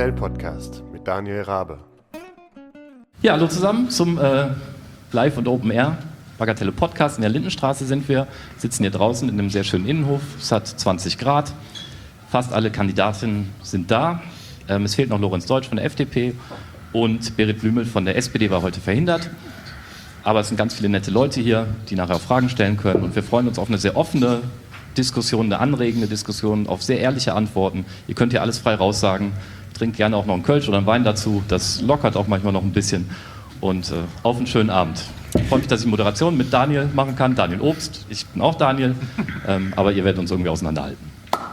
Bagatell-Podcast mit Daniel Rabe. Ja, hallo zusammen zum Live- und Open-Air Bagatelle-Podcast. In der Lindenstraße sind wir, sitzen hier draußen in einem sehr schönen Innenhof. Es hat 20 Grad. Fast alle Kandidatinnen sind da. Es fehlt noch Lorenz Deutsch von der FDP und Berit Blümel von der SPD war heute verhindert. Aber es sind ganz viele nette Leute hier, die nachher auch Fragen stellen können. Und wir freuen uns auf eine sehr offene Diskussion, eine anregende Diskussion, auf sehr ehrliche Antworten. Ihr könnt hier alles frei raussagen. Trinkt gerne auch noch einen Kölsch oder einen Wein dazu. Das lockert auch manchmal noch ein bisschen. Und auf einen schönen Abend. Ich freue mich, dass ich Moderation mit Daniel machen kann. Daniel Obst, ich bin auch Daniel. Aber ihr werdet uns irgendwie auseinanderhalten.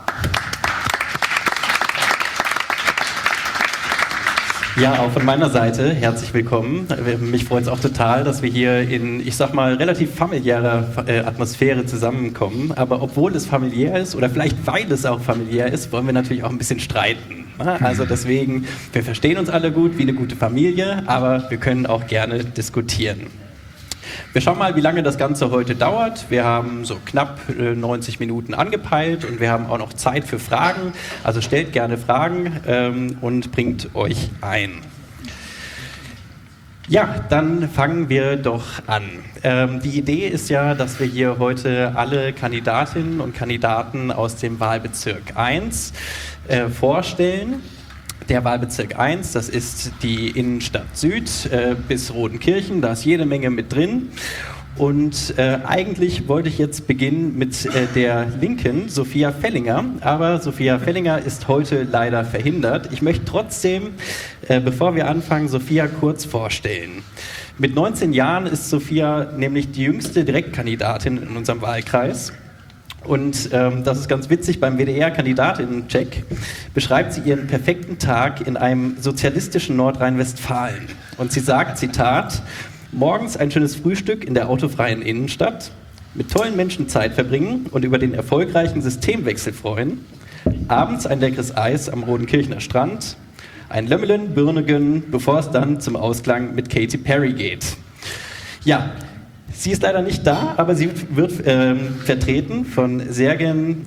Ja, auch von meiner Seite herzlich willkommen. Mich freut es auch total, dass wir hier in, ich sag mal, relativ familiärer Atmosphäre zusammenkommen. Aber obwohl es familiär ist oder vielleicht weil es auch familiär ist, wollen wir natürlich auch ein bisschen streiten. Also deswegen, wir verstehen uns alle gut wie eine gute Familie, aber wir können auch gerne diskutieren. Wir schauen mal, wie lange das Ganze heute dauert. Wir haben so knapp 90 Minuten angepeilt und wir haben auch noch Zeit für Fragen. Also stellt gerne Fragen und bringt euch ein. Ja, dann fangen wir doch an. Die Idee ist ja, dass wir hier heute alle Kandidatinnen und Kandidaten aus dem Wahlbezirk 1 vorstellen. Der Wahlbezirk 1, das ist die Innenstadt Süd bis Rodenkirchen, da ist jede Menge mit drin. Und eigentlich wollte ich jetzt beginnen mit der Linken, Sophia Fellinger, aber Sophia Fellinger ist heute leider verhindert. Ich möchte trotzdem, bevor wir anfangen, Sophia kurz vorstellen. Mit 19 Jahren ist Sophia nämlich die jüngste Direktkandidatin in unserem Wahlkreis. Und das ist ganz witzig, beim WDR-Kandidatinnen-Check beschreibt sie ihren perfekten Tag in einem sozialistischen Nordrhein-Westfalen. Und sie sagt, Zitat, morgens ein schönes Frühstück in der autofreien Innenstadt, mit tollen Menschen Zeit verbringen und über den erfolgreichen Systemwechsel freuen, abends ein leckeres Eis am Rodenkirchener Strand, ein Lömmelen, Birne gönnen, bevor es dann zum Ausklang mit Katy Perry geht. Ja, sie ist leider nicht da, aber sie wird vertreten von Sergen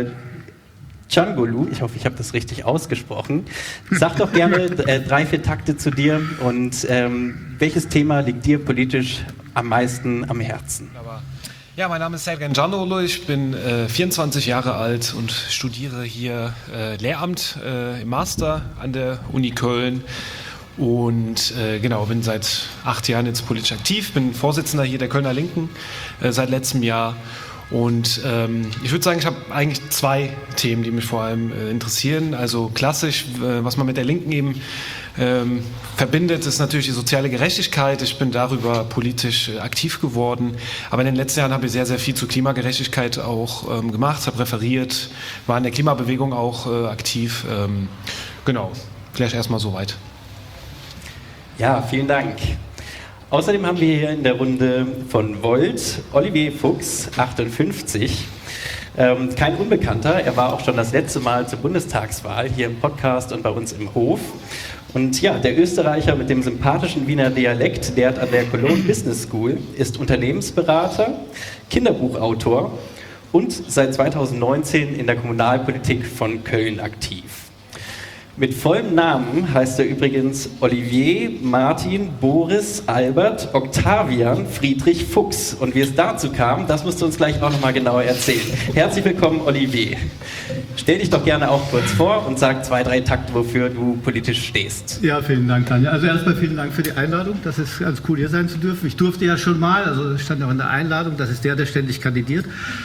Cangolu. Ich hoffe, ich habe das richtig ausgesprochen. Sag doch gerne 3-4 Takte zu dir und welches Thema liegt dir politisch am meisten am Herzen? Ja, mein Name ist Sergen Cangolu, ich bin 24 Jahre alt und studiere hier Lehramt im Master an der Uni Köln. Und genau, bin seit 8 Jahren jetzt politisch aktiv, bin Vorsitzender hier der Kölner Linken seit letztem Jahr. Und ich würde sagen, ich habe eigentlich 2 Themen, die mich vor allem interessieren. Also klassisch, was man mit der Linken eben verbindet, ist natürlich die soziale Gerechtigkeit. Ich bin darüber politisch aktiv geworden. Aber in den letzten Jahren habe ich sehr, sehr viel zur Klimagerechtigkeit auch gemacht, habe referiert, war in der Klimabewegung auch aktiv. Genau, vielleicht erstmal soweit. Ja, vielen Dank. Außerdem haben wir hier in der Runde von Volt Olivier Fuchs, 58. Kein Unbekannter, er war auch schon das letzte Mal zur Bundestagswahl hier im Podcast und bei uns im Hof. Und ja, der Österreicher mit dem sympathischen Wiener Dialekt lehrt an der Cologne Business School, ist Unternehmensberater, Kinderbuchautor und seit 2019 in der Kommunalpolitik von Köln aktiv. Mit vollem Namen heißt er übrigens Olivier Martin Boris Albert Octavian Friedrich Fuchs. Und wie es dazu kam, das musst du uns gleich auch nochmal genauer erzählen. Herzlich willkommen, Olivier. Stell dich doch gerne auch kurz vor und sag 2-3 Takte, wofür du politisch stehst. Ja, vielen Dank, Daniel. Also erstmal vielen Dank für die Einladung. Das ist ganz cool, hier sein zu dürfen. Ich durfte ja schon mal, also stand auch in der Einladung, das ist der ständig kandidiert.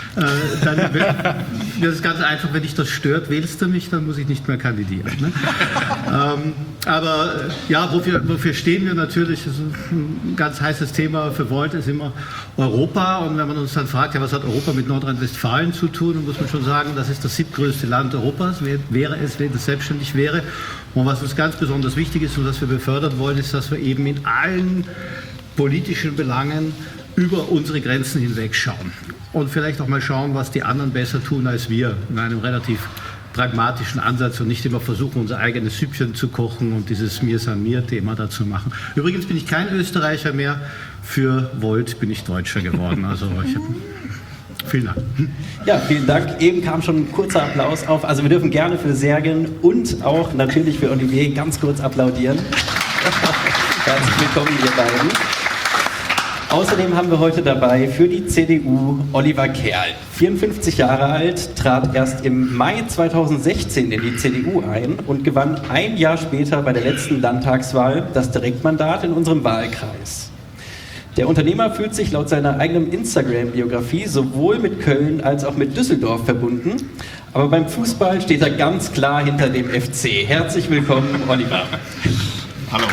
Das ist ganz einfach, wenn dich das stört, wählst du mich, dann muss ich nicht mehr kandidieren. Ne? Aber ja, wofür stehen wir natürlich? Das ist ein ganz heißes Thema für Volt, ist immer Europa. Und wenn man uns dann fragt, ja, was hat Europa mit Nordrhein-Westfalen zu tun, dann muss man schon sagen, das ist das 7. Land Europas, wäre es, wenn es selbstständig wäre. Und was uns ganz besonders wichtig ist und was wir befördern wollen, ist, dass wir eben in allen politischen Belangen über unsere Grenzen hinweg schauen. Und vielleicht auch mal schauen, was die anderen besser tun als wir, in einem relativ pragmatischen Ansatz und nicht immer versuchen, unser eigenes Süppchen zu kochen und dieses Mir-San-Mir-Thema dazu machen. Übrigens bin ich kein Österreicher mehr, für Volt bin ich Deutscher geworden. Also ich habe Vielen Dank. Ja, vielen Dank. Eben kam schon ein kurzer Applaus auf. Also wir dürfen gerne für Sergen und auch natürlich für Olivier ganz kurz applaudieren. Herzlich willkommen, ihr beiden. Außerdem haben wir heute dabei für die CDU Oliver Kerl. 54 Jahre alt, trat erst im Mai 2016 in die CDU ein und gewann ein Jahr später bei der letzten Landtagswahl das Direktmandat in unserem Wahlkreis. Der Unternehmer fühlt sich laut seiner eigenen Instagram-Biografie sowohl mit Köln als auch mit Düsseldorf verbunden. Aber beim Fußball steht er ganz klar hinter dem FC. Herzlich willkommen, Oliver. Hallo.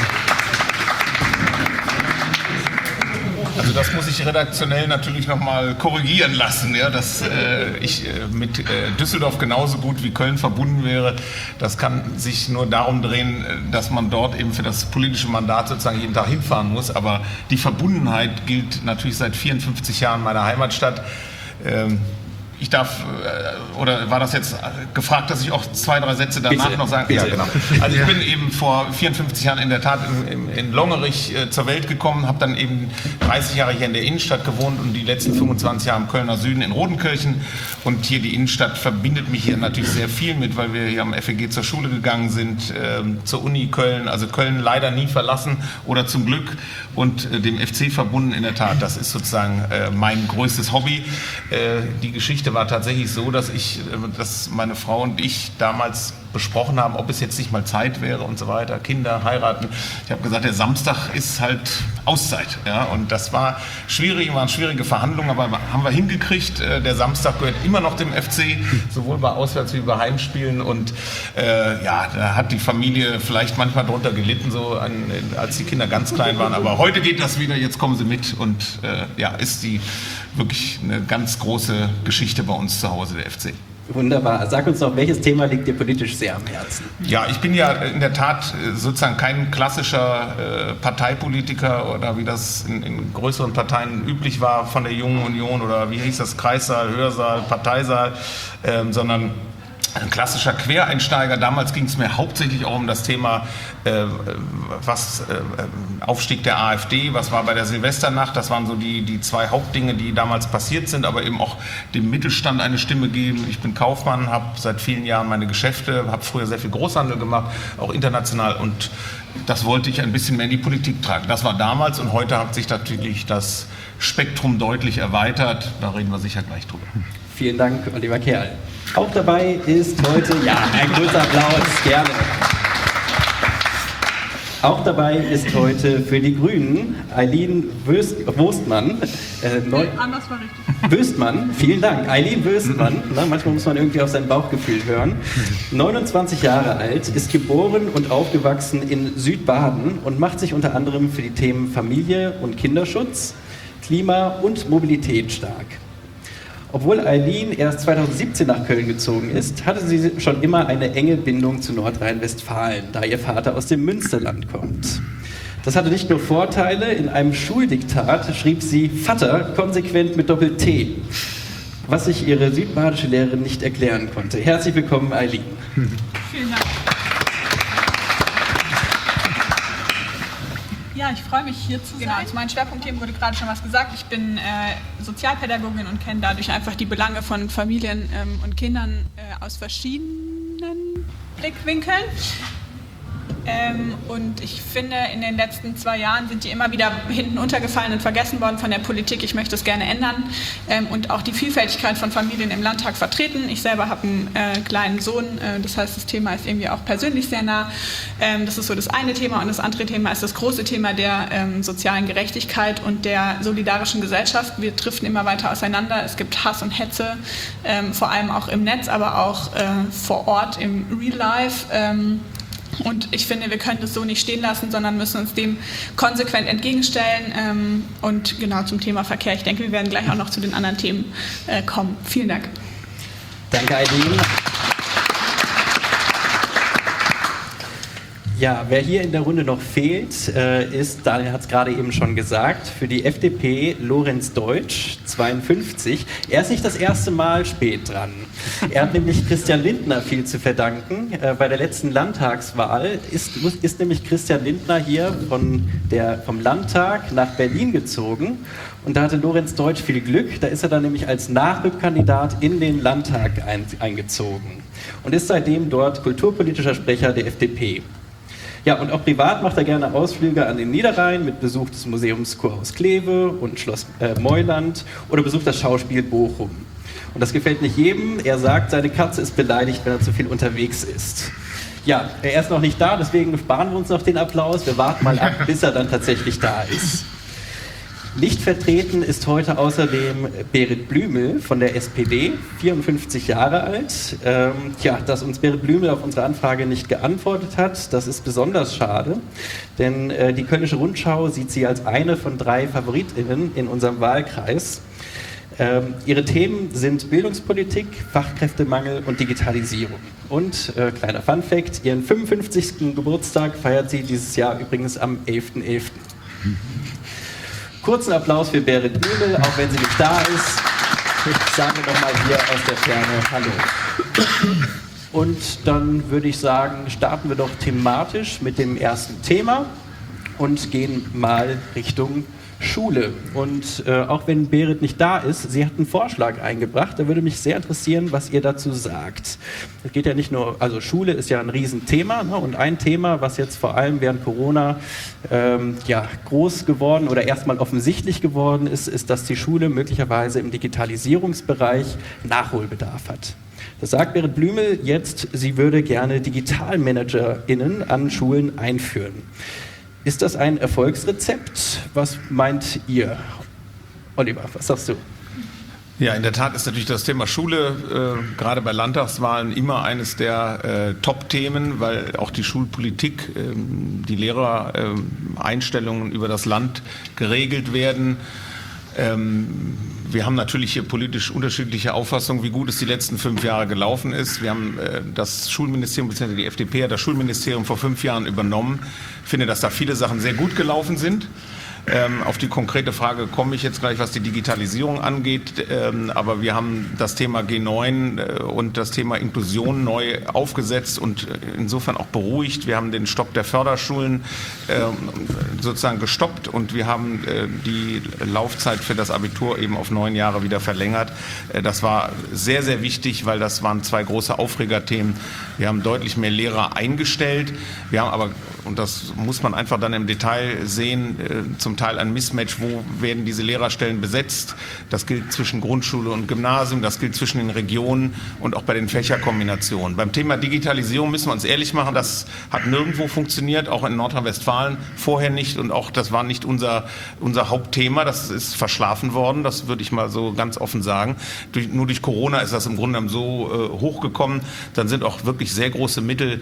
Also das muss ich redaktionell natürlich nochmal korrigieren lassen, ja, dass ich mit Düsseldorf genauso gut wie Köln verbunden wäre. Das kann sich nur darum drehen, dass man dort eben für das politische Mandat sozusagen jeden Tag hinfahren muss. Aber die Verbundenheit gilt natürlich seit 54 Jahren meiner Heimatstadt. Ich darf, oder war das jetzt gefragt, dass ich auch 2, 3 Sätze danach bitte, noch sagen? Bitte. Ja, genau. Also ich bin eben vor 54 Jahren in der Tat in Longerich zur Welt gekommen, habe dann eben 30 Jahre hier in der Innenstadt gewohnt und die letzten 25 Jahre im Kölner Süden in Rodenkirchen. Und hier die Innenstadt verbindet mich hier natürlich sehr viel mit, weil wir hier am FEG zur Schule gegangen sind, zur Uni Köln, also Köln leider nie verlassen oder zum Glück und dem FC verbunden in der Tat. Das ist sozusagen mein größtes Hobby. Die Geschichte war tatsächlich so, dass meine Frau und ich damals besprochen haben, ob es jetzt nicht mal Zeit wäre und so weiter, Kinder, heiraten. Ich habe gesagt, der Samstag ist halt Auszeit. Ja? Und das war schwierig, waren schwierige Verhandlungen, aber haben wir hingekriegt. Der Samstag gehört immer noch dem FC, sowohl bei Auswärts- wie bei Heimspielen. Und ja, da hat die Familie vielleicht manchmal drunter gelitten, so als die Kinder ganz klein waren. Aber heute geht das wieder, jetzt kommen sie mit und ja, ist die wirklich eine ganz große Geschichte bei uns zu Hause, der FC. Wunderbar. Sag uns noch, welches Thema liegt dir politisch sehr am Herzen? Ja, ich bin ja in der Tat sozusagen kein klassischer Parteipolitiker oder wie das in größeren Parteien üblich war von der Jungen Union oder wie hieß das, Kreissaal, Hörsaal, Parteisaal, sondern ein klassischer Quereinsteiger. Damals ging es mir hauptsächlich auch um das Thema Aufstieg der AfD, was war bei der Silvesternacht. Das waren so die 2 Hauptdinge, die damals passiert sind, aber eben auch dem Mittelstand eine Stimme geben. Ich bin Kaufmann, habe seit vielen Jahren meine Geschäfte, habe früher sehr viel Großhandel gemacht, auch international, und das wollte ich ein bisschen mehr in die Politik tragen. Das war damals, und heute hat sich natürlich das Spektrum deutlich erweitert. Da reden wir sicher gleich drüber. Vielen Dank, Oliver Kerl. Auch dabei ist heute, ja, ein kurzer Applaus, gerne. Auch dabei ist heute für die Grünen Eileen Wöstmann. Anders war richtig. Wöstmann, vielen Dank. Eileen Wöstmann, manchmal muss man irgendwie auf sein Bauchgefühl hören. 29 Jahre alt, ist geboren und aufgewachsen in Südbaden und macht sich unter anderem für die Themen Familie und Kinderschutz, Klima und Mobilität stark. Obwohl Eileen erst 2017 nach Köln gezogen ist, hatte sie schon immer eine enge Bindung zu Nordrhein-Westfalen, da ihr Vater aus dem Münsterland kommt. Das hatte nicht nur Vorteile, in einem Schuldiktat schrieb sie Vater konsequent mit Doppel-T, was sich ihre südbadische Lehrerin nicht erklären konnte. Herzlich willkommen, Eileen. Vielen Dank. Ja, ich freue mich, hier zu sein. Genau, zu meinen Schwerpunktthemen wurde gerade schon was gesagt. Ich bin Sozialpädagogin und kenne dadurch einfach die Belange von Familien und Kindern aus verschiedenen Blickwinkeln. Und ich finde, in den letzten 2 Jahren sind die immer wieder hinten untergefallen und vergessen worden von der Politik. Ich möchte es gerne ändern und auch die Vielfältigkeit von Familien im Landtag vertreten. Ich selber habe einen kleinen Sohn, das heißt, das Thema ist irgendwie auch persönlich sehr nah. Das ist so das eine Thema, und das andere Thema ist das große Thema der sozialen Gerechtigkeit und der solidarischen Gesellschaft. Wir driften immer weiter auseinander. Es gibt Hass und Hetze, vor allem auch im Netz, aber auch vor Ort im Real Life. Und ich finde, wir können das so nicht stehen lassen, sondern müssen uns dem konsequent entgegenstellen. Und genau zum Thema Verkehr. Ich denke, wir werden gleich auch noch zu den anderen Themen kommen. Vielen Dank. Danke, Eileen. Ja, wer hier in der Runde noch fehlt, ist, Daniel hat es gerade eben schon gesagt, für die FDP Lorenz Deutsch, 52. Er ist nicht das erste Mal spät dran. Er hat nämlich Christian Lindner viel zu verdanken. Bei der letzten Landtagswahl ist nämlich Christian Lindner hier vom Landtag nach Berlin gezogen. Und da hatte Lorenz Deutsch viel Glück. Da ist er dann nämlich als Nachrückkandidat in den Landtag eingezogen und ist seitdem dort kulturpolitischer Sprecher der FDP. Ja, und auch privat macht er gerne Ausflüge an den Niederrhein mit Besuch des Museums Kurhaus Kleve und Schloss Meuland oder Besuch das Schauspiel Bochum. Und das gefällt nicht jedem. Er sagt, seine Katze ist beleidigt, wenn er zu viel unterwegs ist. Ja, er ist noch nicht da, deswegen sparen wir uns noch den Applaus. Wir warten mal ab, bis er dann tatsächlich da ist. Nicht vertreten ist heute außerdem Berit Blümel von der SPD, 54 Jahre alt. Dass uns Berit Blümel auf unsere Anfrage nicht geantwortet hat, das ist besonders schade, denn die Kölnische Rundschau sieht sie als eine von 3 FavoritInnen in unserem Wahlkreis. Ihre Themen sind Bildungspolitik, Fachkräftemangel und Digitalisierung. Und, kleiner Funfact, ihren 55. Geburtstag feiert sie dieses Jahr übrigens am 11.11. Kurzen Applaus für Berit Blümel, auch wenn sie nicht da ist. Sagen wir doch mal hier aus der Ferne Hallo. Und dann würde ich sagen, starten wir doch thematisch mit dem ersten Thema und gehen mal Richtung Schule. Und auch wenn Berit nicht da ist, sie hat einen Vorschlag eingebracht. Da würde mich sehr interessieren, was ihr dazu sagt. Es geht ja nicht nur, also Schule ist ja ein Riesenthema, ne? Und ein Thema, was jetzt vor allem während Corona groß geworden oder erstmal offensichtlich geworden ist, ist, dass die Schule möglicherweise im Digitalisierungsbereich Nachholbedarf hat. Das sagt Berit Blümel jetzt, sie würde gerne DigitalmanagerInnen an Schulen einführen. Ist das ein Erfolgsrezept? Was meint ihr? Oliver, was sagst du? Ja, in der Tat ist natürlich das Thema Schule gerade bei Landtagswahlen immer eines der Top-Themen, weil auch die Schulpolitik, die Lehrereinstellungen über das Land geregelt werden. Wir haben natürlich hier politisch unterschiedliche Auffassungen, wie gut es die letzten 5 Jahre gelaufen ist. Wir haben das Schulministerium, bzw. die FDP hat das Schulministerium vor 5 Jahren übernommen. Ich finde, dass da viele Sachen sehr gut gelaufen sind. Auf die konkrete Frage komme ich jetzt gleich, was die Digitalisierung angeht. Aber wir haben das Thema G9 und das Thema Inklusion neu aufgesetzt und insofern auch beruhigt. Wir haben den Stopp der Förderschulen sozusagen gestoppt und wir haben die Laufzeit für das Abitur eben auf 9 Jahre wieder verlängert. Das war sehr, sehr wichtig, weil das waren 2 große Aufregerthemen. Wir haben deutlich mehr Lehrer eingestellt. Wir haben aber, und das muss man einfach dann im Detail sehen, zum Teil ein Mismatch, wo werden diese Lehrerstellen besetzt. Das gilt zwischen Grundschule und Gymnasium, das gilt zwischen den Regionen und auch bei den Fächerkombinationen. Beim Thema Digitalisierung müssen wir uns ehrlich machen, das hat nirgendwo funktioniert, auch in Nordrhein-Westfalen vorher nicht und auch das war nicht unser Hauptthema, das ist verschlafen worden, das würde ich mal so ganz offen sagen. Nur durch Corona ist das im Grunde genommen so hochgekommen, dann sind auch wirklich sehr große Mittel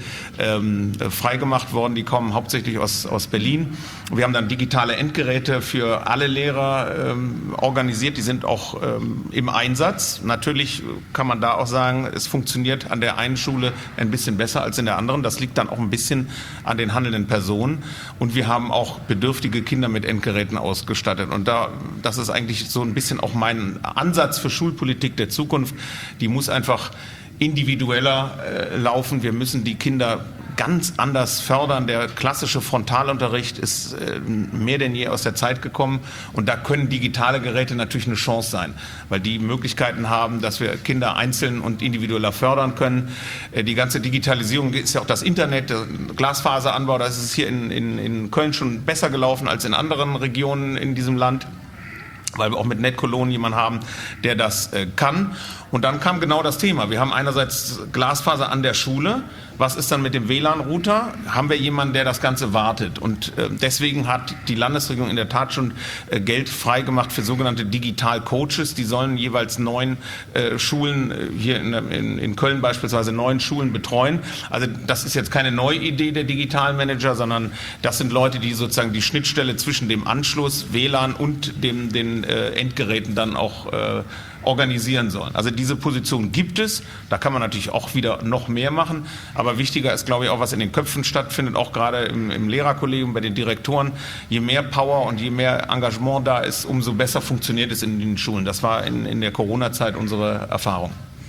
freigemacht worden, die kommen hauptsächlich aus Berlin. Wir haben dann digitale Endgeräte für alle Lehrer organisiert, die sind auch im Einsatz. Natürlich kann man da auch sagen, es funktioniert an der einen Schule ein bisschen besser als in der anderen. Das liegt dann auch ein bisschen an den handelnden Personen. Und wir haben auch bedürftige Kinder mit Endgeräten ausgestattet. Und das ist eigentlich so ein bisschen auch mein Ansatz für Schulpolitik der Zukunft. Die muss einfach individueller laufen. Wir müssen die Kinder ganz anders fördern. Der klassische Frontalunterricht ist mehr denn je aus der Zeit gekommen und da können digitale Geräte natürlich eine Chance sein, weil die Möglichkeiten haben, dass wir Kinder einzeln und individueller fördern können. Die ganze Digitalisierung ist ja auch das Internet, der Glasfaseranbau, das ist hier in Köln schon besser gelaufen als in anderen Regionen in diesem Land, weil wir auch mit NetCologne jemanden haben, der das kann. Und dann kam genau das Thema. Wir haben einerseits Glasfaser an der Schule. Was ist dann mit dem WLAN-Router? Haben wir jemanden, der das Ganze wartet? Und deswegen hat die Landesregierung in der Tat schon Geld freigemacht für sogenannte Digital-Coaches. Die sollen jeweils 9 Schulen, hier in Köln beispielsweise 9 Schulen betreuen. Also das ist jetzt keine neue Idee der Digitalmanager, sondern das sind Leute, die sozusagen die Schnittstelle zwischen dem Anschluss, WLAN und den Endgeräten dann auch organisieren sollen. Also diese Position gibt es, da kann man natürlich auch wieder noch mehr machen, aber wichtiger ist, glaube ich, auch was in den Köpfen stattfindet, auch gerade im Lehrerkollegium, bei den Direktoren. Je mehr Power und je mehr Engagement da ist, umso besser funktioniert es in den Schulen. Das war in der Corona-Zeit unsere Erfahrung.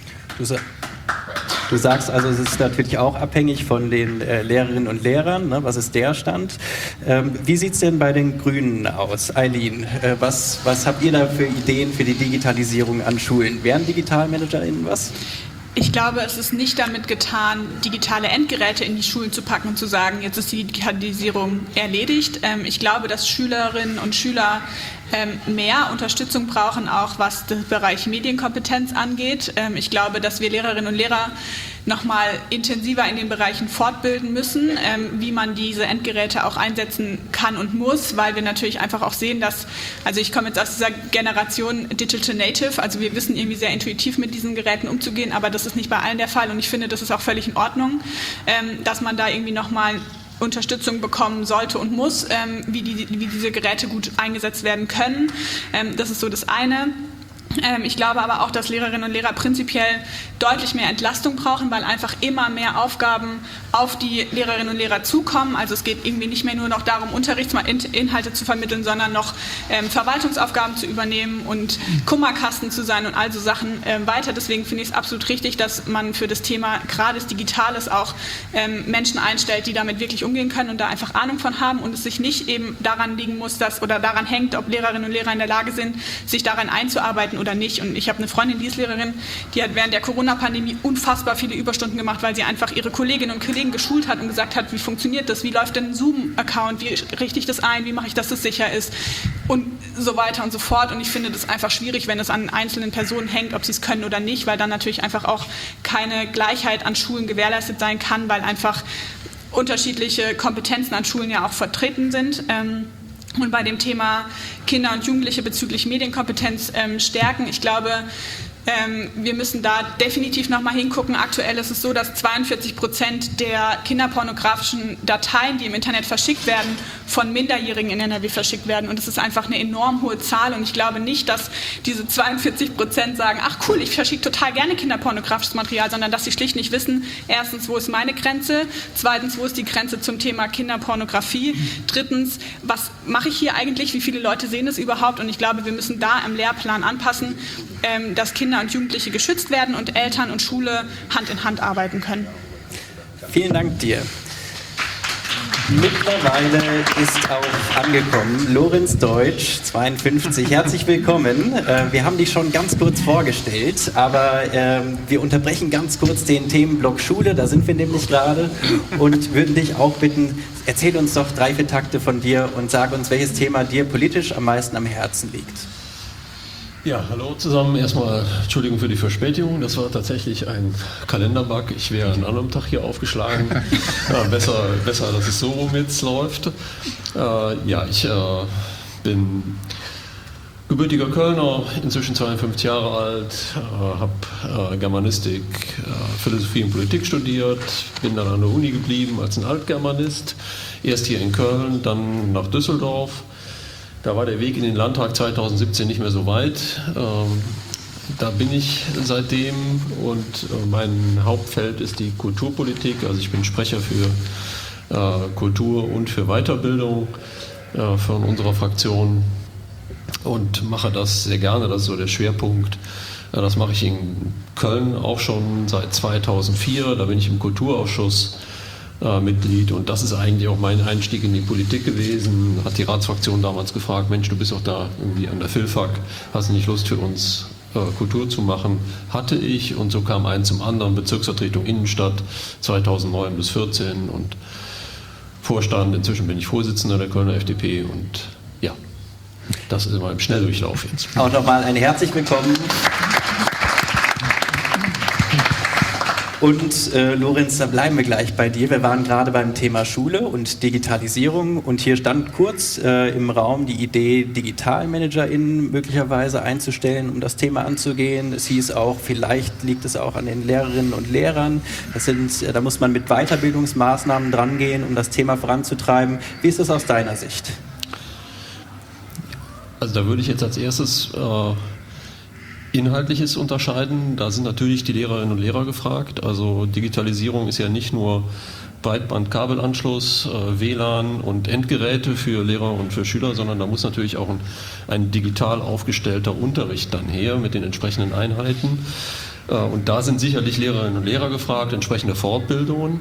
Du sagst also, es ist natürlich auch abhängig von den Lehrerinnen und Lehrern. Ne? Was ist der Stand? Wie sieht es denn bei den Grünen aus? Eileen, was habt ihr da für Ideen für die Digitalisierung an Schulen? Wären DigitalmanagerInnen was? Ich glaube, es ist nicht damit getan, digitale Endgeräte in die Schulen zu packen und zu sagen, jetzt ist die Digitalisierung erledigt. Ich glaube, dass Schülerinnen und Schüler mehr Unterstützung brauchen, auch was den Bereich Medienkompetenz angeht. Ich glaube, dass wir Lehrerinnen und Lehrer nochmal intensiver in den Bereichen fortbilden müssen, wie man diese Endgeräte auch einsetzen kann und muss, weil wir natürlich einfach auch sehen, dass, also ich komme jetzt aus dieser Generation Digital Native, also wir wissen irgendwie sehr intuitiv mit diesen Geräten umzugehen, aber das ist nicht bei allen der Fall und ich finde, das ist auch völlig in Ordnung, dass man da irgendwie nochmal Unterstützung bekommen sollte und muss, wie diese Geräte gut eingesetzt werden können. Das ist so das eine. Ich glaube aber auch, dass Lehrerinnen und Lehrer prinzipiell deutlich mehr Entlastung brauchen, weil einfach immer mehr Aufgaben auf die Lehrerinnen und Lehrer zukommen. Also es geht irgendwie nicht mehr nur noch darum, Unterrichtsinhalte zu vermitteln, sondern noch Verwaltungsaufgaben zu übernehmen und Kummerkasten zu sein und all so Sachen weiter. Deswegen finde ich es absolut richtig, dass man für das Thema gerade des Digitales auch Menschen einstellt, die damit wirklich umgehen können und da einfach Ahnung von haben und es sich nicht eben daran liegen muss, oder daran hängt, ob Lehrerinnen und Lehrer in der Lage sind, sich daran einzuarbeiten oder nicht. Und ich habe eine Freundin, die ist Lehrerin, die hat während der Corona-Pandemie unfassbar viele Überstunden gemacht, weil sie einfach ihre Kolleginnen und Kollegen geschult hat und gesagt hat, wie funktioniert das, wie läuft denn ein Zoom-Account, wie richte ich das ein, wie mache ich, dass das sicher ist und so weiter und so fort. Und ich finde das einfach schwierig, wenn es an einzelnen Personen hängt, ob sie es können oder nicht, weil dann natürlich einfach auch keine Gleichheit an Schulen gewährleistet sein kann, weil einfach unterschiedliche Kompetenzen an Schulen ja auch vertreten sind. Und bei dem Thema Kinder und Jugendliche bezüglich Medienkompetenz stärken, ich glaube, wir müssen da definitiv nochmal hingucken. Aktuell ist es so, dass 42% der kinderpornografischen Dateien, die im Internet verschickt werden, von Minderjährigen in NRW verschickt werden. Und das ist einfach eine enorm hohe Zahl. Und ich glaube nicht, dass diese 42% sagen, ach cool, ich verschicke total gerne kinderpornografisches Material, sondern dass sie schlicht nicht wissen, erstens, wo ist meine Grenze? Zweitens, wo ist die Grenze zum Thema Kinderpornografie? Drittens, was mache ich hier eigentlich? Wie viele Leute sehen es überhaupt? Und ich glaube, wir müssen da im Lehrplan anpassen, dass Kinder und Jugendliche geschützt werden und Eltern und Schule Hand in Hand arbeiten können. Vielen Dank dir. Mittlerweile ist auch angekommen Lorenz Deutsch, 52. Herzlich willkommen. Wir haben dich schon ganz kurz vorgestellt, aber wir unterbrechen ganz kurz den Themenblock Schule, da sind wir nämlich gerade, und würden dich auch bitten, erzähl uns doch 3-4 Takte von dir und sag uns, welches Thema dir politisch am meisten am Herzen liegt. Ja, hallo zusammen. Erstmal Entschuldigung für die Verspätung. Das war tatsächlich ein Kalenderbug. Ich wäre an einem anderen Tag hier aufgeschlagen. Ja, besser, dass es so rum jetzt läuft. Ich bin gebürtiger Kölner, inzwischen 52 Jahre alt, habe Germanistik, Philosophie und Politik studiert, bin dann an der Uni geblieben als ein Altgermanist. Erst hier in Köln, dann nach Düsseldorf. Da war der Weg in den Landtag 2017 nicht mehr so weit. Da bin ich seitdem und mein Hauptfeld ist die Kulturpolitik. Also ich bin Sprecher für Kultur und für Weiterbildung von unserer Fraktion und mache das sehr gerne. Das ist so der Schwerpunkt. Das mache ich in Köln auch schon seit 2004. Da bin ich im Kulturausschuss Mitglied und das ist eigentlich auch mein Einstieg in die Politik gewesen. Hat die Ratsfraktion damals gefragt, Mensch, du bist doch da irgendwie an der Philfak, hast du nicht Lust für uns Kultur zu machen? Hatte ich und so kam eins zum anderen, Bezirksvertretung Innenstadt 2009 bis 2014 und Vorstand, inzwischen bin ich Vorsitzender der Kölner FDP und ja, das ist immer im Schnelldurchlauf jetzt. Auch nochmal ein herzlich willkommen. Und Lorenz, da bleiben wir gleich bei dir. Wir waren gerade beim Thema Schule und Digitalisierung und hier stand kurz im Raum die Idee, DigitalmanagerInnen möglicherweise einzustellen, um das Thema anzugehen. Es hieß auch, vielleicht liegt es auch an den Lehrerinnen und Lehrern. Da muss man mit Weiterbildungsmaßnahmen drangehen, um das Thema voranzutreiben. Wie ist das aus deiner Sicht? Also da würde ich jetzt als erstes Inhaltliches unterscheiden. Da sind natürlich die Lehrerinnen und Lehrer gefragt. Also Digitalisierung ist ja nicht nur Breitband-Kabelanschluss, WLAN und Endgeräte für Lehrer und für Schüler, sondern da muss natürlich auch ein digital aufgestellter Unterricht dann her mit den entsprechenden Einheiten. Und da sind sicherlich Lehrerinnen und Lehrer gefragt, entsprechende Fortbildungen.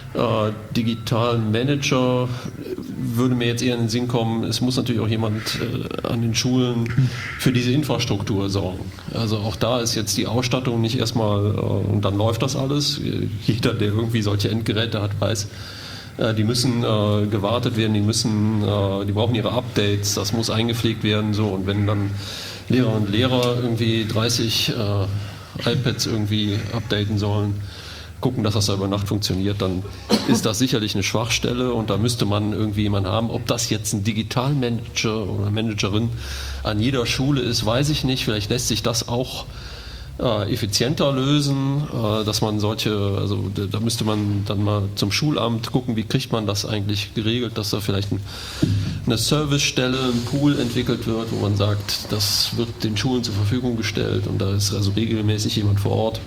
Digitalen Manager würde mir jetzt eher in den Sinn kommen, es muss natürlich auch jemand an den Schulen für diese Infrastruktur sorgen. Also auch da ist jetzt die Ausstattung nicht erstmal und dann läuft das alles. Jeder, der irgendwie solche Endgeräte hat, weiß, die müssen gewartet werden, die brauchen ihre Updates, das muss eingepflegt werden. So. Und wenn dann Lehrer und Lehrer irgendwie 30 iPads irgendwie updaten sollen, gucken, dass das da über Nacht funktioniert, dann ist das sicherlich eine Schwachstelle und da müsste man irgendwie jemanden haben. Ob das jetzt ein Digitalmanager oder Managerin an jeder Schule ist, weiß ich nicht. Vielleicht lässt sich das auch effizienter lösen, dass man also da müsste man dann mal zum Schulamt gucken, wie kriegt man das eigentlich geregelt, dass da vielleicht eine Servicestelle, ein Pool entwickelt wird, wo man sagt, das wird den Schulen zur Verfügung gestellt und da ist also regelmäßig jemand vor Ort.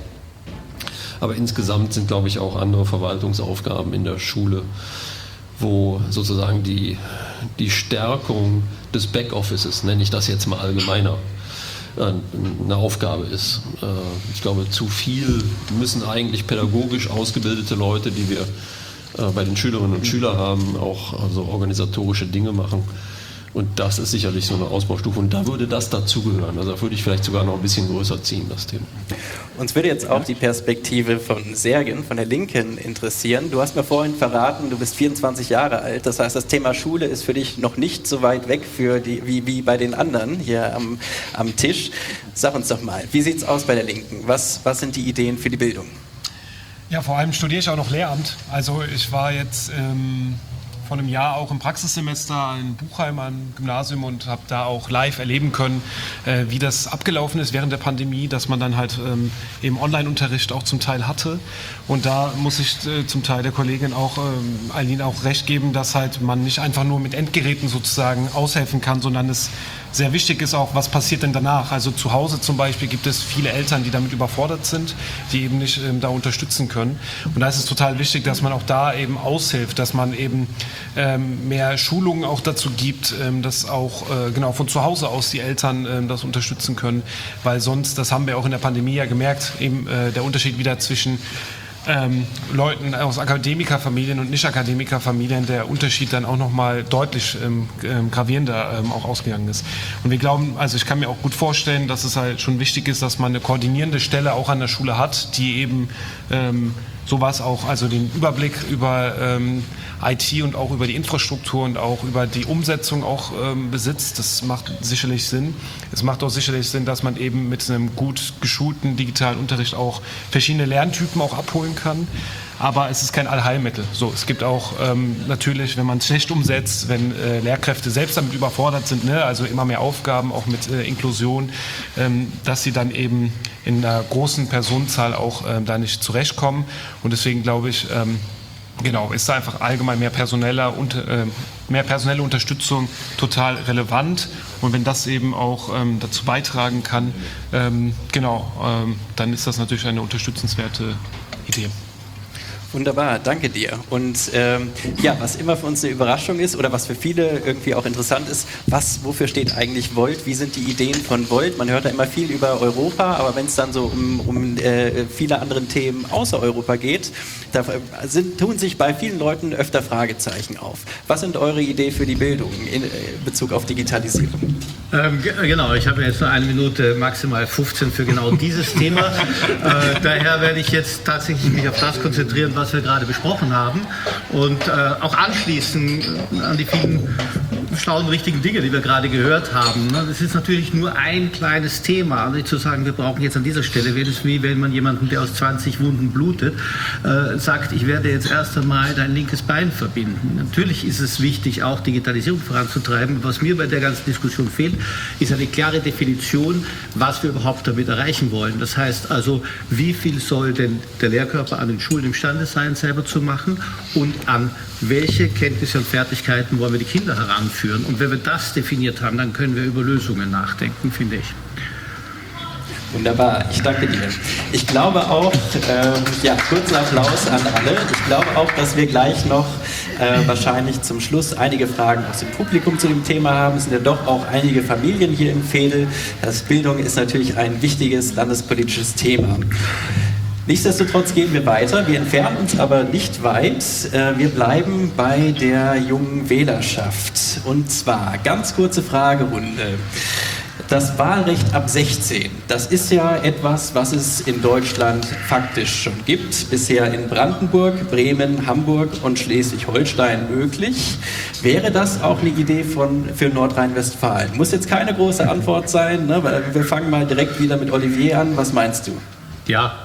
Aber insgesamt sind, glaube ich, auch andere Verwaltungsaufgaben in der Schule, wo sozusagen die Stärkung des Backoffices, nenne ich das jetzt mal allgemeiner, eine Aufgabe ist. Ich glaube, zu viel müssen eigentlich pädagogisch ausgebildete Leute, die wir bei den Schülerinnen und Schülern haben, auch also organisatorische Dinge machen. Und das ist sicherlich so eine Ausbaustufe. Und da würde das dazugehören. Also da würde ich vielleicht sogar noch ein bisschen größer ziehen, das Thema. Uns würde jetzt auch die Perspektive von Sergen, von der Linken, interessieren. Du hast mir vorhin verraten, du bist 24 Jahre alt. Das heißt, das Thema Schule ist für dich noch nicht so weit weg wie bei den anderen hier am Tisch. Sag uns doch mal, wie sieht es aus bei der Linken? Was sind die Ideen für die Bildung? Ja, vor allem studiere ich auch noch Lehramt. Also ich war jetzt vor einem Jahr auch im Praxissemester in Buchheim am Gymnasium und habe da auch live erleben können, wie das abgelaufen ist während der Pandemie, dass man dann halt eben Online-Unterricht auch zum Teil hatte. Und da muss ich zum Teil der Kollegin auch, Eileen, auch recht geben, dass halt man nicht einfach nur mit Endgeräten sozusagen aushelfen kann, sondern es sehr wichtig ist auch, was passiert denn danach. Also zu Hause zum Beispiel gibt es viele Eltern, die damit überfordert sind, die eben nicht da unterstützen können. Und da ist es total wichtig, dass man auch da eben aushilft, dass man eben mehr Schulungen auch dazu gibt, dass auch genau von zu Hause aus die Eltern das unterstützen können, weil sonst, das haben wir auch in der Pandemie ja gemerkt, eben der Unterschied wieder zwischen Leuten aus Akademikerfamilien und Nicht-Akademikerfamilien, der Unterschied dann auch nochmal deutlich gravierender auch ausgegangen ist. Und wir glauben, also ich kann mir auch gut vorstellen, dass es halt schon wichtig ist, dass man eine koordinierende Stelle auch an der Schule hat, die eben sowas auch, also den Überblick über IT und auch über die Infrastruktur und auch über die Umsetzung auch besitzt. Das macht sicherlich Sinn. Es macht auch sicherlich Sinn, dass man eben mit einem gut geschulten digitalen Unterricht auch verschiedene Lerntypen auch abholen kann. Aber es ist kein Allheilmittel. So, es gibt auch natürlich, wenn man es schlecht umsetzt, wenn Lehrkräfte selbst damit überfordert sind, ne, also immer mehr Aufgaben, auch mit Inklusion, dass sie dann eben in einer großen Personenzahl auch da nicht zurechtkommen. Und deswegen glaube ich, genau, ist da einfach allgemein mehr personelle Unterstützung total relevant. Und wenn das eben auch dazu beitragen kann, dann ist das natürlich eine unterstützenswerte Idee. Wunderbar, danke dir. Und was immer für uns eine Überraschung ist oder was für viele irgendwie auch interessant ist, wofür steht eigentlich Volt? Wie sind die Ideen von Volt? Man hört da immer viel über Europa, aber wenn es dann so um viele andere Themen außer Europa geht, da tun sich bei vielen Leuten öfter Fragezeichen auf. Was sind eure Ideen für die Bildung in Bezug auf Digitalisierung? Genau, ich habe jetzt nur 1 Minute, maximal 15 für genau dieses Thema. Daher werde ich jetzt tatsächlich mich auf das konzentrieren, was wir gerade besprochen haben und auch anschließen an die vielen schlauen, richtigen Dinge, die wir gerade gehört haben. Das ist natürlich nur ein kleines Thema. Also zu sagen, wir brauchen jetzt an dieser Stelle, wäre es wie wenn man jemanden, der aus 20 Wunden blutet, sagt, ich werde jetzt erst einmal dein linkes Bein verbinden. Natürlich ist es wichtig, auch Digitalisierung voranzutreiben. Was mir bei der ganzen Diskussion fehlt, ist eine klare Definition, was wir überhaupt damit erreichen wollen. Das heißt also, wie viel soll denn der Lehrkörper an den Schulen imstande sein, selber zu machen und an welche Kenntnisse und Fertigkeiten wollen wir die Kinder heranführen? führen. Und wenn wir das definiert haben, dann können wir über Lösungen nachdenken, finde ich. Wunderbar, ich danke dir. Ich glaube auch, kurzen Applaus an alle. Ich glaube auch, dass wir gleich noch wahrscheinlich zum Schluss einige Fragen aus dem Publikum zu dem Thema haben. Es sind ja doch auch einige Familien hier im Veedel. Bildung ist natürlich ein wichtiges landespolitisches Thema. Nichtsdestotrotz gehen wir weiter. Wir entfernen uns aber nicht weit. Wir bleiben bei der jungen Wählerschaft. Und zwar ganz kurze Fragerunde. Das Wahlrecht ab 16, das ist ja etwas, was es in Deutschland faktisch schon gibt. Bisher in Brandenburg, Bremen, Hamburg und Schleswig-Holstein möglich. Wäre das auch eine Idee für Nordrhein-Westfalen? Muss jetzt keine große Antwort sein, ne? Wir fangen mal direkt wieder mit Olivier an. Was meinst du? Ja.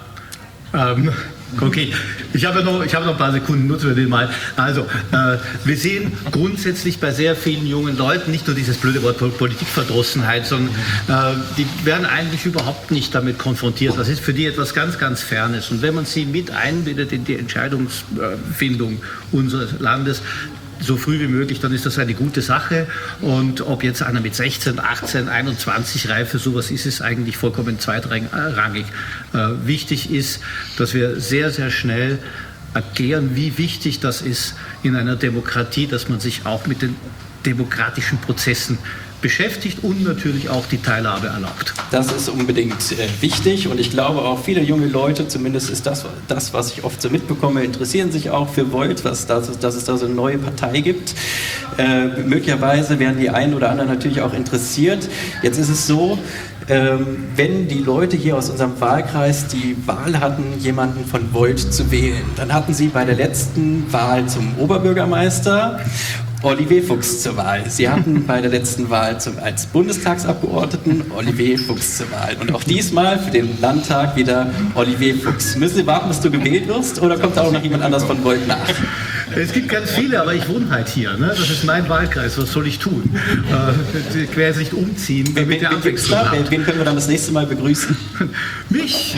Okay, ich habe noch ein paar Sekunden, nutzen wir den mal. Also, wir sehen grundsätzlich bei sehr vielen jungen Leuten nicht nur dieses blöde Wort Politikverdrossenheit, sondern die werden eigentlich überhaupt nicht damit konfrontiert. Das ist für die etwas ganz, ganz Fernes. Und wenn man sie mit einbindet in die Entscheidungsfindung unseres Landes, so früh wie möglich, dann ist das eine gute Sache. Und ob jetzt einer mit 16, 18, 21 Reife, sowas ist es eigentlich vollkommen zweitrangig. Wichtig ist, dass wir sehr, sehr schnell erklären, wie wichtig das ist in einer Demokratie, dass man sich auch mit den demokratischen Prozessen beschäftigt und natürlich auch die Teilhabe erlaubt. Das ist unbedingt wichtig und ich glaube auch viele junge Leute, zumindest ist das, was ich oft so mitbekomme, interessieren sich auch für Volt, dass es da so eine neue Partei gibt. Möglicherweise werden die einen oder anderen natürlich auch interessiert. Jetzt ist es so, wenn die Leute hier aus unserem Wahlkreis die Wahl hatten, jemanden von Volt zu wählen, dann hatten sie bei der letzten Wahl zum Oberbürgermeister Olivier Fuchs zur Wahl. Sie hatten bei der letzten Wahl als Bundestagsabgeordneten Olivier Fuchs zur Wahl. Und auch diesmal für den Landtag wieder Olivier Fuchs. Müssen Sie warten, bis du gewählt wirst, oder kommt da auch noch jemand anders von Volt nach? Es gibt ganz viele, aber ich wohne halt hier. Ne? Das ist mein Wahlkreis. Was soll ich tun? Ich werde jetzt nicht umziehen, damit der Abwechslung hat. Wen können wir dann das nächste Mal begrüßen? Mich!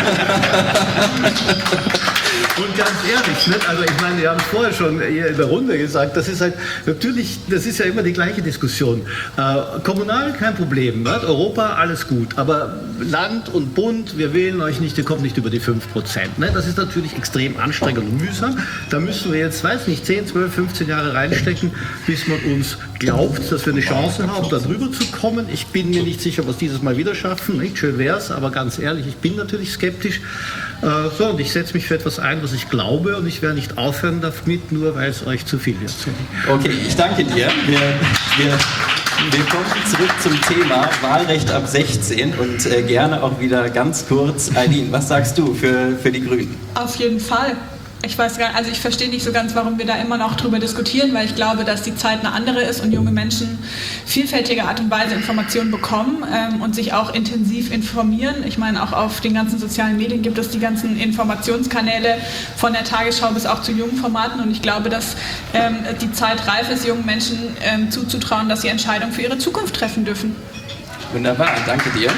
Und ganz ehrlich, ne? Also ich meine, wir haben es vorher schon in der Runde gesagt, das ist halt natürlich, das ist ja immer die gleiche Diskussion. Kommunal kein Problem, ne? Europa alles gut, aber Land und Bund, wir wählen euch nicht, ihr kommt nicht über die 5%. Ne? Das ist natürlich extrem anstrengend und mühsam. Da müssen wir jetzt, weiß nicht, 10, 12, 15 Jahre reinstecken, bis man uns glaubt, dass wir eine Chance haben, da drüber zu kommen. Ich bin mir nicht sicher, was dieses Mal wieder schaffen. Nicht schön wäre es, aber ganz ehrlich, ich bin natürlich skeptisch. Und ich setze mich für etwas ein, was ich glaube, und ich werde nicht aufhören damit, nur weil es euch zu viel wird. Okay, ich danke dir. Wir kommen zurück zum Thema Wahlrecht ab 16 und gerne auch wieder ganz kurz, Aidin, was sagst du für die Grünen? Auf jeden Fall. Ich weiß gar nicht, also ich verstehe nicht so ganz, warum wir da immer noch drüber diskutieren, weil ich glaube, dass die Zeit eine andere ist und junge Menschen vielfältige Art und Weise Informationen bekommen und sich auch intensiv informieren. Ich meine, auch auf den ganzen sozialen Medien gibt es die ganzen Informationskanäle von der Tagesschau bis auch zu jungen Formaten und ich glaube, dass die Zeit reif ist, jungen Menschen zuzutrauen, dass sie Entscheidungen für ihre Zukunft treffen dürfen. Wunderbar, danke dir.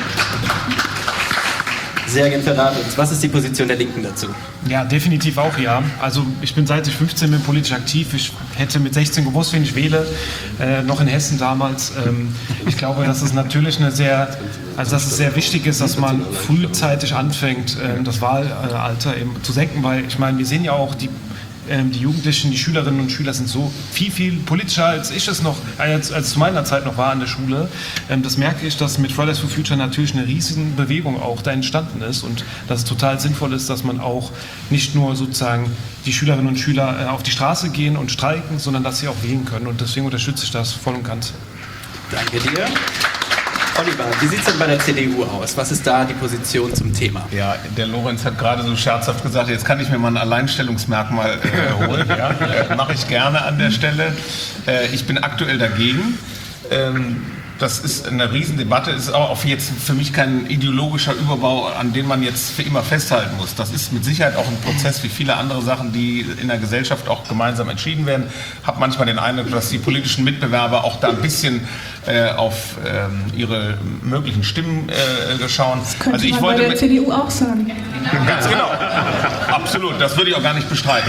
Sergen, verrat uns, was ist die Position der Linken dazu? Ja, definitiv auch ja. Also ich bin seit ich 15 bin politisch aktiv. Ich hätte mit 16 gewusst, wen ich wähle, noch in Hessen damals. Ich glaube, dass es natürlich dass es sehr wichtig ist, dass man frühzeitig anfängt, das Wahlalter eben zu senken, weil ich meine, wir sehen ja auch die Jugendlichen, die Schülerinnen und Schüler sind so viel politischer, als ich es noch, als zu meiner Zeit noch war an der Schule. Das merke ich, dass mit Fridays for Future natürlich eine riesige Bewegung auch da entstanden ist und dass es total sinnvoll ist, dass man auch nicht nur sozusagen die Schülerinnen und Schüler auf die Straße gehen und streiken, sondern dass sie auch wählen können und deswegen unterstütze ich das voll und ganz. Danke dir. Oliver, wie sieht es denn bei der CDU aus? Was ist da die Position zum Thema? Ja, der Lorenz hat gerade so scherzhaft gesagt, jetzt kann ich mir mal ein Alleinstellungsmerkmal holen. Ja, mache ich gerne an der Stelle. Ich bin aktuell dagegen. Das ist eine Riesendebatte, ist auch jetzt für mich kein ideologischer Überbau, an den man jetzt für immer festhalten muss. Das ist mit Sicherheit auch ein Prozess wie viele andere Sachen, die in der Gesellschaft auch gemeinsam entschieden werden. Ich habe manchmal den Eindruck, dass die politischen Mitbewerber auch da ein bisschen auf ihre möglichen Stimmen schauen. Das könnte man bei der CDU auch sagen. Ganz genau. Absolut. Das würde ich auch gar nicht bestreiten.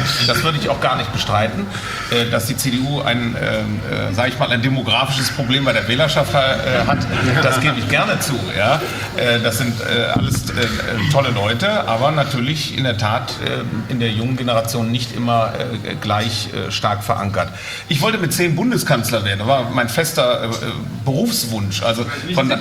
Dass die CDU ein demografisches Problem bei der Wählerschaft hat, das gebe ich gerne zu. Ja? Das sind alles tolle Leute, aber natürlich in der Tat in der jungen Generation nicht immer gleich stark verankert. Ich wollte mit 10 Bundeskanzler werden. Das war mein fester Berufswunsch. Also bitte?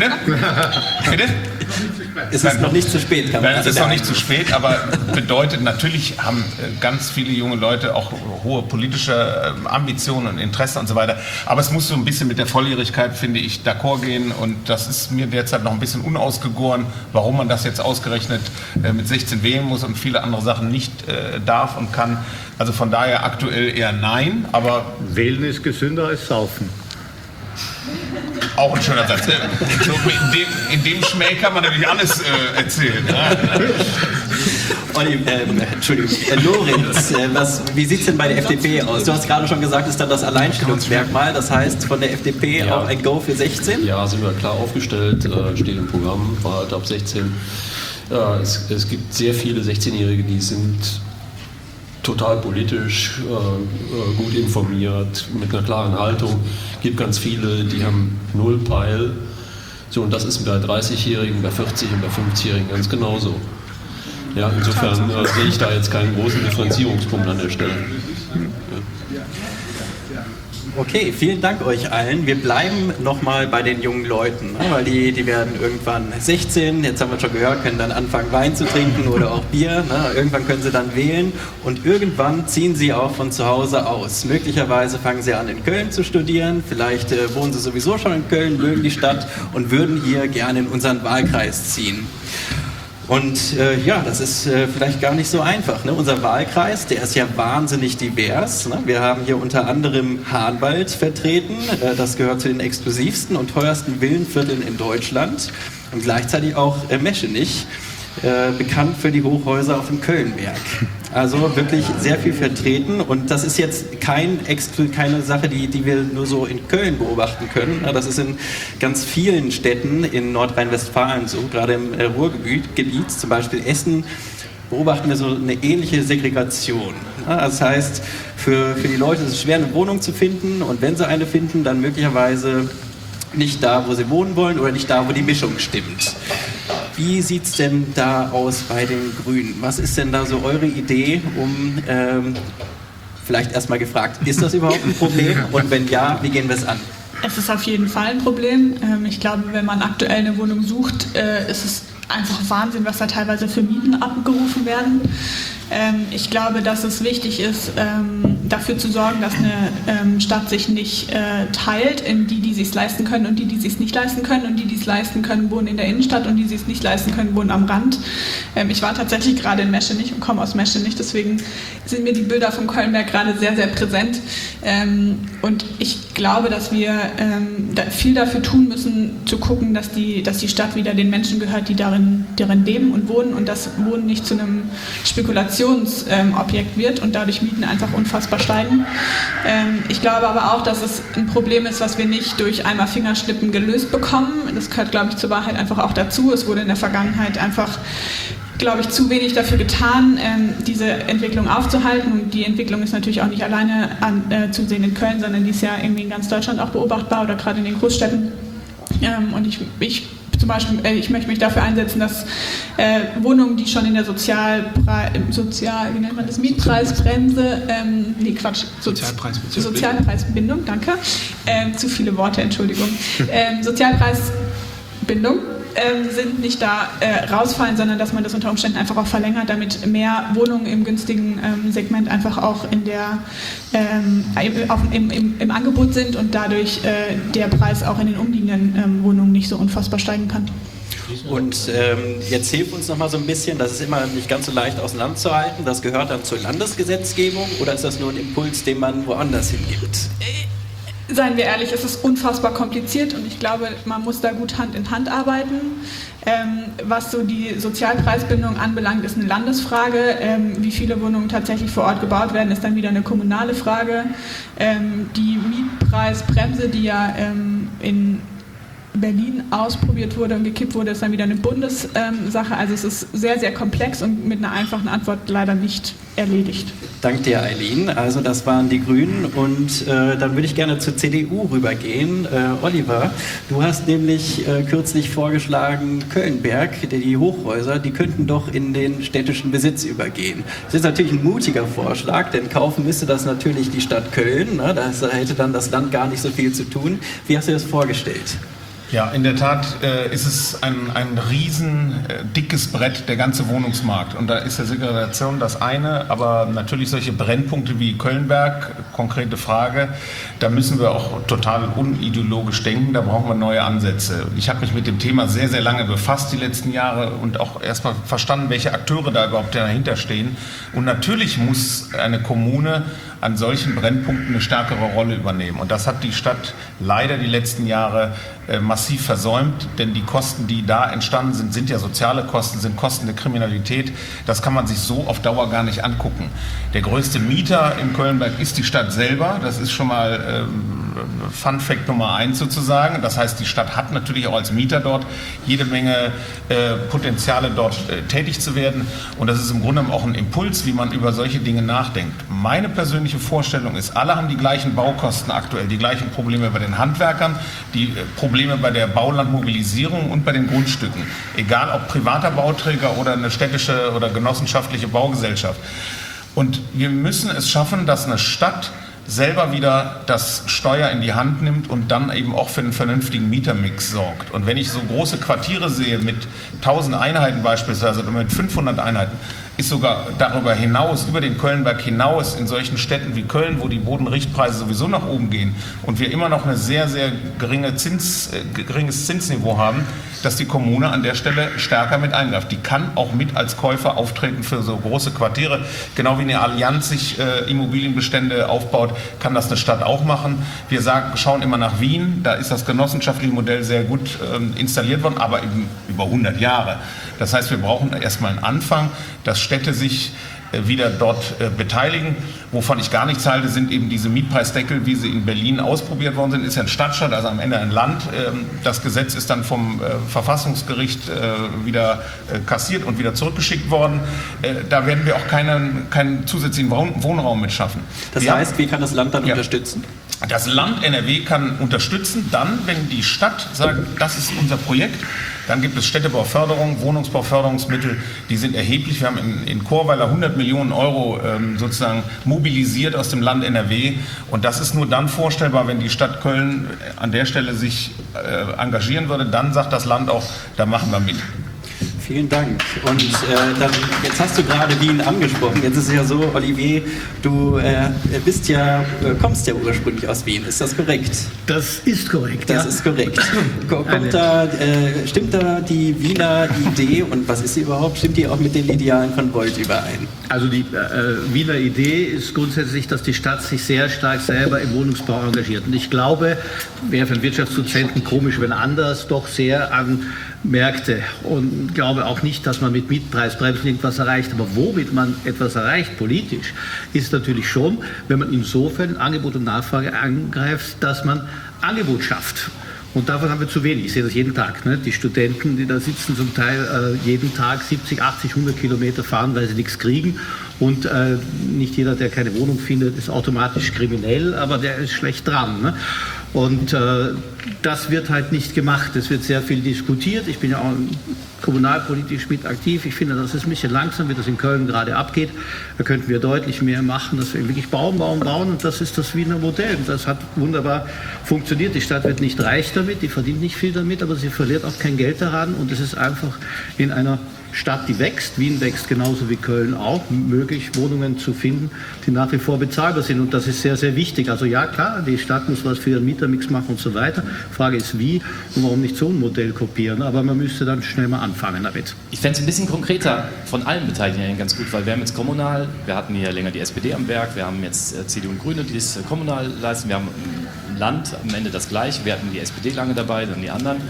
Es ist noch nicht zu spät, kann man Es ist noch nicht zu spät, aber bedeutet, natürlich haben ganz viele junge Leute auch hohe politische Ambitionen und Interessen und so weiter. Aber es muss so ein bisschen mit der Volljährigkeit, finde ich, d'accord gehen. Und das ist mir derzeit noch ein bisschen unausgegoren, warum man das jetzt ausgerechnet mit 16 wählen muss und viele andere Sachen nicht darf und kann. Also von daher aktuell eher nein, aber... Wählen ist gesünder als Saufen. Auch ein schöner Satz. In dem Schmäh kann man natürlich alles erzählen. Lorenz, wie sieht es denn bei der FDP aus? Du hast gerade schon gesagt, ist dann das Alleinstellungsmerkmal, das heißt von der FDP auch ein Go für 16? Ja, sind wir klar aufgestellt, steht im Programm, Wahlalter ab 16. Es gibt sehr viele 16-Jährige, die sind total politisch, gut informiert, mit einer klaren Haltung. Es gibt ganz viele, die haben null Peil. So, und das ist bei 30-Jährigen, bei 40- und bei 50-Jährigen ganz genauso. Ja, insofern sehe ich da jetzt keinen großen Differenzierungspunkt an der Stelle. Okay, vielen Dank euch allen. Wir bleiben nochmal bei den jungen Leuten, ne? Weil die werden irgendwann 16, jetzt haben wir schon gehört, können dann anfangen Wein zu trinken oder auch Bier. Ne? Irgendwann können sie dann wählen und irgendwann ziehen sie auch von zu Hause aus. Möglicherweise fangen sie an in Köln zu studieren, vielleicht wohnen sie sowieso schon in Köln, mögen die Stadt und würden hier gerne in unseren Wahlkreis ziehen. Und das ist vielleicht gar nicht so einfach. Ne? Unser Wahlkreis, der ist ja wahnsinnig divers. Ne? Wir haben hier unter anderem Hahnwald vertreten. Das gehört zu den exklusivsten und teuersten Villenvierteln in Deutschland. Und gleichzeitig auch Meschenich, bekannt für die Hochhäuser auf dem Kölnberg. Also wirklich sehr viel vertreten und das ist jetzt keine Sache, die wir nur so in Köln beobachten können. Das ist in ganz vielen Städten in Nordrhein-Westfalen so, gerade im Ruhrgebiet, zum Beispiel Essen, beobachten wir so eine ähnliche Segregation. Das heißt, für die Leute ist es schwer, eine Wohnung zu finden und wenn sie eine finden, dann möglicherweise nicht da, wo sie wohnen wollen oder nicht da, wo die Mischung stimmt. Wie sieht es denn da aus bei den Grünen? Was ist denn da so eure Idee, vielleicht erstmal gefragt, ist das überhaupt ein Problem? Und wenn ja, wie gehen wir es an? Es ist auf jeden Fall ein Problem. Ich glaube, wenn man aktuell eine Wohnung sucht, ist es einfach Wahnsinn, was da teilweise für Mieten abgerufen werden. Ich glaube, dass es wichtig ist, dafür zu sorgen, dass eine Stadt sich nicht teilt in die es leisten können und die es nicht leisten können. Und die es leisten können, wohnen in der Innenstadt und die es nicht leisten können, wohnen am Rand. Ich war tatsächlich gerade in Meschenich und komme aus Meschenich, deswegen sind mir die Bilder vom Kölnberg gerade sehr, sehr präsent. Und ich glaube, dass wir viel dafür tun müssen, zu gucken, dass die Stadt wieder den Menschen gehört, die darin leben und wohnen und das Wohnen nicht zu einem Spekulationsobjekt wird und dadurch Mieten einfach unfassbar steigen. Ich glaube aber auch, dass es ein Problem ist, was wir nicht durch einmal Fingerschnippen gelöst bekommen. Das gehört, glaube ich, zur Wahrheit einfach auch dazu. Es wurde in der Vergangenheit einfach, glaube ich, zu wenig dafür getan, diese Entwicklung aufzuhalten. Und die Entwicklung ist natürlich auch nicht alleine zu sehen in Köln, sondern die ist ja irgendwie in ganz Deutschland auch beobachtbar oder gerade in den Großstädten. Und ich möchte mich dafür einsetzen, dass Wohnungen, die schon in der Mietpreisbremse, Sozialpreisbindung, danke, zu viele Worte, Entschuldigung, Sozialpreisbindung sind nicht da rausfallen, sondern dass man das unter Umständen einfach auch verlängert, damit mehr Wohnungen im günstigen Segment einfach auch im Angebot sind und dadurch der Preis auch in den umliegenden Wohnungen nicht so unfassbar steigen kann. Und jetzt hilft uns noch mal so ein bisschen, das ist immer nicht ganz so leicht auseinanderzuhalten, das gehört dann zur Landesgesetzgebung oder ist das nur ein Impuls, den man woanders hingibt? Seien wir ehrlich, es ist unfassbar kompliziert und ich glaube, man muss da gut Hand in Hand arbeiten. Was so die Sozialpreisbindung anbelangt, ist eine Landesfrage. Wie viele Wohnungen tatsächlich vor Ort gebaut werden, ist dann wieder eine kommunale Frage. Die Mietpreisbremse, die ja in Berlin ausprobiert wurde und gekippt wurde, ist dann wieder eine Bundessache. Also es ist sehr, sehr komplex und mit einer einfachen Antwort leider nicht erledigt. Danke dir, Eileen. Also das waren die Grünen und dann würde ich gerne zur CDU rübergehen. Oliver, du hast nämlich kürzlich vorgeschlagen, Kölnberg, die Hochhäuser, die könnten doch in den städtischen Besitz übergehen. Das ist natürlich ein mutiger Vorschlag, denn kaufen müsste das natürlich die Stadt Köln. Ne? Da hätte dann das Land gar nicht so viel zu tun. Wie hast du das vorgestellt? Ja, in der Tat ist es ein riesen dickes Brett, der ganze Wohnungsmarkt. Und da ist der Segregation das eine, aber natürlich solche Brennpunkte wie Kölnberg, konkrete Frage, da müssen wir auch total unideologisch denken, da brauchen wir neue Ansätze. Ich habe mich mit dem Thema sehr, sehr lange befasst die letzten Jahre und auch erstmal verstanden, welche Akteure da überhaupt dahinter stehen. Und natürlich muss eine Kommune an solchen Brennpunkten eine stärkere Rolle übernehmen. Und das hat die Stadt leider die letzten Jahre massiv versäumt, denn die Kosten, die da entstanden sind, sind ja soziale Kosten, sind Kosten der Kriminalität. Das kann man sich so auf Dauer gar nicht angucken. Der größte Mieter in Kölnberg ist die Stadt selber. Das ist schon mal Fun Fact Nummer 1 sozusagen. Das heißt, die Stadt hat natürlich auch als Mieter dort jede Menge Potenziale, dort tätig zu werden. Und das ist im Grunde auch ein Impuls, wie man über solche Dinge nachdenkt. Meine persönliche Vorstellung ist, alle haben die gleichen Baukosten aktuell, die gleichen Probleme bei den Handwerkern, die Probleme bei der Baulandmobilisierung und bei den Grundstücken. Egal ob privater Bauträger oder eine städtische oder genossenschaftliche Baugesellschaft. Und wir müssen es schaffen, dass eine Stadt selber wieder das Steuer in die Hand nimmt und dann eben auch für einen vernünftigen Mietermix sorgt. Und wenn ich so große Quartiere sehe mit 1000 Einheiten beispielsweise oder mit 500 Einheiten, ist sogar darüber hinaus, über den Kölnberg hinaus, in solchen Städten wie Köln, wo die Bodenrichtpreise sowieso nach oben gehen und wir immer noch eine sehr, sehr geringes Zinsniveau haben, dass die Kommune an der Stelle stärker mit eingreift. Die kann auch mit als Käufer auftreten für so große Quartiere. Genau wie eine Allianz sich Immobilienbestände aufbaut, kann das eine Stadt auch machen. Wir schauen immer nach Wien, da ist das genossenschaftliche Modell sehr gut installiert worden, aber eben über 100 Jahre. Das heißt, wir brauchen erstmal einen Anfang, dass Städte sich wieder dort beteiligen. Wovon ich gar nichts halte, sind eben diese Mietpreisdeckel, wie sie in Berlin ausprobiert worden sind. Ist ja ein Stadtstaat, also am Ende ein Land. Das Gesetz ist dann vom Verfassungsgericht wieder kassiert und wieder zurückgeschickt worden. Da werden wir auch keinen zusätzlichen Wohnraum mit schaffen. Das heißt, wie kann das Land dann unterstützen? Das Land NRW kann unterstützen, dann, wenn die Stadt sagt, das ist unser Projekt. Dann gibt es Städtebauförderung, Wohnungsbauförderungsmittel, die sind erheblich. Wir haben in Chorweiler 100 Millionen Euro sozusagen mobilisiert aus dem Land NRW. Und das ist nur dann vorstellbar, wenn die Stadt Köln an der Stelle sich engagieren würde. Dann sagt das Land auch, da machen wir mit. Vielen Dank. Und jetzt hast du gerade Wien angesprochen. Jetzt ist es ja so, Olivier, du kommst ja ursprünglich aus Wien. Ist das korrekt? Das ist korrekt. Das ist korrekt. Stimmt da die Wiener Idee und was ist sie überhaupt? Stimmt die auch mit den Idealen von Volt überein? Also die Wiener Idee ist grundsätzlich, dass die Stadt sich sehr stark selber im Wohnungsbau engagiert. Und ich glaube, wäre für einen Wirtschaftsdozenten komisch, wenn anders, doch sehr an Märkte und glaube auch nicht, dass man mit Mietpreisbremsen irgendwas erreicht. Aber womit man etwas erreicht, politisch, ist natürlich schon, wenn man insofern Angebot und Nachfrage angreift, dass man Angebot schafft. Und davon haben wir zu wenig. Ich sehe das jeden Tag. Ne? Die Studenten, die da sitzen, zum Teil jeden Tag 70, 80, 100 Kilometer fahren, weil sie nichts kriegen. Und nicht jeder, der keine Wohnung findet, ist automatisch kriminell, aber der ist schlecht dran. Ne? Und das wird halt nicht gemacht. Es wird sehr viel diskutiert. Ich bin ja auch kommunalpolitisch mit aktiv. Ich finde, das ist ein bisschen langsam, wie das in Köln gerade abgeht. Da könnten wir deutlich mehr machen, dass wir wirklich bauen. Und das ist das Wiener Modell. Und das hat wunderbar funktioniert. Die Stadt wird nicht reich damit, die verdient nicht viel damit, aber sie verliert auch kein Geld daran. Und es ist einfach in einer Stadt, die wächst, Wien wächst genauso wie Köln auch, möglich, Wohnungen zu finden, die nach wie vor bezahlbar sind. Und das ist sehr, sehr wichtig. Also ja, klar, die Stadt muss was für ihren Mietermix machen und so weiter. Frage ist wie und warum nicht so ein Modell kopieren. Aber man müsste dann schnell mal anfangen damit. Ich fände es ein bisschen konkreter von allen Beteiligten ganz gut, weil wir haben jetzt kommunal, wir hatten hier länger die SPD am Werk, wir haben jetzt CDU und Grüne, die es kommunal leisten, wir haben im Land am Ende das Gleiche, wir hatten die SPD lange dabei, dann die anderen.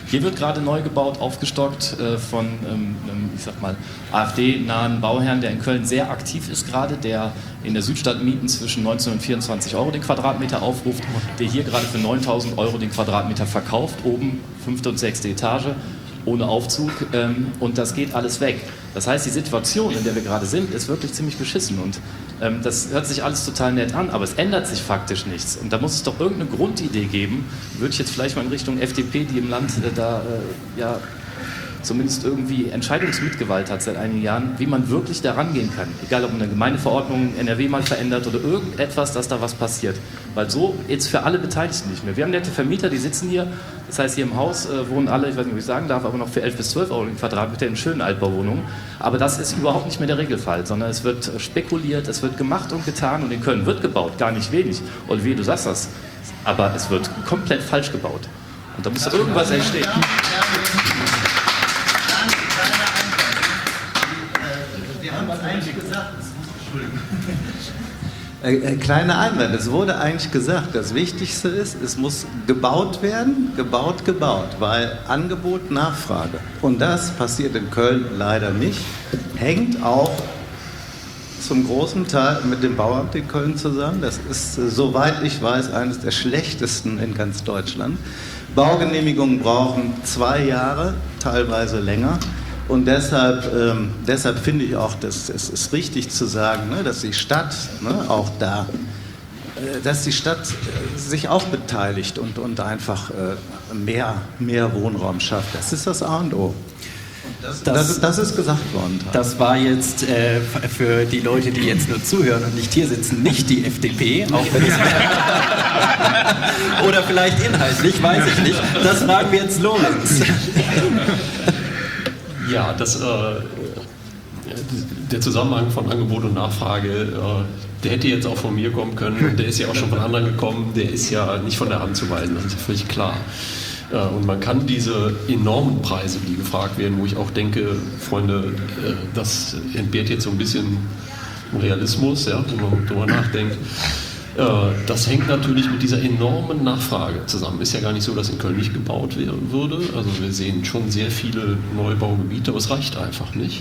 Hier wird gerade neu gebaut, aufgestockt von, ich sag mal, AfD-nahen Bauherrn, der in Köln sehr aktiv ist gerade, der in der Südstadt Mieten zwischen 19 und 24 Euro den Quadratmeter aufruft, der hier gerade für 9.000 Euro den Quadratmeter verkauft, oben 5. und 6. Etage, ohne Aufzug, und das geht alles weg. Das heißt, die Situation, in der wir gerade sind, ist wirklich ziemlich beschissen und das hört sich alles total nett an, aber es ändert sich faktisch nichts. Und da muss es doch irgendeine Grundidee geben, würde ich jetzt vielleicht mal in Richtung FDP, die im Land zumindest irgendwie Entscheidungsmitgewalt hat seit einigen Jahren, wie man wirklich da rangehen kann. Egal, ob man eine Gemeindeverordnung in NRW mal verändert oder irgendetwas, dass da was passiert. Weil so jetzt für alle Beteiligten nicht mehr. Wir haben nette Vermieter, die sitzen hier. Das heißt, hier im Haus wohnen alle, ich weiß nicht, ob ich sagen darf, aber noch für 11 bis 12 Euro den Quadratmeter in schönen Altbauwohnungen. Aber das ist überhaupt nicht mehr der Regelfall, sondern es wird spekuliert, es wird gemacht und getan und in Köln wird gebaut, gar nicht wenig. Olivier, du sagst das, aber es wird komplett falsch gebaut. Und da muss irgendwas entstehen. Kleiner Einwand, es wurde eigentlich gesagt, das Wichtigste ist, es muss gebaut werden, gebaut, weil Angebot, Nachfrage. Und das passiert in Köln leider nicht, hängt auch zum großen Teil mit dem Bauamt in Köln zusammen. Das ist, soweit ich weiß, eines der schlechtesten in ganz Deutschland. Baugenehmigungen brauchen 2 Jahre, teilweise länger. Und deshalb finde ich auch, dass es ist richtig zu sagen, ne, dass die Stadt auch da, dass die Stadt sich auch beteiligt und einfach mehr Wohnraum schafft. Das ist das A und O. Das ist gesagt worden. Das war jetzt für die Leute, die jetzt nur zuhören und nicht hier sitzen, nicht die FDP, auch wenn es oder vielleicht inhaltlich, weiß ich nicht. Das fragen wir jetzt Lorenz. Ja, der Zusammenhang von Angebot und Nachfrage, der hätte jetzt auch von mir kommen können, der ist ja auch schon von anderen gekommen, der ist ja nicht von der Hand zu weisen, das ist ja völlig klar. Und man kann diese enormen Preise, die gefragt werden, wo ich auch denke, Freunde, das entbehrt jetzt so ein bisschen Realismus, ja, wenn man darüber nachdenkt. Das hängt natürlich mit dieser enormen Nachfrage zusammen. Ist ja gar nicht so, dass in Köln nicht gebaut würde. Also wir sehen schon sehr viele Neubaugebiete, aber es reicht einfach nicht.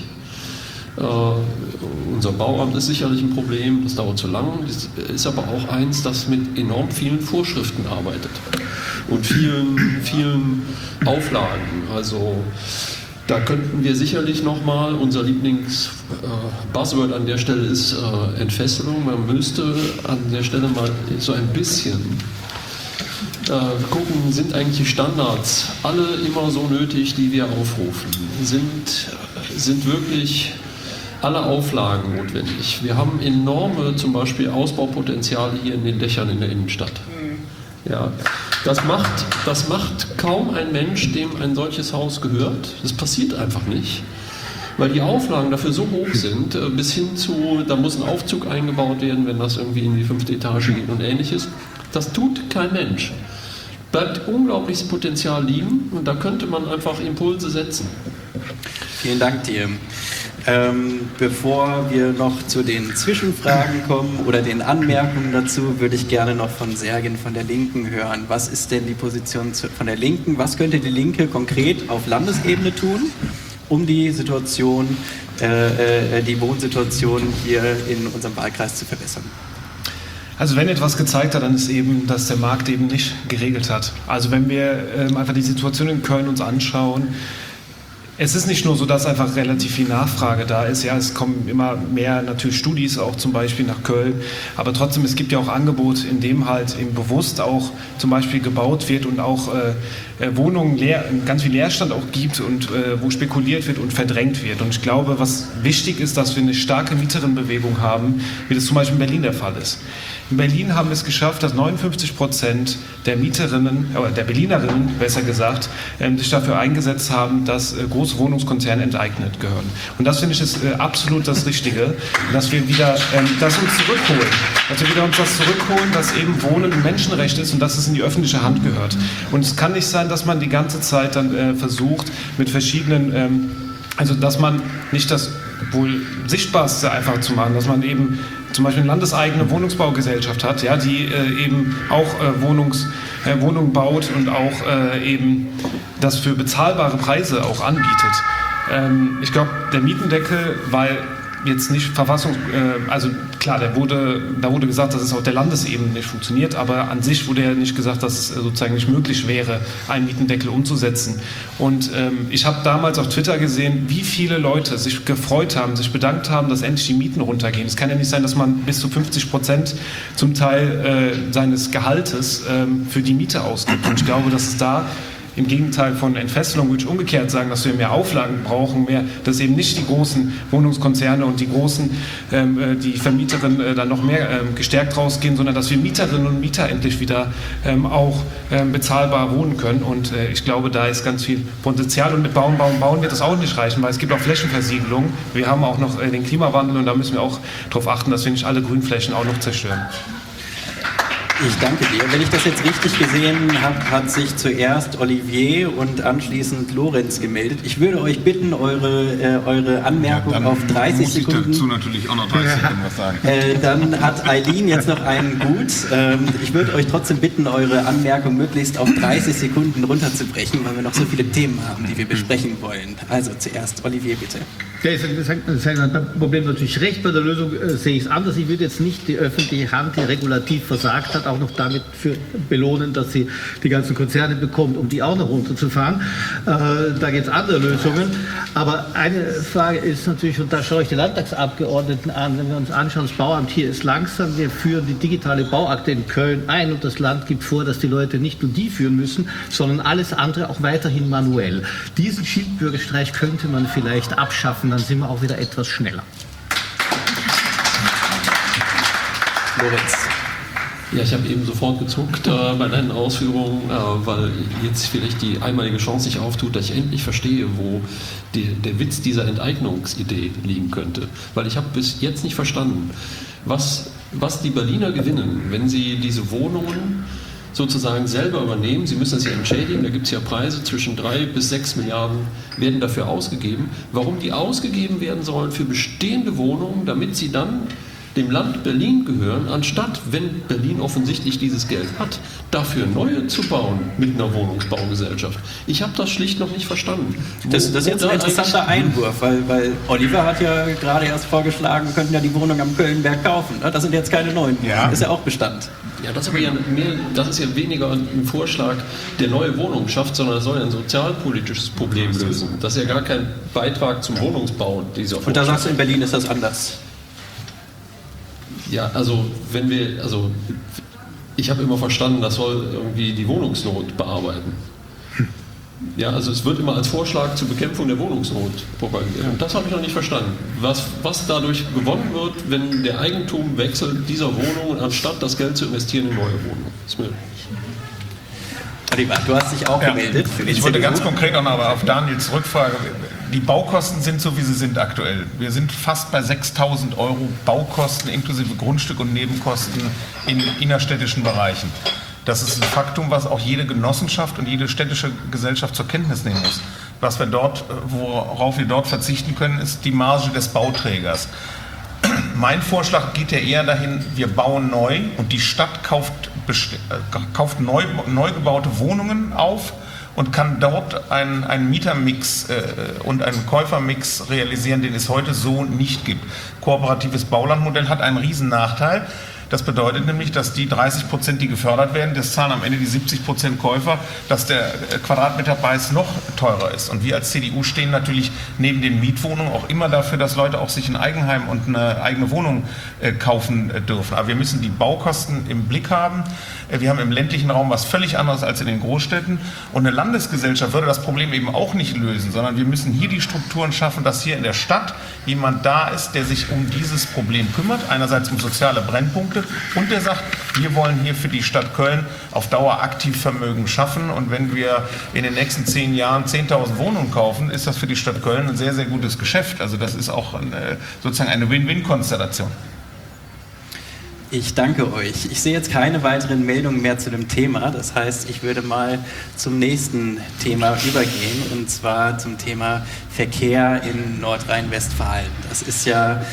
Unser Bauamt ist sicherlich ein Problem, das dauert zu lang. Es ist aber auch eins, das mit enorm vielen Vorschriften arbeitet und vielen Auflagen. Also da könnten wir sicherlich nochmal, unser Lieblings-Buzzword an der Stelle ist Entfesselung. Man müsste an der Stelle mal so ein bisschen gucken, sind eigentlich die Standards alle immer so nötig, die wir aufrufen? Sind wirklich alle Auflagen notwendig? Wir haben enorme, zum Beispiel Ausbaupotenziale hier in den Dächern in der Innenstadt. Ja, das macht kaum ein Mensch, dem ein solches Haus gehört. Das passiert einfach nicht, weil die Auflagen dafür so hoch sind, bis hin zu, da muss ein Aufzug eingebaut werden, wenn das irgendwie in die 5. Etage geht und ähnliches. Das tut kein Mensch. Bleibt unglaubliches Potenzial liegen und da könnte man einfach Impulse setzen. Vielen Dank dir. Bevor wir noch zu den Zwischenfragen kommen oder den Anmerkungen dazu, würde ich gerne noch von Sergen von der Linken hören. Was ist denn die Position von der Linken? Was könnte die Linke konkret auf Landesebene tun, um die Situation, die Wohnsituation hier in unserem Wahlkreis zu verbessern? Also wenn etwas gezeigt hat, dann ist eben, dass der Markt eben nicht geregelt hat. Also wenn wir einfach die Situation in Köln uns anschauen, es ist nicht nur so, dass einfach relativ viel Nachfrage da ist. Ja, es kommen immer mehr natürlich Studis auch zum Beispiel nach Köln. Aber trotzdem, es gibt ja auch Angebot, in dem halt eben bewusst auch zum Beispiel gebaut wird und auch Wohnungen ganz viel Leerstand auch gibt und wo spekuliert wird und verdrängt wird. Und ich glaube, was wichtig ist, dass wir eine starke Mieterinnenbewegung haben, wie das zum Beispiel in Berlin der Fall ist. In Berlin haben wir es geschafft, dass 59% der Mieterinnen, der Berlinerinnen besser gesagt, sich dafür eingesetzt haben, dass große Wohnungskonzerne enteignet gehören. Und das finde ich ist absolut das Richtige, dass wir wieder das uns zurückholen. Dass wir wieder uns das zurückholen, dass eben Wohnen ein Menschenrecht ist und dass es in die öffentliche Hand gehört. Und es kann nicht sein, dass man die ganze Zeit dann versucht, mit verschiedenen, also dass man nicht das wohl Sichtbarste einfach zu machen, dass man eben zum Beispiel eine landeseigene Wohnungsbaugesellschaft hat, ja, die eben auch Wohnungen baut und auch eben das für bezahlbare Preise auch anbietet. Ich glaube, der Mietendeckel, weil jetzt nicht also klar, da wurde gesagt, dass es auf der Landesebene nicht funktioniert, aber an sich wurde ja nicht gesagt, dass es sozusagen nicht möglich wäre, einen Mietendeckel umzusetzen. Und ich habe damals auf Twitter gesehen, wie viele Leute sich gefreut haben, sich bedankt haben, dass endlich die Mieten runtergehen. Es kann ja nicht sein, dass man bis zu 50% zum Teil seines Gehaltes für die Miete ausgibt. Und ich glaube, dass es da im Gegenteil von Entfesselung, würde ich umgekehrt sagen, dass wir mehr Auflagen brauchen, dass eben nicht die großen Wohnungskonzerne und die großen, die Vermieterinnen dann noch mehr gestärkt rausgehen, sondern dass wir Mieterinnen und Mieter endlich wieder auch bezahlbar wohnen können. Und ich glaube, da ist ganz viel Potenzial. Und mit Bauen wird das auch nicht reichen, weil es gibt auch Flächenversiegelung. Wir haben auch noch den Klimawandel und da müssen wir auch darauf achten, dass wir nicht alle Grünflächen auch noch zerstören. Ich danke dir. Wenn ich das jetzt richtig gesehen habe, hat sich zuerst Olivier und anschließend Lorenz gemeldet. Ich würde euch bitten, eure Anmerkung auf 30 Sekunden... Ich dazu natürlich auch noch 30 Sekunden was sagen. Dann hat Eileen jetzt noch einen Gut. Ich würde euch trotzdem bitten, eure Anmerkung möglichst auf 30 Sekunden runterzubrechen, weil wir noch so viele Themen haben, die wir besprechen wollen. Also zuerst Olivier, bitte. Ja, ich sage beim Problem natürlich recht, bei der Lösung sehe ich es anders. Ich würde jetzt nicht die öffentliche Hand, die regulativ versagt hat, auch noch damit belohnen, dass sie die ganzen Konzerne bekommt, um die auch noch runterzufahren. Da gibt es andere Lösungen. Aber eine Frage ist natürlich, und da schaue ich die Landtagsabgeordneten an, wenn wir uns anschauen, das Bauamt hier ist langsam, wir führen die digitale Bauakte in Köln ein und das Land gibt vor, dass die Leute nicht nur die führen müssen, sondern alles andere auch weiterhin manuell. Diesen Schildbürgerstreich könnte man vielleicht abschaffen, dann sind wir auch wieder etwas schneller. Lorenz. Ja, ich habe eben sofort gezuckt bei deinen Ausführungen, weil jetzt vielleicht die einmalige Chance sich auftut, dass ich endlich verstehe, wo der Witz dieser Enteignungsidee liegen könnte. Weil ich habe bis jetzt nicht verstanden, was die Berliner gewinnen, wenn sie diese Wohnungen sozusagen selber übernehmen. Sie müssen es ja entschädigen, da gibt es ja Preise zwischen 3 bis 6 Milliarden werden dafür ausgegeben. Warum die ausgegeben werden sollen für bestehende Wohnungen, damit sie dann dem Land Berlin gehören, anstatt, wenn Berlin offensichtlich dieses Geld hat, dafür neue zu bauen mit einer Wohnungsbaugesellschaft. Ich habe das schlicht noch nicht verstanden. Das ist jetzt ein interessanter Einwurf, weil Oliver hat ja gerade erst vorgeschlagen, wir könnten ja die Wohnung am Kölnberg kaufen. Das sind jetzt keine neuen Wohnungen, das ist ja auch Bestand. Ja, das ist ja weniger ein Vorschlag, der neue Wohnungen schafft, sondern das soll ein sozialpolitisches Problem lösen. Das ist ja gar kein Beitrag zum Wohnungsbau, dieser Vorschlag. Und da sagst du, in Berlin ist das anders. Ja, also ich habe immer verstanden, das soll irgendwie die Wohnungsnot bearbeiten. Ja, also es wird immer als Vorschlag zur Bekämpfung der Wohnungsnot propagiert. Und das habe ich noch nicht verstanden. Was dadurch gewonnen wird, wenn der Eigentum wechselt dieser Wohnungen, anstatt das Geld zu investieren in neue Wohnungen. Ist mir Oliver, du hast dich auch gemeldet. Ich wollte ganz konkret noch aber auf Daniels Rückfrage. Die Baukosten sind so, wie sie sind aktuell. Wir sind fast bei 6.000 € Baukosten inklusive Grundstück- und Nebenkosten in innerstädtischen Bereichen. Das ist ein Faktum, was auch jede Genossenschaft und jede städtische Gesellschaft zur Kenntnis nehmen muss. Worauf wir dort verzichten können, ist die Marge des Bauträgers. Mein Vorschlag geht ja eher dahin, wir bauen neu und die Stadt kauft neu gebaute Wohnungen auf und kann dort einen Mietermix und einen Käufermix realisieren, den es heute so nicht gibt. Kooperatives Baulandmodell hat einen riesen Nachteil. Das bedeutet nämlich, dass die 30%, die gefördert werden, das zahlen am Ende die 70% Käufer, dass der Quadratmeterpreis noch teurer ist. Und wir als CDU stehen natürlich neben den Mietwohnungen auch immer dafür, dass Leute auch sich ein Eigenheim und eine eigene Wohnung kaufen dürfen. Aber wir müssen die Baukosten im Blick haben. Wir haben im ländlichen Raum was völlig anderes als in den Großstädten. Und eine Landesgesellschaft würde das Problem eben auch nicht lösen, sondern wir müssen hier die Strukturen schaffen, dass hier in der Stadt jemand da ist, der sich um dieses Problem kümmert. Einerseits um soziale Brennpunkte und der sagt, wir wollen hier für die Stadt Köln auf Dauer aktiv Vermögen schaffen. Und wenn wir in den nächsten 10 Jahren 10.000 Wohnungen kaufen, ist das für die Stadt Köln ein sehr, sehr gutes Geschäft. Also das ist auch sozusagen eine Win-Win-Konstellation. Ich danke euch. Ich sehe jetzt keine weiteren Meldungen mehr zu dem Thema. Das heißt, ich würde mal zum nächsten Thema übergehen, und zwar zum Thema Verkehr in Nordrhein-Westfalen. Das ist ja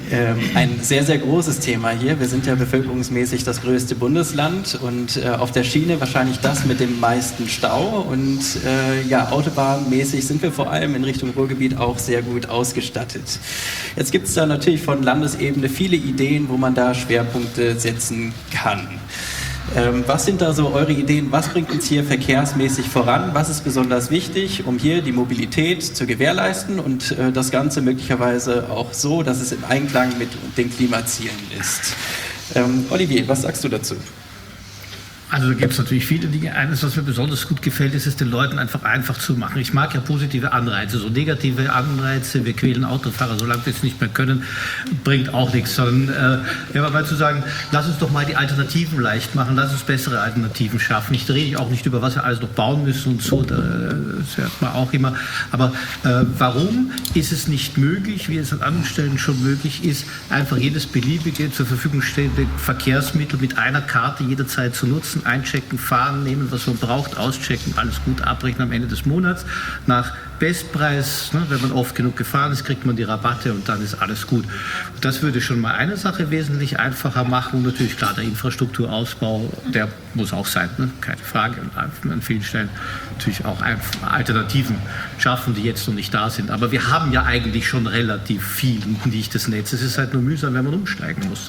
Ein sehr, sehr großes Thema hier. Wir sind ja bevölkerungsmäßig das größte Bundesland und auf der Schiene wahrscheinlich das mit dem meisten Stau. Und autobahnmäßig sind wir vor allem in Richtung Ruhrgebiet auch sehr gut ausgestattet. Jetzt gibt es da natürlich von Landesebene viele Ideen, wo man da Schwerpunkte setzen kann. Was sind da so eure Ideen? Was bringt uns hier verkehrsmäßig voran? Was ist besonders wichtig, um hier die Mobilität zu gewährleisten und das Ganze möglicherweise auch so, dass es im Einklang mit den Klimazielen ist? Olivier, was sagst du dazu? Also da gibt es natürlich viele Dinge. Eines, was mir besonders gut gefällt, ist es den Leuten einfach zu machen. Ich mag ja positive Anreize. So negative Anreize, wir quälen Autofahrer, solange wir es nicht mehr können, bringt auch nichts. Sondern mal zu sagen, lass uns doch mal die Alternativen leicht machen, lass uns bessere Alternativen schaffen. Ich rede auch nicht über, was wir alles noch bauen müssen und so, das hört man auch immer. Aber warum ist es nicht möglich, wie es an anderen Stellen schon möglich ist, einfach jedes beliebige zur Verfügung stehende Verkehrsmittel mit einer Karte jederzeit zu nutzen? Einchecken, fahren, nehmen, was man braucht, auschecken, alles gut abrechnen am Ende des Monats. Nach Bestpreis, wenn man oft genug gefahren ist, kriegt man die Rabatte und dann ist alles gut. Und das würde schon mal eine Sache wesentlich einfacher machen. Und natürlich, klar, der Infrastrukturausbau, der muss auch sein, keine Frage. Und an vielen Stellen natürlich auch Alternativen schaffen, die jetzt noch nicht da sind. Aber wir haben ja eigentlich schon relativ viel ein dichtes Netz. Es ist halt nur mühsam, wenn man umsteigen muss.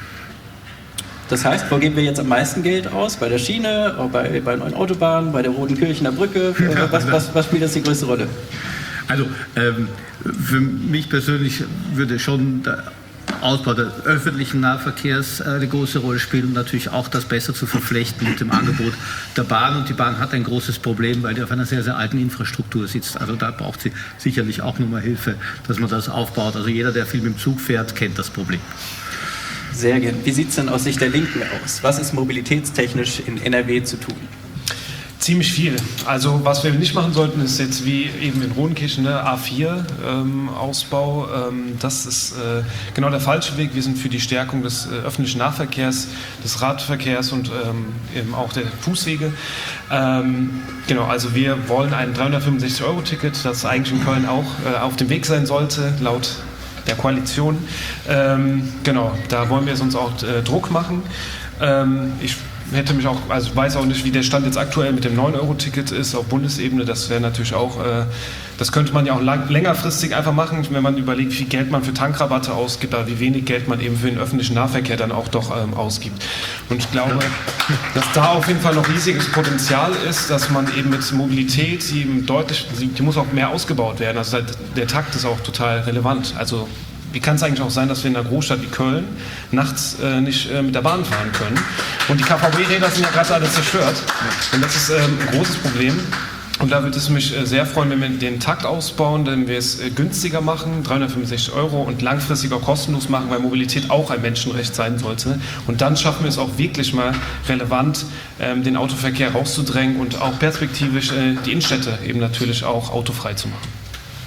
Das heißt, wo geben wir jetzt am meisten Geld aus? Bei der Schiene, bei neuen Autobahnen, bei der Rodenkirchener Brücke? Was spielt das die größte Rolle? Also für mich persönlich würde schon der Ausbau des öffentlichen Nahverkehrs eine große Rolle spielen und natürlich auch das besser zu verflechten mit dem Angebot der Bahn. Und die Bahn hat ein großes Problem, weil die auf einer sehr, sehr alten Infrastruktur sitzt. Also da braucht sie sicherlich auch nochmal Hilfe, dass man das aufbaut. Also jeder, der viel mit dem Zug fährt, kennt das Problem. Sehr gerne. Wie sieht es denn aus Sicht der Linken aus? Was ist mobilitätstechnisch in NRW zu tun? Ziemlich viel. Also was wir nicht machen sollten, ist jetzt wie eben in Rodenkirchen, A4-Ausbau. Das ist genau der falsche Weg. Wir sind für die Stärkung des öffentlichen Nahverkehrs, des Radverkehrs und eben auch der Fußwege. Also wir wollen ein 365-Euro-Ticket, das eigentlich in Köln auch auf dem Weg sein sollte, laut der Koalition. Da wollen wir uns auch Druck machen. Ich weiß auch nicht, wie der Stand jetzt aktuell mit dem 9-Euro-Ticket ist auf Bundesebene. Das wäre natürlich auch, das könnte man ja auch längerfristig einfach machen, wenn man überlegt, wie viel Geld man für Tankrabatte ausgibt, aber wie wenig Geld man eben für den öffentlichen Nahverkehr dann auch doch ausgibt. Und ich glaube, dass da auf jeden Fall noch riesiges Potenzial ist, dass man eben mit Mobilität, die muss auch mehr ausgebaut werden. Also der Takt ist auch total relevant. Also wie kann es eigentlich auch sein, dass wir in einer Großstadt wie Köln nachts nicht mit der Bahn fahren können? Und die KVB-Räder sind ja gerade alle zerstört. Und das ist ein großes Problem. Und da würde es mich sehr freuen, wenn wir den Takt ausbauen, wenn wir es günstiger machen, 365 Euro und langfristig auch kostenlos machen, weil Mobilität auch ein Menschenrecht sein sollte. Und dann schaffen wir es auch wirklich mal relevant, den Autoverkehr rauszudrängen und auch perspektivisch die Innenstädte eben natürlich auch autofrei zu machen.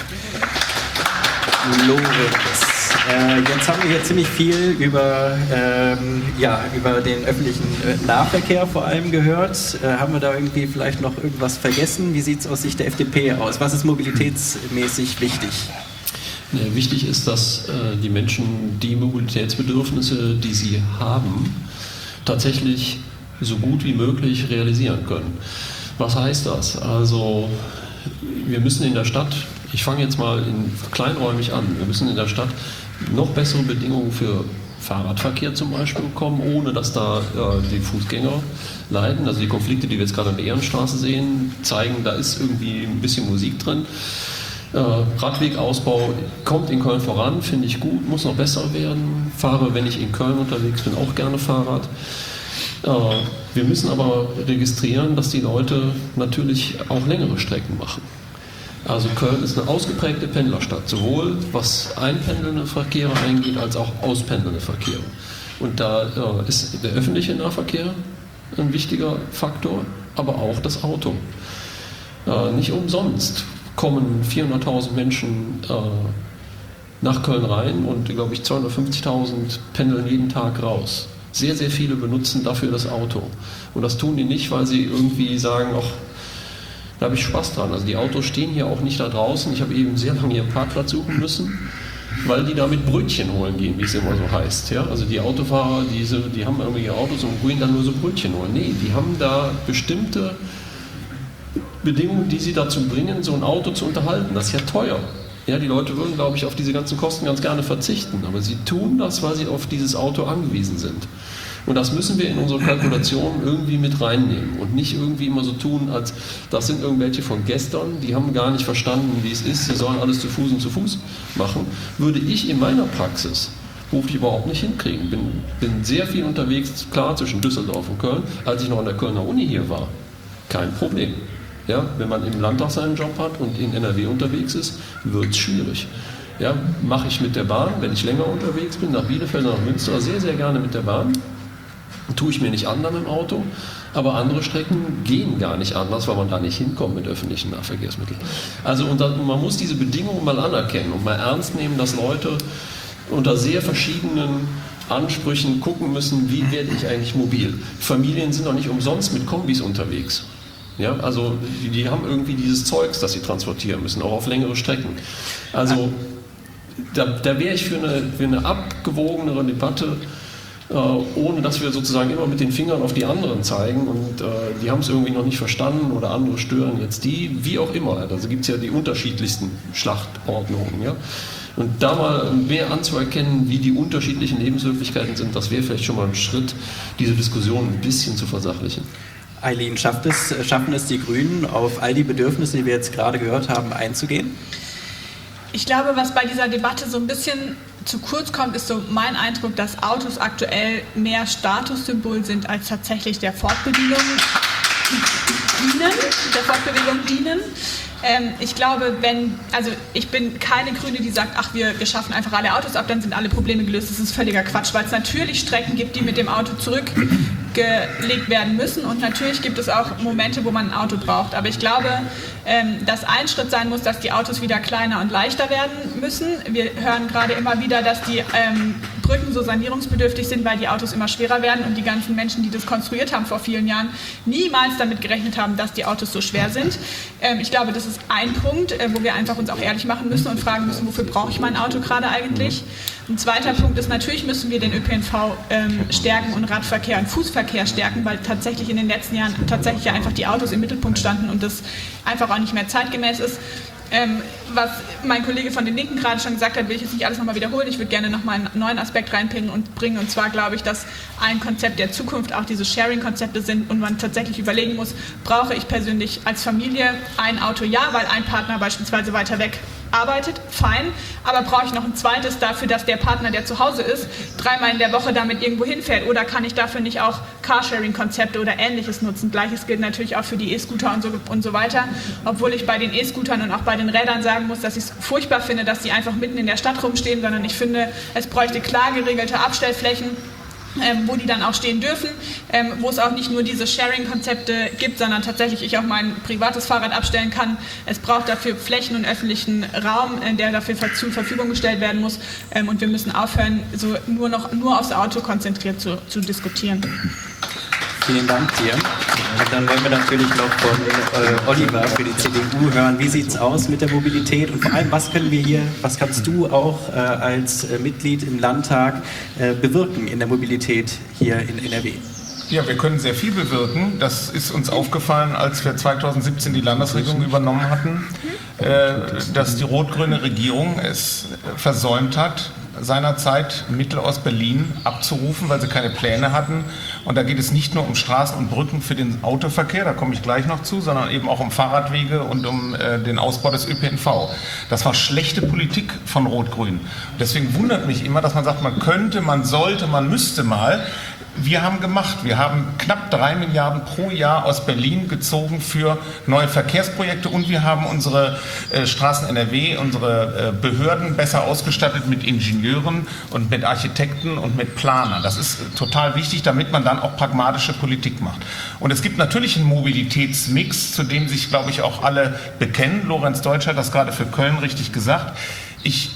Jetzt haben wir hier ziemlich viel über den öffentlichen Nahverkehr vor allem gehört. Haben wir da irgendwie vielleicht noch irgendwas vergessen? Wie sieht es aus Sicht der FDP aus? Was ist mobilitätsmäßig wichtig? Wichtig ist, dass die Menschen die Mobilitätsbedürfnisse, die sie haben, tatsächlich so gut wie möglich realisieren können. Was heißt das? Also wir müssen in der Stadt, ich fange jetzt mal kleinräumig an, wir müssen in der Stadt noch bessere Bedingungen für Fahrradverkehr zum Beispiel bekommen, ohne dass da die Fußgänger leiden. Also die Konflikte, die wir jetzt gerade an der Ehrenstraße sehen, zeigen, da ist irgendwie ein bisschen Musik drin. Radwegausbau kommt in Köln voran, finde ich gut, muss noch besser werden. Fahre, wenn ich in Köln unterwegs bin, auch gerne Fahrrad. Wir müssen aber registrieren, dass die Leute natürlich auch längere Strecken machen. Also Köln ist eine ausgeprägte Pendlerstadt, sowohl was einpendelnde Verkehre eingeht, als auch auspendelnde Verkehre. Und da ist der öffentliche Nahverkehr ein wichtiger Faktor, aber auch das Auto. Nicht umsonst kommen 400.000 Menschen nach Köln rein und, glaube ich, 250.000 pendeln jeden Tag raus. Sehr, sehr viele benutzen dafür das Auto. Und das tun die nicht, weil sie irgendwie sagen, ach, da habe ich Spaß dran. Also die Autos stehen hier auch nicht da draußen. Ich habe eben sehr lange hier einen Parkplatz suchen müssen. weil die damit Brötchen holen gehen, wie es immer so heißt. Ja? Also die Autofahrer, die haben irgendwelche Autos und gehen dann nur so Brötchen holen. Nee, die haben da bestimmte Bedingungen, die sie dazu bringen, so ein Auto zu unterhalten. Das ist ja teuer. Ja, die Leute würden, glaube ich, auf diese ganzen Kosten ganz gerne verzichten, aber sie tun das, weil sie auf dieses Auto angewiesen sind. Und das müssen wir in unsere Kalkulation irgendwie mit reinnehmen und nicht irgendwie immer so tun, als das sind irgendwelche von gestern, die haben gar nicht verstanden, wie es ist, sie sollen alles zu Fuß und zu Fuß machen. Würde ich in meiner Praxis beruflich überhaupt nicht hinkriegen. Bin sehr viel unterwegs, klar, zwischen Düsseldorf und Köln, als ich noch an der Kölner Uni hier war. Kein Problem. Ja, wenn man im Landtag seinen Job hat und in NRW unterwegs ist, wird es schwierig. Ja, mache ich mit der Bahn, wenn ich länger unterwegs bin, nach Bielefeld, nach Münster, sehr, sehr gerne mit der Bahn. Tue ich mir nicht an im Auto, aber andere Strecken gehen gar nicht anders, weil man da nicht hinkommt mit öffentlichen Nahverkehrsmitteln. Also man muss diese Bedingungen mal anerkennen und mal ernst nehmen, dass Leute unter sehr verschiedenen Ansprüchen gucken müssen, wie werde ich eigentlich mobil. Familien sind doch nicht umsonst mit Kombis unterwegs. Ja, also die haben irgendwie dieses Zeugs, das sie transportieren müssen, auch auf längere Strecken. Also da wäre ich für eine abgewogenere Debatte, ohne dass wir sozusagen immer mit den Fingern auf die anderen zeigen und die haben es irgendwie noch nicht verstanden oder andere stören jetzt die, wie auch immer. Also gibt es ja die unterschiedlichsten Schlachtordnungen. Ja? Und da mal mehr anzuerkennen, wie die unterschiedlichen Lebenswirklichkeiten sind, das wäre vielleicht schon mal ein Schritt, diese Diskussion ein bisschen zu versachlichen. Eileen, schaffen es die Grünen, auf all die Bedürfnisse, die wir jetzt gerade gehört haben, einzugehen? Ich glaube, was bei dieser Debatte so ein bisschen zu kurz kommt, ist so mein Eindruck, dass Autos aktuell mehr Statussymbol sind, als tatsächlich der Fortbewegung dienen. Ich glaube, ich bin keine Grüne, die sagt, ach, wir schaffen einfach alle Autos ab, dann sind alle Probleme gelöst. Das ist völliger Quatsch, weil es natürlich Strecken gibt, die mit dem Auto zurückgelegt werden müssen und natürlich gibt es auch Momente, wo man ein Auto braucht. Aber ich glaube, dass ein Schritt sein muss, dass die Autos wieder kleiner und leichter werden müssen. Wir hören gerade immer wieder, dass die Brücken so sanierungsbedürftig sind, weil die Autos immer schwerer werden und die ganzen Menschen, die das konstruiert haben vor vielen Jahren, niemals damit gerechnet haben, dass die Autos so schwer sind. Ich glaube, das ist ein Punkt, wo wir einfach uns auch ehrlich machen müssen und fragen müssen, wofür brauche ich mein Auto gerade eigentlich? Ein zweiter Punkt ist, natürlich müssen wir den ÖPNV stärken und Radverkehr und Fußverkehr stärken, weil tatsächlich in den letzten Jahren tatsächlich ja einfach die Autos im Mittelpunkt standen und das einfach auch nicht mehr zeitgemäß ist. Was mein Kollege von den Linken gerade schon gesagt hat, will ich jetzt nicht alles nochmal wiederholen. Ich würde gerne nochmal einen neuen Aspekt reinbringen. Und zwar glaube ich, dass ein Konzept der Zukunft auch diese Sharing-Konzepte sind und man tatsächlich überlegen muss, brauche ich persönlich als Familie ein Auto? Ja, weil ein Partner beispielsweise weiter weg arbeitet, fein, aber brauche ich noch ein zweites dafür, dass der Partner, der zu Hause ist, 3-mal in der Woche damit irgendwo hinfährt, oder kann ich dafür nicht auch Carsharing-Konzepte oder Ähnliches nutzen? Gleiches gilt natürlich auch für die E-Scooter und so weiter, obwohl ich bei den E-Scootern und auch bei den Rädern sagen muss, dass ich es furchtbar finde, dass die einfach mitten in der Stadt rumstehen, sondern ich finde, es bräuchte klar geregelte Abstellflächen, wo die dann auch stehen dürfen, wo es auch nicht nur diese Sharing-Konzepte gibt, sondern tatsächlich ich auch mein privates Fahrrad abstellen kann. Es braucht dafür Flächen und öffentlichen Raum, der dafür zur Verfügung gestellt werden muss, und wir müssen aufhören, so nur aufs Auto konzentriert zu diskutieren. Vielen Dank dir. Und dann wollen wir natürlich noch von Oliver für die CDU hören. Wie sieht es aus mit der Mobilität und vor allem, was kannst du auch als Mitglied im Landtag bewirken in der Mobilität hier in NRW? Ja, wir können sehr viel bewirken. Das ist uns aufgefallen, als wir 2017 die Landesregierung übernommen hatten, dass die rot-grüne Regierung es versäumt hat, seinerzeit Mittel aus Berlin abzurufen, weil sie keine Pläne hatten. Und da geht es nicht nur um Straßen und Brücken für den Autoverkehr, da komme ich gleich noch zu, sondern eben auch um Fahrradwege und um den Ausbau des ÖPNV. Das war schlechte Politik von Rot-Grün. Deswegen wundert mich immer, dass man sagt, man könnte, man sollte, man müsste mal. Wir haben gemacht. Wir haben knapp 3 Milliarden pro Jahr aus Berlin gezogen für neue Verkehrsprojekte und wir haben unsere Straßen NRW, unsere Behörden besser ausgestattet mit Ingenieuren und mit Architekten und mit Planern. Das ist total wichtig, damit man dann auch pragmatische Politik macht. Und es gibt natürlich einen Mobilitätsmix, zu dem sich, glaube ich, auch alle bekennen. Lorenz Deutsch hat das gerade für Köln richtig gesagt. Ich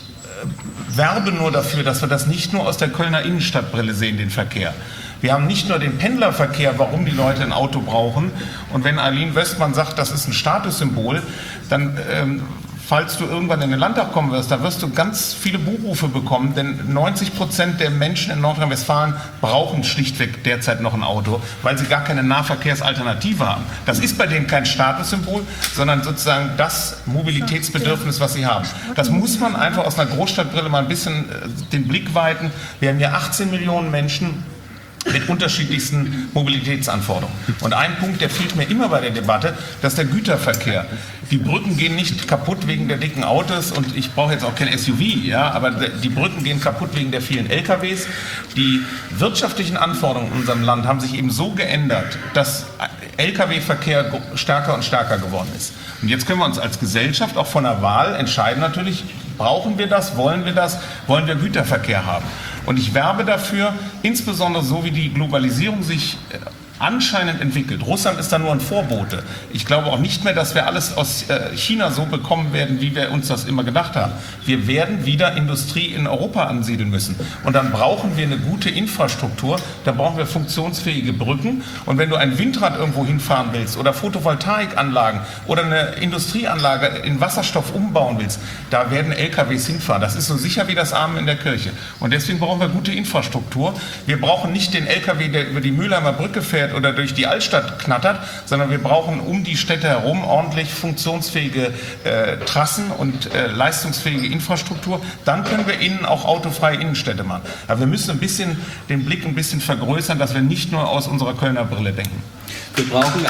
werbe nur dafür, dass wir das nicht nur aus der Kölner Innenstadtbrille sehen, den Verkehr. Wir haben nicht nur den Pendlerverkehr, warum die Leute ein Auto brauchen. Und wenn Eileen Wöstmann sagt, das ist ein Statussymbol, dann falls du irgendwann in den Landtag kommen wirst, da wirst du ganz viele Buchrufe bekommen, denn 90% der Menschen in Nordrhein-Westfalen brauchen schlichtweg derzeit noch ein Auto, weil sie gar keine Nahverkehrsalternative haben. Das ist bei denen kein Statussymbol, sondern sozusagen das Mobilitätsbedürfnis, was sie haben. Das muss man einfach aus einer Großstadtbrille mal ein bisschen den Blick weiten. Wir haben hier 18 Millionen Menschen mit unterschiedlichsten Mobilitätsanforderungen. Und ein Punkt, der fehlt mir immer bei der Debatte, das ist der Güterverkehr. Die Brücken gehen nicht kaputt wegen der dicken Autos und ich brauche jetzt auch kein SUV, ja, aber die Brücken gehen kaputt wegen der vielen LKWs. Die wirtschaftlichen Anforderungen in unserem Land haben sich eben so geändert, dass Lkw-Verkehr stärker und stärker geworden ist. Und jetzt können wir uns als Gesellschaft auch von der Wahl entscheiden natürlich, brauchen wir das, wollen wir Güterverkehr haben. Und ich werbe dafür, insbesondere so wie die Globalisierung sich anscheinend entwickelt. Russland ist da nur ein Vorbote. Ich glaube auch nicht mehr, dass wir alles aus China so bekommen werden, wie wir uns das immer gedacht haben. Wir werden wieder Industrie in Europa ansiedeln müssen. Und dann brauchen wir eine gute Infrastruktur, da brauchen wir funktionsfähige Brücken. Und wenn du ein Windrad irgendwo hinfahren willst oder Photovoltaikanlagen oder eine Industrieanlage in Wasserstoff umbauen willst, da werden LKWs hinfahren. Das ist so sicher wie das Amen in der Kirche. Und deswegen brauchen wir gute Infrastruktur. Wir brauchen nicht den LKW, der über die Mülheimer Brücke fährt oder durch die Altstadt knattert, sondern wir brauchen um die Städte herum ordentlich funktionsfähige Trassen und leistungsfähige Infrastruktur. Dann können wir innen auch autofreie Innenstädte machen. Aber wir müssen den Blick ein bisschen vergrößern, dass wir nicht nur aus unserer Kölner Brille denken. Wir brauchen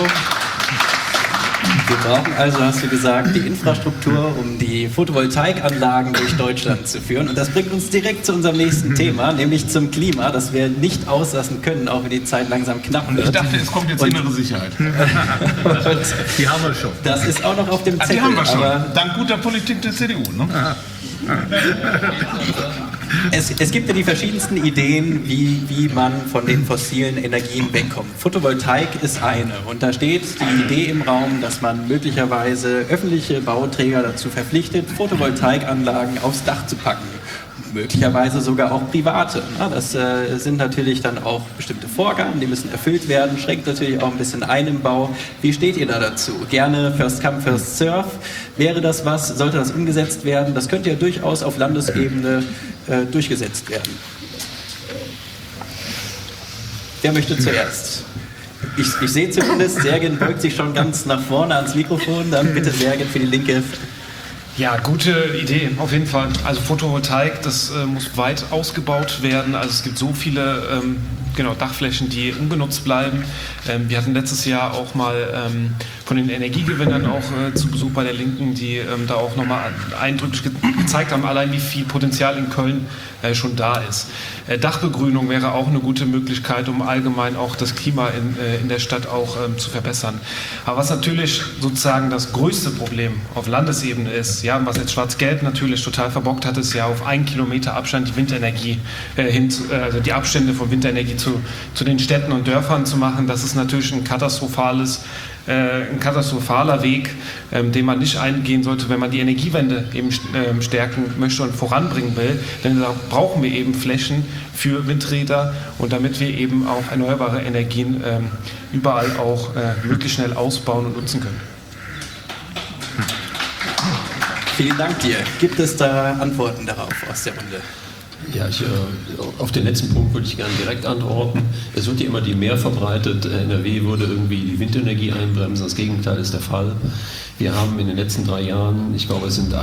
also, hast du gesagt, die Infrastruktur, um die Photovoltaikanlagen durch Deutschland zu führen. Und das bringt uns direkt zu unserem nächsten Thema, nämlich zum Klima, das wir nicht auslassen können, auch wenn die Zeit langsam knapp wird. Und ich dachte, es kommt jetzt innere Sicherheit. Die haben wir schon. Das ist auch noch auf dem Zettel. Die haben wir schon, dank guter Politik der CDU. Ne? Es gibt ja die verschiedensten Ideen, wie man von den fossilen Energien wegkommt. Photovoltaik ist eine. Und da steht die Idee im Raum, dass man möglicherweise öffentliche Bauträger dazu verpflichtet, Photovoltaikanlagen aufs Dach zu packen. Möglicherweise sogar auch private. Das sind natürlich dann auch bestimmte Vorgaben, die müssen erfüllt werden, schränkt natürlich auch ein bisschen ein im Bau. Wie steht ihr da dazu? Gerne First Come, First Serve. Wäre das was? Sollte das umgesetzt werden? Das könnte ja durchaus auf Landesebene durchgesetzt werden. Wer möchte zuerst? Ich sehe zumindest, Sergen beugt sich schon ganz nach vorne ans Mikrofon. Dann bitte Sergen für die Linke. Ja, gute Idee, auf jeden Fall. Also Photovoltaik, das muss weit ausgebaut werden. Also es gibt so viele Dachflächen, die ungenutzt bleiben. Wir hatten letztes Jahr auch mal von den Energiegewinnern auch zu Besuch bei der Linken, die da auch nochmal eindrücklich gezeigt haben, allein wie viel Potenzial in Köln schon da ist. Dachbegrünung wäre auch eine gute Möglichkeit, um allgemein auch das Klima in der Stadt auch zu verbessern. Aber was natürlich sozusagen das größte Problem auf Landesebene ist, ja, was jetzt Schwarz-Gelb natürlich total verbockt hat, ist ja auf 1 Kilometer Abstand die Windenergie also die Abstände von Windenergie zu den Städten und Dörfern zu machen. Das ist natürlich ein katastrophaler Weg, den man nicht eingehen sollte, wenn man die Energiewende eben stärken möchte und voranbringen will. Denn da brauchen wir eben Flächen für Windräder und damit wir eben auch erneuerbare Energien überall auch möglichst schnell ausbauen und nutzen können. Vielen Dank dir. Gibt es da Antworten darauf aus der Runde? Ja, auf den letzten Punkt würde ich gerne direkt antworten. Es wird ja immer die mehr verbreitet, NRW würde irgendwie die Windenergie einbremsen. Das Gegenteil ist der Fall. Wir haben in den letzten 3 Jahren, ich glaube, es sind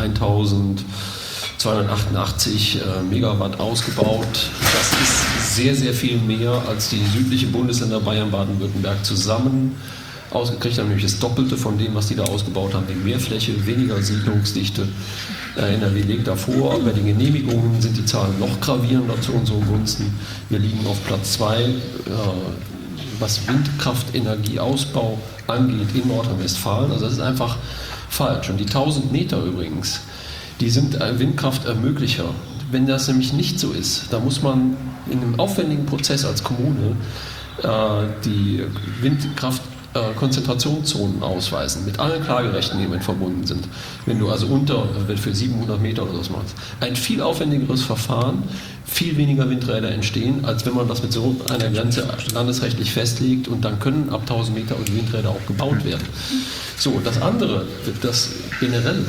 1288 Megawatt ausgebaut. Das ist sehr, sehr viel mehr als die südlichen Bundesländer Bayern, Baden-Württemberg zusammen ausgekriegt haben, nämlich das Doppelte von dem, was die da ausgebaut haben, wegen mehr Fläche, weniger Siedlungsdichte. NRW legt davor, bei den Genehmigungen sind die Zahlen noch gravierender zu unseren Gunsten. Wir liegen auf Platz 2, was Windkraftenergieausbau angeht in Nordrhein-Westfalen. Also das ist einfach falsch. Und die 1000 Meter übrigens, die sind Windkraftermöglicher. Wenn das nämlich nicht so ist, da muss man in einem aufwendigen Prozess als Kommune die Windkraft-Konzentrationszonen ausweisen, mit allen Klagerechten, die damit verbunden sind. Wenn du also für 700 Meter oder so machst. Ein viel aufwendigeres Verfahren, viel weniger Windräder entstehen, als wenn man das mit so einer Grenze landesrechtlich festlegt und dann können ab 1000 Meter die Windräder auch gebaut werden. So, das andere, das generell,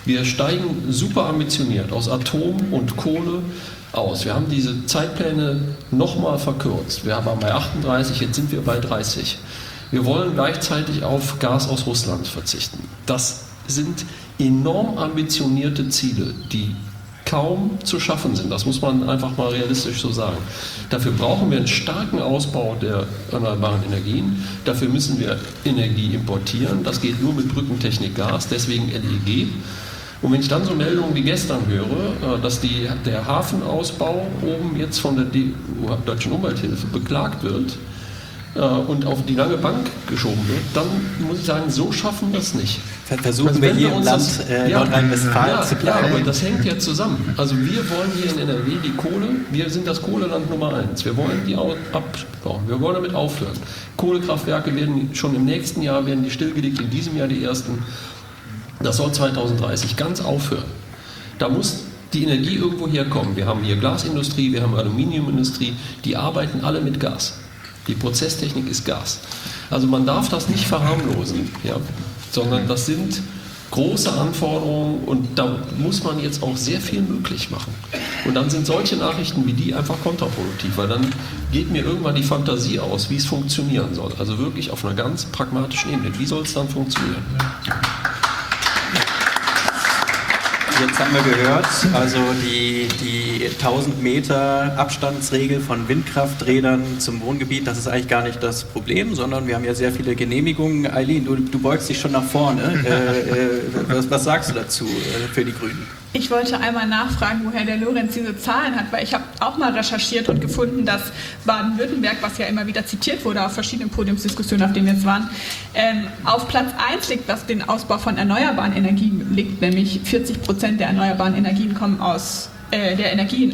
Wir steigen super ambitioniert aus Atom und Kohle aus. Wir haben diese Zeitpläne nochmal verkürzt. Wir waren bei 38, jetzt sind wir bei 30. Wir wollen gleichzeitig auf Gas aus Russland verzichten. Das sind enorm ambitionierte Ziele, die kaum zu schaffen sind. Das muss man einfach mal realistisch so sagen. Dafür brauchen wir einen starken Ausbau der erneuerbaren Energien. Dafür müssen wir Energie importieren. Das geht nur mit Brückentechnik Gas, deswegen LEG. Und wenn ich dann so Meldungen wie gestern höre, dass der Hafenausbau oben jetzt von der Deutschen Umwelthilfe beklagt wird und auf die lange Bank geschoben wird, dann muss ich sagen, so schaffen wir es nicht. Versuchen wir hier im Land Nordrhein-Westfalen zu bleiben. Ja, aber das hängt ja zusammen. Also wir wollen hier in NRW die Kohle, wir sind das Kohleland Nummer 1. Wir wollen die abbauen, wir wollen damit aufhören. Kohlekraftwerke werden schon im nächsten Jahr die stillgelegt, in diesem Jahr die ersten. Das soll 2030 ganz aufhören. Da muss die Energie irgendwo herkommen. Wir haben hier Glasindustrie, wir haben Aluminiumindustrie, die arbeiten alle mit Gas. Die Prozesstechnik ist Gas. Also man darf das nicht verharmlosen, ja, sondern das sind große Anforderungen und da muss man jetzt auch sehr viel möglich machen. Und dann sind solche Nachrichten wie die einfach kontraproduktiv, weil dann geht mir irgendwann die Fantasie aus, wie es funktionieren soll. Also wirklich auf einer ganz pragmatischen Ebene. Wie soll es dann funktionieren? Jetzt haben wir gehört, also die 1000 Meter Abstandsregel von Windkrafträdern zum Wohngebiet, das ist eigentlich gar nicht das Problem, sondern wir haben ja sehr viele Genehmigungen. Eileen, du beugst dich schon nach vorne. Was sagst du dazu für die Grünen? Ich wollte einmal nachfragen, woher der Lorenz diese Zahlen hat, weil ich habe auch mal recherchiert und gefunden, dass Baden-Württemberg, was ja immer wieder zitiert wurde auf verschiedenen Podiumsdiskussionen, auf denen wir jetzt waren, auf Platz 1 liegt, was den Ausbau von erneuerbaren Energien liegt, nämlich 40% der erneuerbaren Energien kommen aus der Energie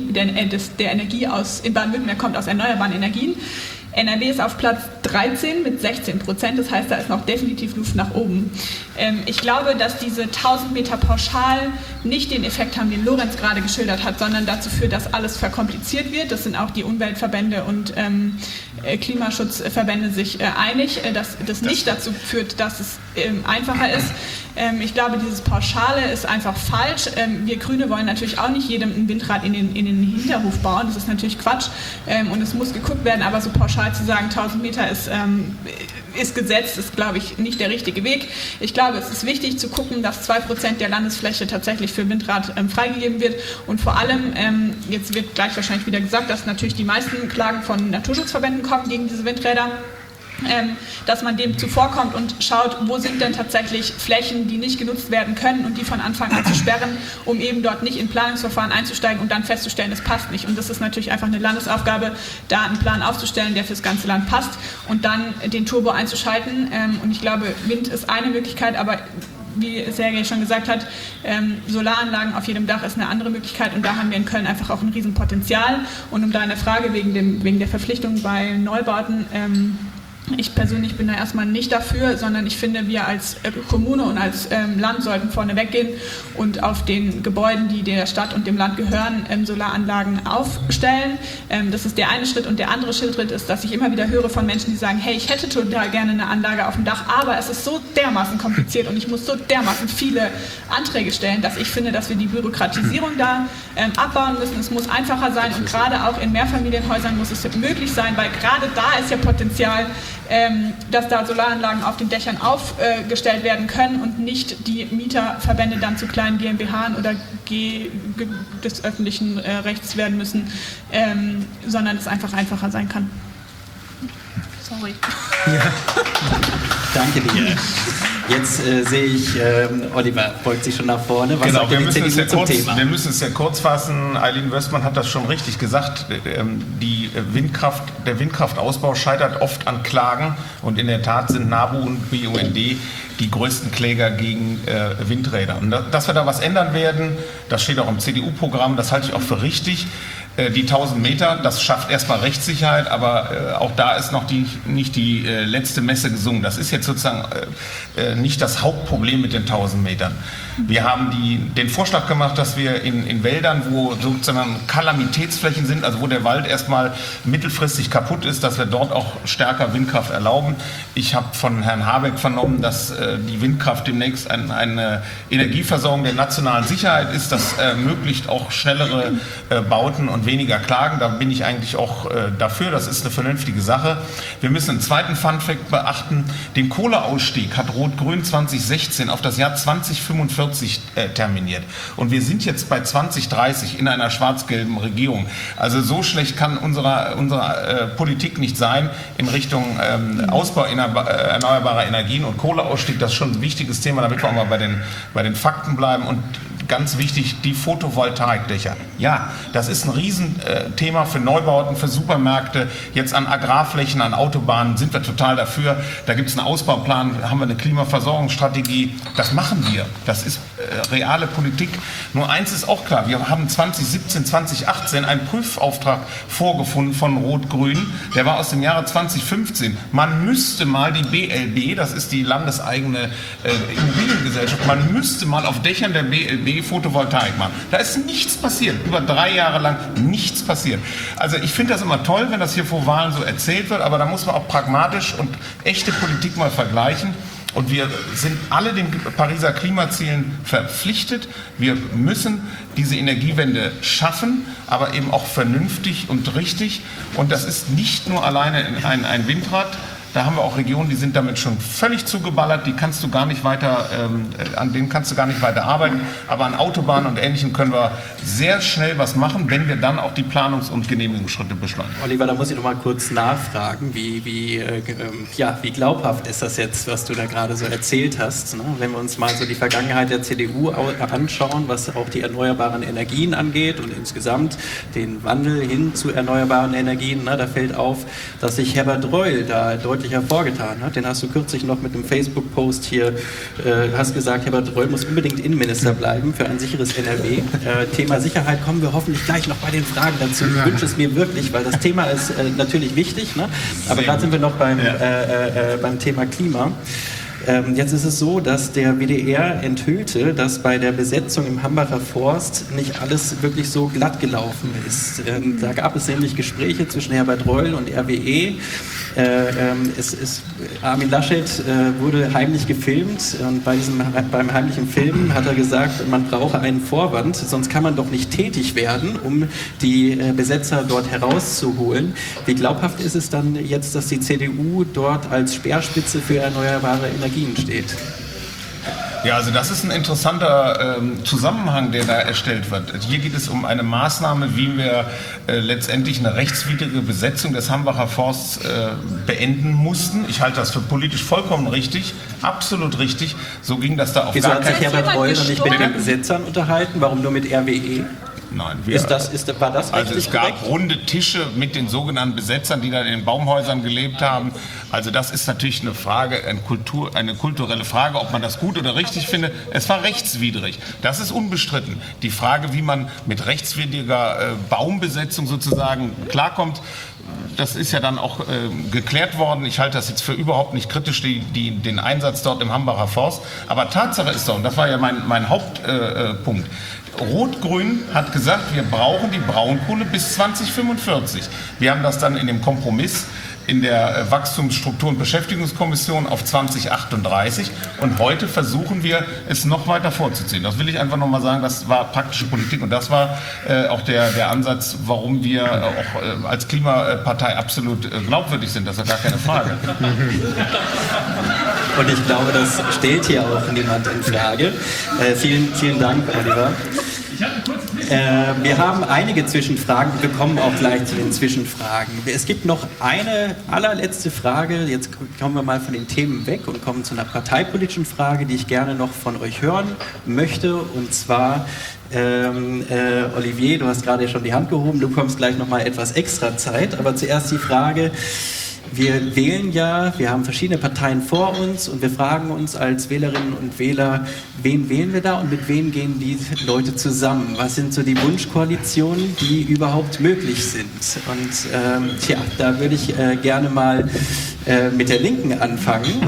aus in Baden-Württemberg kommt aus erneuerbaren Energien. NRW ist auf Platz 13 mit 16%, das heißt, da ist noch definitiv Luft nach oben. Ich glaube, dass diese 1000 Meter pauschal nicht den Effekt haben, den Lorenz gerade geschildert hat, sondern dazu führt, dass alles verkompliziert wird. Das sind auch die Umweltverbände und Klimaschutzverbände sich einig, dass das nicht dazu führt, dass es einfacher ist. Ich glaube, dieses Pauschale ist einfach falsch. Wir Grüne wollen natürlich auch nicht jedem ein Windrad in den Hinterhof bauen. Das ist natürlich Quatsch und es muss geguckt werden, aber so pauschal zu sagen, 1000 Meter ist gesetzt, ist, glaube ich, nicht der richtige Weg. Ich glaube, es ist wichtig zu gucken, dass 2% der Landesfläche tatsächlich für Windrad freigegeben wird und vor allem, jetzt wird gleich wahrscheinlich wieder gesagt, dass natürlich die meisten Klagen von Naturschutzverbänden kommen gegen diese Windräder, dass man dem zuvorkommt und schaut, wo sind denn tatsächlich Flächen, die nicht genutzt werden können und die von Anfang an zu sperren, um eben dort nicht in Planungsverfahren einzusteigen und dann festzustellen, es passt nicht. Und das ist natürlich einfach eine Landesaufgabe, da einen Plan aufzustellen, der fürs ganze Land passt und dann den Turbo einzuschalten. Und ich glaube, Wind ist eine Möglichkeit, aber wie Sergej schon gesagt hat, Solaranlagen auf jedem Dach ist eine andere Möglichkeit und da haben wir in Köln einfach auch ein Riesenpotenzial. Und um da eine Frage wegen der Verpflichtung bei Neubauten, ich persönlich bin da erstmal nicht dafür, sondern ich finde, wir als Kommune und als Land sollten vorne weggehen und auf den Gebäuden, die der Stadt und dem Land gehören, Solaranlagen aufstellen. Das ist der eine Schritt und der andere Schritt ist, dass ich immer wieder höre von Menschen, die sagen, hey, ich hätte total gerne eine Anlage auf dem Dach, aber es ist so dermaßen kompliziert und ich muss so dermaßen viele Anträge stellen, dass ich finde, dass wir die Bürokratisierung da abbauen müssen. Es muss einfacher sein und gerade auch in Mehrfamilienhäusern muss es möglich sein, weil gerade da ist ja Potenzial, dass da Solaranlagen auf den Dächern aufgestellt werden können und nicht die Mieterverbände dann zu kleinen GmbHen oder des öffentlichen Rechts werden müssen, sondern es einfach einfacher sein kann. Sorry. Ja. Danke dir. Jetzt sehe ich, Oliver beugt sich schon nach vorne. Was sagt wir die CDU zum Thema? Wir müssen es ja kurz fassen. Eileen Wöstmann hat das schon richtig gesagt. Der Windkraftausbau scheitert oft an Klagen und in der Tat sind NABU und BUND die größten Kläger gegen Windräder. Und dass wir da was ändern werden, das steht auch im CDU-Programm, das halte ich auch für richtig. Die 1000 Meter, das schafft erstmal Rechtssicherheit, aber auch da ist noch nicht die letzte Messe gesungen. Das ist jetzt sozusagen nicht das Hauptproblem mit den 1000 Metern. Wir haben den Vorschlag gemacht, dass wir in Wäldern, wo sozusagen Kalamitätsflächen sind, also wo der Wald erstmal mittelfristig kaputt ist, dass wir dort auch stärker Windkraft erlauben. Ich habe von Herrn Habeck vernommen, dass die Windkraft demnächst eine Energieversorgung der nationalen Sicherheit ist. Das ermöglicht auch schnellere Bauten und weniger Klagen. Da bin ich eigentlich auch dafür. Das ist eine vernünftige Sache. Wir müssen einen zweiten Funfact beachten. Den Kohleausstieg hat Rot-Grün 2016 auf das Jahr 2045 terminiert. Und wir sind jetzt bei 2030 in einer schwarz-gelben Regierung. Also so schlecht kann unsere Politik nicht sein in Richtung Ausbau erneuerbarer Energien und Kohleausstieg. Das ist schon ein wichtiges Thema, damit wir auch mal bei den Fakten bleiben. Und ganz wichtig, die Photovoltaikdächer. Ja, das ist ein Riesenthema für Neubauten, für Supermärkte. Jetzt an Agrarflächen, an Autobahnen sind wir total dafür. Da gibt es einen Ausbauplan, haben wir eine Klimaversorgungsstrategie. Das machen wir. Das ist reale Politik. Nur eins ist auch klar, wir haben 2017, 2018 einen Prüfauftrag vorgefunden von Rot-Grün. Der war aus dem Jahre 2015. Man müsste mal die BLB, das ist die landeseigene Immobiliengesellschaft, man müsste mal auf Dächern der BLB Photovoltaik machen. Da ist nichts passiert. Über 3 Jahre lang nichts passiert. Also ich finde das immer toll, wenn das hier vor Wahlen so erzählt wird, aber da muss man auch pragmatisch und echte Politik mal vergleichen. Und wir sind alle den Pariser Klimazielen verpflichtet. Wir müssen diese Energiewende schaffen, aber eben auch vernünftig und richtig. Und das ist nicht nur alleine ein Windrad. Da haben wir auch Regionen, die sind damit schon völlig zugeballert, die kannst du gar nicht weiter, an denen kannst du gar nicht weiter arbeiten. Aber an Autobahnen und Ähnlichem können wir sehr schnell was machen, wenn wir dann auch die Planungs- und Genehmigungsschritte beschleunigen. Oliver, da muss ich noch mal kurz nachfragen, wie glaubhaft ist das jetzt, was du da gerade so erzählt hast, ne? Wenn wir uns mal so die Vergangenheit der CDU anschauen, was auch die erneuerbaren Energien angeht und insgesamt den Wandel hin zu erneuerbaren Energien, ne? Da fällt auf, dass sich Herbert Reul da deutlich hervorgetan hat. Den hast du kürzlich noch mit einem Facebook-Post hier, hast gesagt, Herbert Reul muss unbedingt Innenminister bleiben für ein sicheres NRW. Thema Sicherheit kommen wir hoffentlich gleich noch bei den Fragen dazu. Ich wünsche es mir wirklich, weil das Thema ist natürlich wichtig, ne? Aber gerade sind wir noch beim Thema Klima. Jetzt ist es so, dass der WDR enthüllte, dass bei der Besetzung im Hambacher Forst nicht alles wirklich so glatt gelaufen ist. Da gab es nämlich Gespräche zwischen Herbert Reul und RWE. Armin Laschet wurde heimlich gefilmt und beim heimlichen Filmen hat er gesagt, man brauche einen Vorwand, sonst kann man doch nicht tätig werden, um die Besetzer dort herauszuholen. Wie glaubhaft ist es dann jetzt, dass die CDU dort als Speerspitze für erneuerbare Energien steht? Ja, also das ist ein interessanter Zusammenhang, der da erstellt wird. Hier geht es um eine Maßnahme, wie wir letztendlich eine rechtswidrige Besetzung des Hambacher Forsts beenden mussten. Ich halte das für politisch vollkommen richtig, absolut richtig. So ging das da auf gar keinen Fall. Wieso hat sich Herbert Reul noch nicht mit den Besetzern unterhalten? Warum nur mit RWE? Nein, war das also es gab runde Tische mit den sogenannten Besetzern, die dann in den Baumhäusern gelebt haben. Also das ist natürlich eine Frage, eine kulturelle Frage, ob man das gut oder richtig findet. Es war rechtswidrig. Das ist unbestritten. Die Frage, wie man mit rechtswidriger Baumbesetzung sozusagen klarkommt, das ist ja dann auch geklärt worden. Ich halte das jetzt für überhaupt nicht kritisch, den Einsatz dort im Hambacher Forst. Aber Tatsache ist doch, und das war ja mein Hauptpunkt, Rot-Grün hat gesagt, wir brauchen die Braunkohle bis 2045. Wir haben das dann in dem Kompromiss in der Wachstumsstruktur- und Beschäftigungskommission auf 2038 und heute versuchen wir, es noch weiter vorzuziehen. Das will ich einfach nochmal sagen, das war praktische Politik und das war auch der Ansatz, warum wir auch als Klimapartei absolut glaubwürdig sind. Das ist ja gar keine Frage. Und ich glaube, das stellt hier auch niemand in Frage. Vielen Dank, Oliver. Wir haben einige Zwischenfragen, wir kommen auch gleich zu den Zwischenfragen. Es gibt noch eine allerletzte Frage, jetzt kommen wir mal von den Themen weg und kommen zu einer parteipolitischen Frage, die ich gerne noch von euch hören möchte. Und zwar, Olivier, du hast gerade schon die Hand gehoben, du bekommst gleich noch mal etwas extra Zeit, aber zuerst die Frage, wir wählen ja, wir haben verschiedene Parteien vor uns und wir fragen uns als Wählerinnen und Wähler, wen wählen wir da und mit wem gehen die Leute zusammen? Was sind so die Wunschkoalitionen, die überhaupt möglich sind? Und da würde ich gerne mal mit der Linken anfangen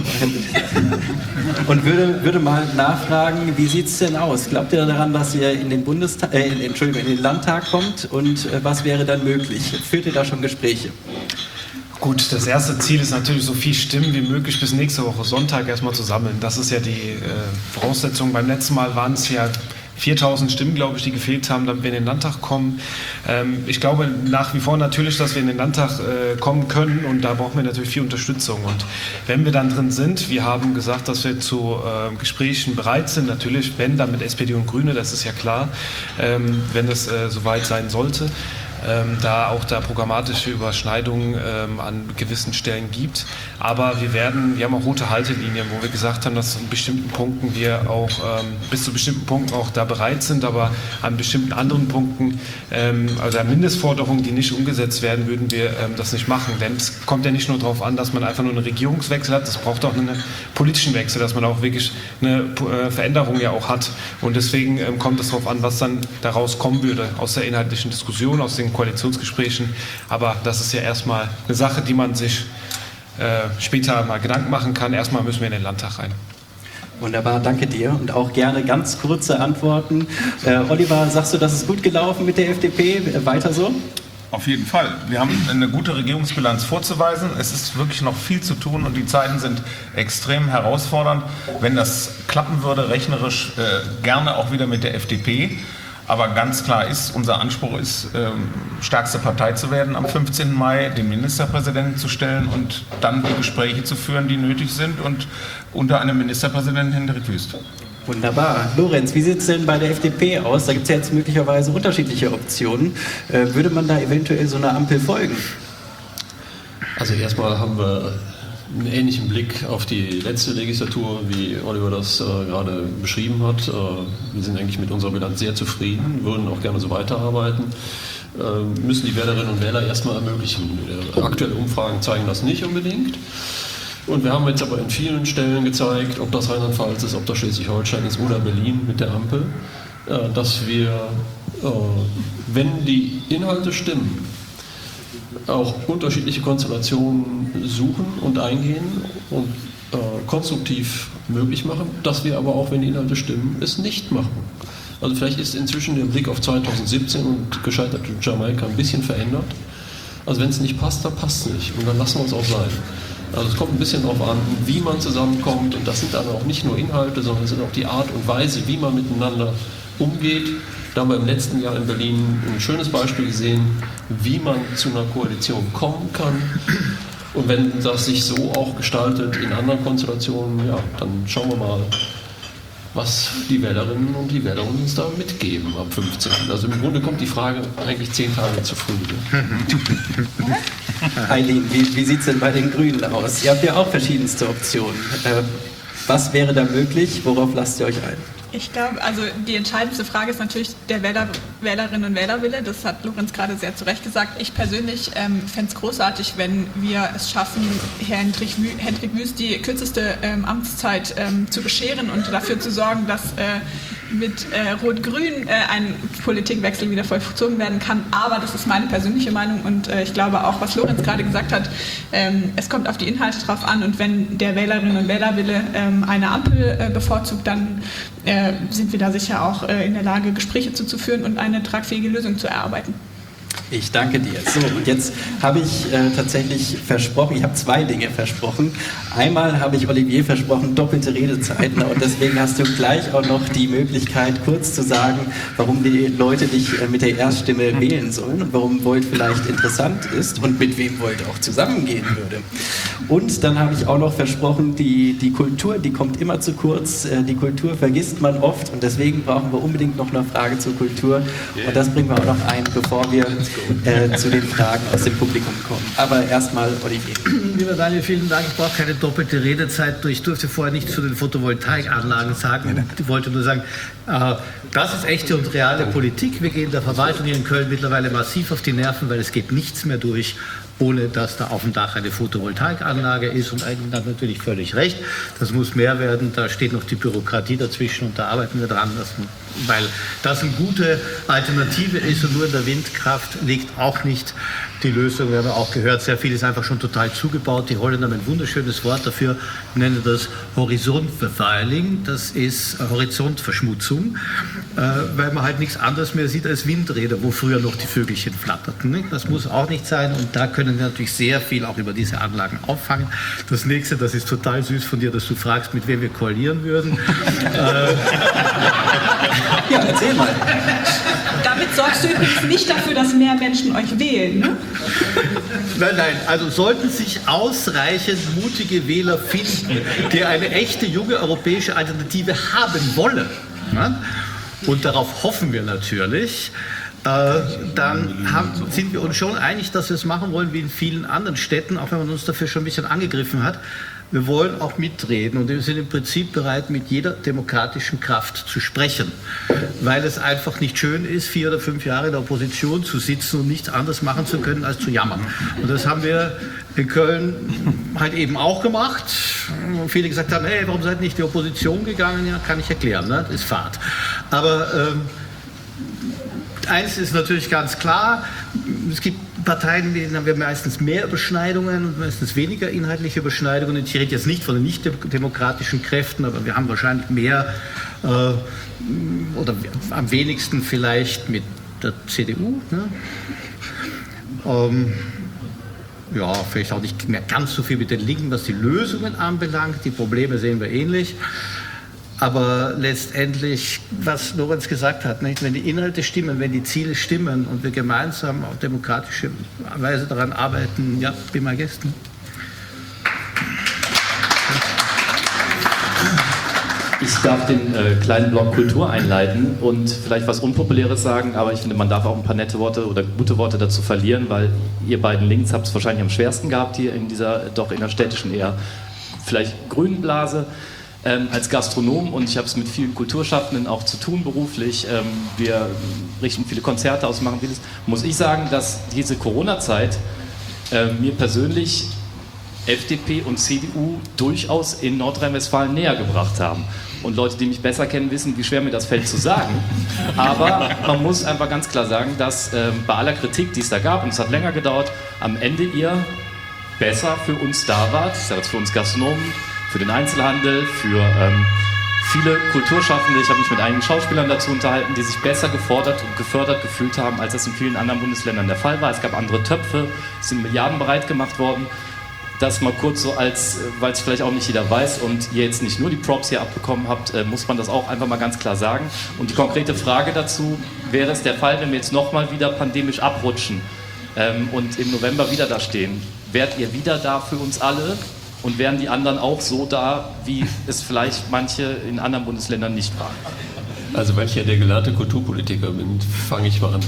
und würde mal nachfragen, wie sieht es denn aus? Glaubt ihr daran, dass ihr in den in den Landtag kommt und was wäre dann möglich? Führt ihr da schon Gespräche? Gut, das erste Ziel ist natürlich, so viel Stimmen wie möglich bis nächste Woche Sonntag erstmal zu sammeln. Das ist ja die Voraussetzung. Beim letzten Mal waren es ja 4.000 Stimmen, glaube ich, die gefehlt haben, damit wir in den Landtag kommen. Ich glaube nach wie vor natürlich, dass wir in den Landtag kommen können und da brauchen wir natürlich viel Unterstützung. Und wenn wir dann drin sind, wir haben gesagt, dass wir zu Gesprächen bereit sind, natürlich, wenn dann mit SPD und Grüne, das ist ja klar, wenn es soweit sein sollte. Da auch da programmatische Überschneidungen an gewissen Stellen gibt. Aber wir haben auch rote Haltelinien, wo wir gesagt haben, dass an bestimmten Punkten wir auch bis zu bestimmten Punkten auch da bereit sind, aber an bestimmten anderen Punkten, also an Mindestforderungen, die nicht umgesetzt werden, würden wir das nicht machen. Denn es kommt ja nicht nur darauf an, dass man einfach nur einen Regierungswechsel hat, es braucht auch einen politischen Wechsel, dass man auch wirklich eine Veränderung ja auch hat. Und deswegen kommt es darauf an, was dann daraus kommen würde, aus der inhaltlichen Diskussion, aus den Koalitionsgesprächen, aber das ist ja erstmal eine Sache, die man sich später mal Gedanken machen kann. Erstmal müssen wir in den Landtag rein. Wunderbar, danke dir und auch gerne ganz kurze Antworten. Oliver, sagst du, das ist gut gelaufen mit der FDP? Weiter so? Auf jeden Fall. Wir haben eine gute Regierungsbilanz vorzuweisen. Es ist wirklich noch viel zu tun und die Zeiten sind extrem herausfordernd. Wenn das klappen würde, rechnerisch gerne auch wieder mit der FDP. Aber ganz klar ist, unser Anspruch ist, stärkste Partei zu werden am 15. Mai, den Ministerpräsidenten zu stellen und dann die Gespräche zu führen, die nötig sind und unter einem Ministerpräsidenten Hendrik Wüst. Wunderbar. Lorenz, wie sieht es denn bei der FDP aus? Da gibt es ja jetzt möglicherweise unterschiedliche Optionen. Würde man da eventuell so einer Ampel folgen? Also erstmal haben wir einen ähnlichen Blick auf die letzte Legislatur, wie Oliver das gerade beschrieben hat. Wir sind eigentlich mit unserer Bilanz sehr zufrieden, würden auch gerne so weiterarbeiten. Müssen die Wählerinnen und Wähler erstmal ermöglichen. Aktuelle Umfragen zeigen das nicht unbedingt. Und wir haben jetzt aber in vielen Stellen gezeigt, ob das Rheinland-Pfalz ist, ob das Schleswig-Holstein ist oder Berlin mit der Ampel, dass wir, wenn die Inhalte stimmen, auch unterschiedliche Konstellationen suchen und eingehen und konstruktiv möglich machen, dass wir aber auch, wenn die Inhalte stimmen, es nicht machen. Also vielleicht ist inzwischen der Blick auf 2017 und gescheiterte Jamaika ein bisschen verändert. Also wenn es nicht passt, dann passt es nicht und dann lassen wir es auch sein. Also es kommt ein bisschen darauf an, wie man zusammenkommt und das sind dann auch nicht nur Inhalte, sondern es sind auch die Art und Weise, wie man miteinander umgeht. Da haben wir im letzten Jahr in Berlin ein schönes Beispiel gesehen, wie man zu einer Koalition kommen kann. Und wenn das sich so auch gestaltet in anderen Konstellationen, ja, dann schauen wir mal, was die Wählerinnen und die Wähler uns da mitgeben ab 15. Also im Grunde kommt die Frage eigentlich 10 Tage zu früh. Eileen, wie sieht es denn bei den Grünen aus? Ihr habt ja auch verschiedenste Optionen. Was wäre da möglich? Worauf lasst ihr euch ein? Ich glaube, also die entscheidendste Frage ist natürlich der Wählerinnen und Wählerwille. Das hat Lorenz gerade sehr zu Recht gesagt. Ich persönlich fände es großartig, wenn wir es schaffen, Hendrik Wüst die kürzeste Amtszeit zu bescheren und dafür zu sorgen, dass mit Rot-Grün ein Politikwechsel wieder vollzogen werden kann. Aber das ist meine persönliche Meinung und ich glaube auch, was Lorenz gerade gesagt hat, es kommt auf die Inhalte drauf an und wenn der Wählerinnen und Wählerwille eine Ampel bevorzugt, dann sind wir da sicher auch in der Lage, Gespräche zuzuführen und eine tragfähige Lösung zu erarbeiten. Ich danke dir. So, und jetzt habe ich tatsächlich versprochen, ich habe 2 Dinge versprochen. Einmal habe ich Olivier versprochen, doppelte Redezeiten und deswegen hast du gleich auch noch die Möglichkeit, kurz zu sagen, warum die Leute dich mit der Erststimme wählen sollen und warum Volt vielleicht interessant ist und mit wem Volt auch zusammengehen würde. Und dann habe ich auch noch versprochen, die Kultur, die kommt immer zu kurz. Die Kultur vergisst man oft und deswegen brauchen wir unbedingt noch eine Frage zur Kultur. Und das bringen wir auch noch ein, bevor wir zu den Fragen aus dem Publikum kommen. Aber erstmal Olivier. Lieber Daniel, vielen Dank. Ich brauche keine doppelte Redezeit. Ich durfte vorher nichts zu den Photovoltaikanlagen sagen. Ich wollte nur sagen, das ist echte und reale Politik. Wir gehen der Verwaltung hier in Köln mittlerweile massiv auf die Nerven, weil es geht nichts mehr durch. ohne dass da auf dem Dach eine Photovoltaikanlage ist. Und eigentlich hat natürlich völlig recht, das muss mehr werden, da steht noch die Bürokratie dazwischen und da arbeiten wir dran, weil das eine gute Alternative ist und nur in der Windkraft liegt auch nicht die Lösung. Wir haben ja auch gehört, sehr viel ist einfach schon total zugebaut. Die Holländer haben ein wunderschönes Wort dafür, nennen das Horizontverfeiling, das ist Horizontverschmutzung, weil man halt nichts anderes mehr sieht als Windräder, wo früher noch die Vögelchen flatterten. Nicht? Das muss auch nicht sein und da können wir natürlich sehr viel auch über diese Anlagen auffangen. Das nächste, das ist total süß von dir, dass du fragst, mit wem wir koalieren würden. Ja, erzähl mal. Damit sorgst du übrigens nicht dafür, dass mehr Menschen euch wählen, ne? Nein, also sollten sich ausreichend mutige Wähler finden, die eine echte junge europäische Alternative haben wollen, ne? Und darauf hoffen wir natürlich, dann sind wir uns schon einig, dass wir es machen wollen wie in vielen anderen Städten, auch wenn man uns dafür schon ein bisschen angegriffen hat. Wir wollen auch mitreden und wir sind im Prinzip bereit, mit jeder demokratischen Kraft zu sprechen, weil es einfach nicht schön ist, 4 oder 5 Jahre in der Opposition zu sitzen und nichts anderes machen zu können, als zu jammern. Und das haben wir in Köln halt eben auch gemacht. Und viele gesagt haben, hey, warum seid ihr nicht in die Opposition gegangen? Ja, kann ich erklären, ne? Das ist Fahrt. Aber eins ist natürlich ganz klar, es gibt Parteien, mit denen haben wir meistens mehr Überschneidungen und meistens weniger inhaltliche Überschneidungen. Ich rede jetzt nicht von den nicht-demokratischen Kräften, aber wir haben wahrscheinlich mehr oder am wenigsten vielleicht mit der CDU. Ne? Ja, vielleicht auch nicht mehr ganz so viel mit den Linken, was die Lösungen anbelangt. Die Probleme sehen wir ähnlich. Aber letztendlich, was Lorenz gesagt hat, nicht? Wenn die Inhalte stimmen, wenn die Ziele stimmen und wir gemeinsam auf demokratische Weise daran arbeiten, ja, be my guest. Ne? Ich darf den kleinen Blog Kultur einleiten und vielleicht was Unpopuläres sagen, aber ich finde, man darf auch ein paar nette Worte oder gute Worte dazu verlieren, weil ihr beiden links habt es wahrscheinlich am schwersten gehabt hier in dieser doch innerstädtischen, eher vielleicht grünen Blase. Als Gastronom und ich habe es mit vielen Kulturschaffenden auch zu tun beruflich, wir richten viele Konzerte aus, machen vieles, muss ich sagen, dass diese Corona-Zeit mir persönlich FDP und CDU durchaus in Nordrhein-Westfalen näher gebracht haben. Und Leute, die mich besser kennen, wissen, wie schwer mir das fällt zu sagen. Aber man muss einfach ganz klar sagen, dass bei aller Kritik, die es da gab, und es hat länger gedauert, am Ende ihr besser für uns da wart, ich sage jetzt für uns Gastronomen, für den Einzelhandel, für viele Kulturschaffende. Ich habe mich mit einigen Schauspielern dazu unterhalten, die sich besser gefordert und gefördert gefühlt haben, als das in vielen anderen Bundesländern der Fall war. Es gab andere Töpfe, es sind Milliarden bereit gemacht worden. Das mal kurz so als, weil es vielleicht auch nicht jeder weiß und ihr jetzt nicht nur die Props hier abbekommen habt, muss man das auch einfach mal ganz klar sagen. Und die konkrete Frage dazu, wäre es der Fall, wenn wir jetzt nochmal wieder pandemisch abrutschen und im November wieder da stehen, wärt ihr wieder da für uns alle? Und wären die anderen auch so da, wie es vielleicht manche in anderen Bundesländern nicht waren? Also weil ich ja der gelernte Kulturpolitiker bin, fange ich mal an.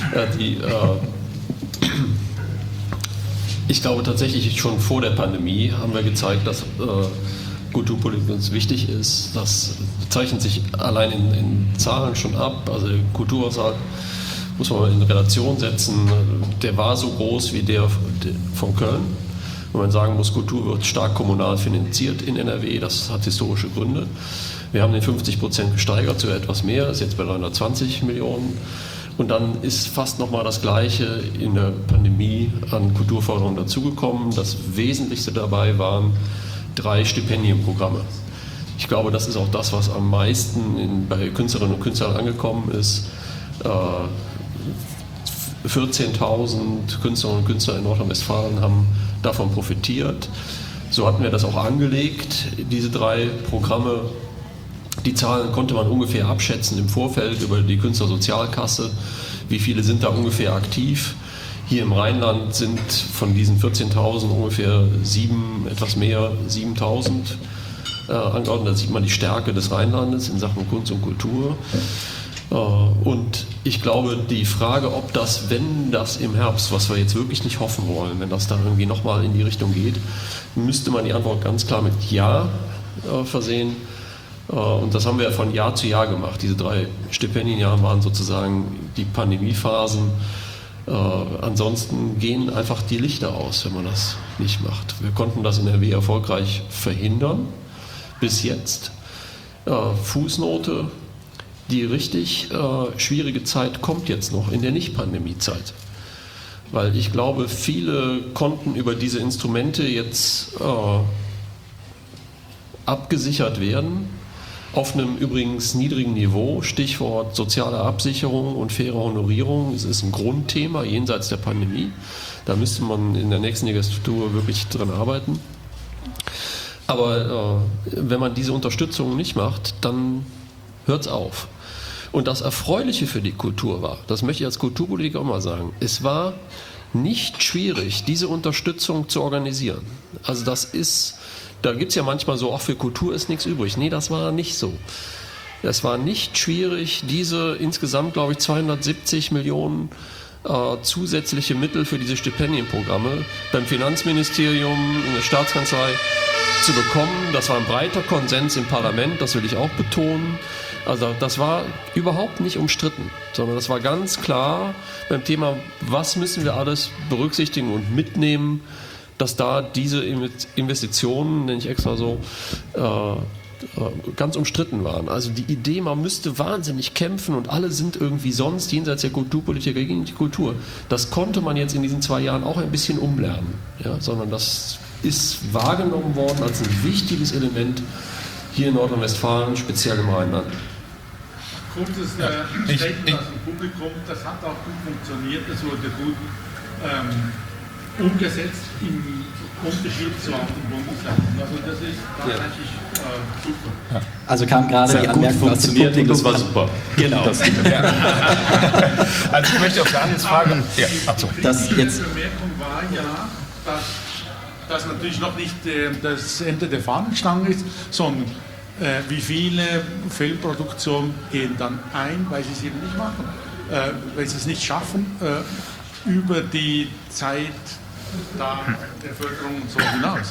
Ich glaube tatsächlich, schon vor der Pandemie haben wir gezeigt, dass Kulturpolitik uns wichtig ist. Das zeichnet sich allein in Zahlen schon ab. Also der Kulturhaushalt muss man mal in Relation setzen. Der war so groß wie der von Köln. Wenn man sagen muss, Kultur wird stark kommunal finanziert in NRW, das hat historische Gründe. Wir haben den 50% gesteigert zu etwas mehr, ist jetzt bei 920 Millionen. Und dann ist fast nochmal das Gleiche in der Pandemie an Kulturförderung dazugekommen. Das Wesentlichste dabei waren 3 Stipendienprogramme. Ich glaube, das ist auch das, was am meisten bei Künstlerinnen und Künstlern angekommen ist. 14.000 Künstlerinnen und Künstler in Nordrhein-Westfalen haben davon profitiert. So hatten wir das auch angelegt, diese 3 Programme. Die Zahlen konnte man ungefähr abschätzen im Vorfeld über die Künstlersozialkasse. Wie viele sind da ungefähr aktiv? Hier im Rheinland sind von diesen 14.000 ungefähr 7.000 angeordnet. Da sieht man die Stärke des Rheinlandes in Sachen Kunst und Kultur. Und ich glaube, die Frage, ob das, wenn das im Herbst, was wir jetzt wirklich nicht hoffen wollen, wenn das dann irgendwie nochmal in die Richtung geht, müsste man die Antwort ganz klar mit Ja versehen. Und das haben wir von Jahr zu Jahr gemacht. Diese 3 Stipendienjahre waren sozusagen die Pandemiephasen. Ansonsten gehen einfach die Lichter aus, wenn man das nicht macht. Wir konnten das in NRW erfolgreich verhindern, bis jetzt. Fußnote, die richtig schwierige Zeit kommt jetzt noch in der Nicht-Pandemie-Zeit. Weil ich glaube, viele konnten über diese Instrumente jetzt abgesichert werden, auf einem übrigens niedrigen Niveau, Stichwort soziale Absicherung und faire Honorierung. Es ist ein Grundthema jenseits der Pandemie. Da müsste man in der nächsten Legislatur wirklich dran arbeiten. Aber wenn man diese Unterstützung nicht macht, dann hört es auf. Und das Erfreuliche für die Kultur war, das möchte ich als Kulturpolitiker auch mal sagen, es war nicht schwierig, diese Unterstützung zu organisieren. Also da gibt es ja manchmal so, auch für Kultur ist nichts übrig. Nee, das war nicht so. Es war nicht schwierig, diese insgesamt, glaube ich, 270 Millionen zusätzliche Mittel für diese Stipendienprogramme beim Finanzministerium, in der Staatskanzlei zu bekommen. Das war ein breiter Konsens im Parlament, das will ich auch betonen. Also das war überhaupt nicht umstritten, sondern das war ganz klar beim Thema, was müssen wir alles berücksichtigen und mitnehmen, dass da diese Investitionen, nenne ich extra so, ganz umstritten waren. Also die Idee, man müsste wahnsinnig kämpfen und alle sind irgendwie sonst jenseits der Kulturpolitiker gegen die Kultur, das konnte man jetzt in diesen 2 Jahren auch ein bisschen umlernen. Ja, sondern das ist wahrgenommen worden als ein wichtiges Element hier in Nordrhein-Westfalen, speziell im Rheinland. Kurzes Statement aus dem Publikum, das hat auch gut funktioniert, das wurde gut umgesetzt im Unterschied zu anderen Bundesländern. Also das ist tatsächlich super. Also kam gerade die Anmerkung aus dem Publikum. Das war super. Genau. Also ich möchte auf Daniels Frage... Ja, Die Bemerkung war ja, dass natürlich noch nicht das Ende der Fahnenstange ist, sondern wie viele Filmproduktionen gehen dann ein, weil sie es eben nicht machen, weil sie es nicht schaffen, über die Zeit der Bevölkerung und so hinaus.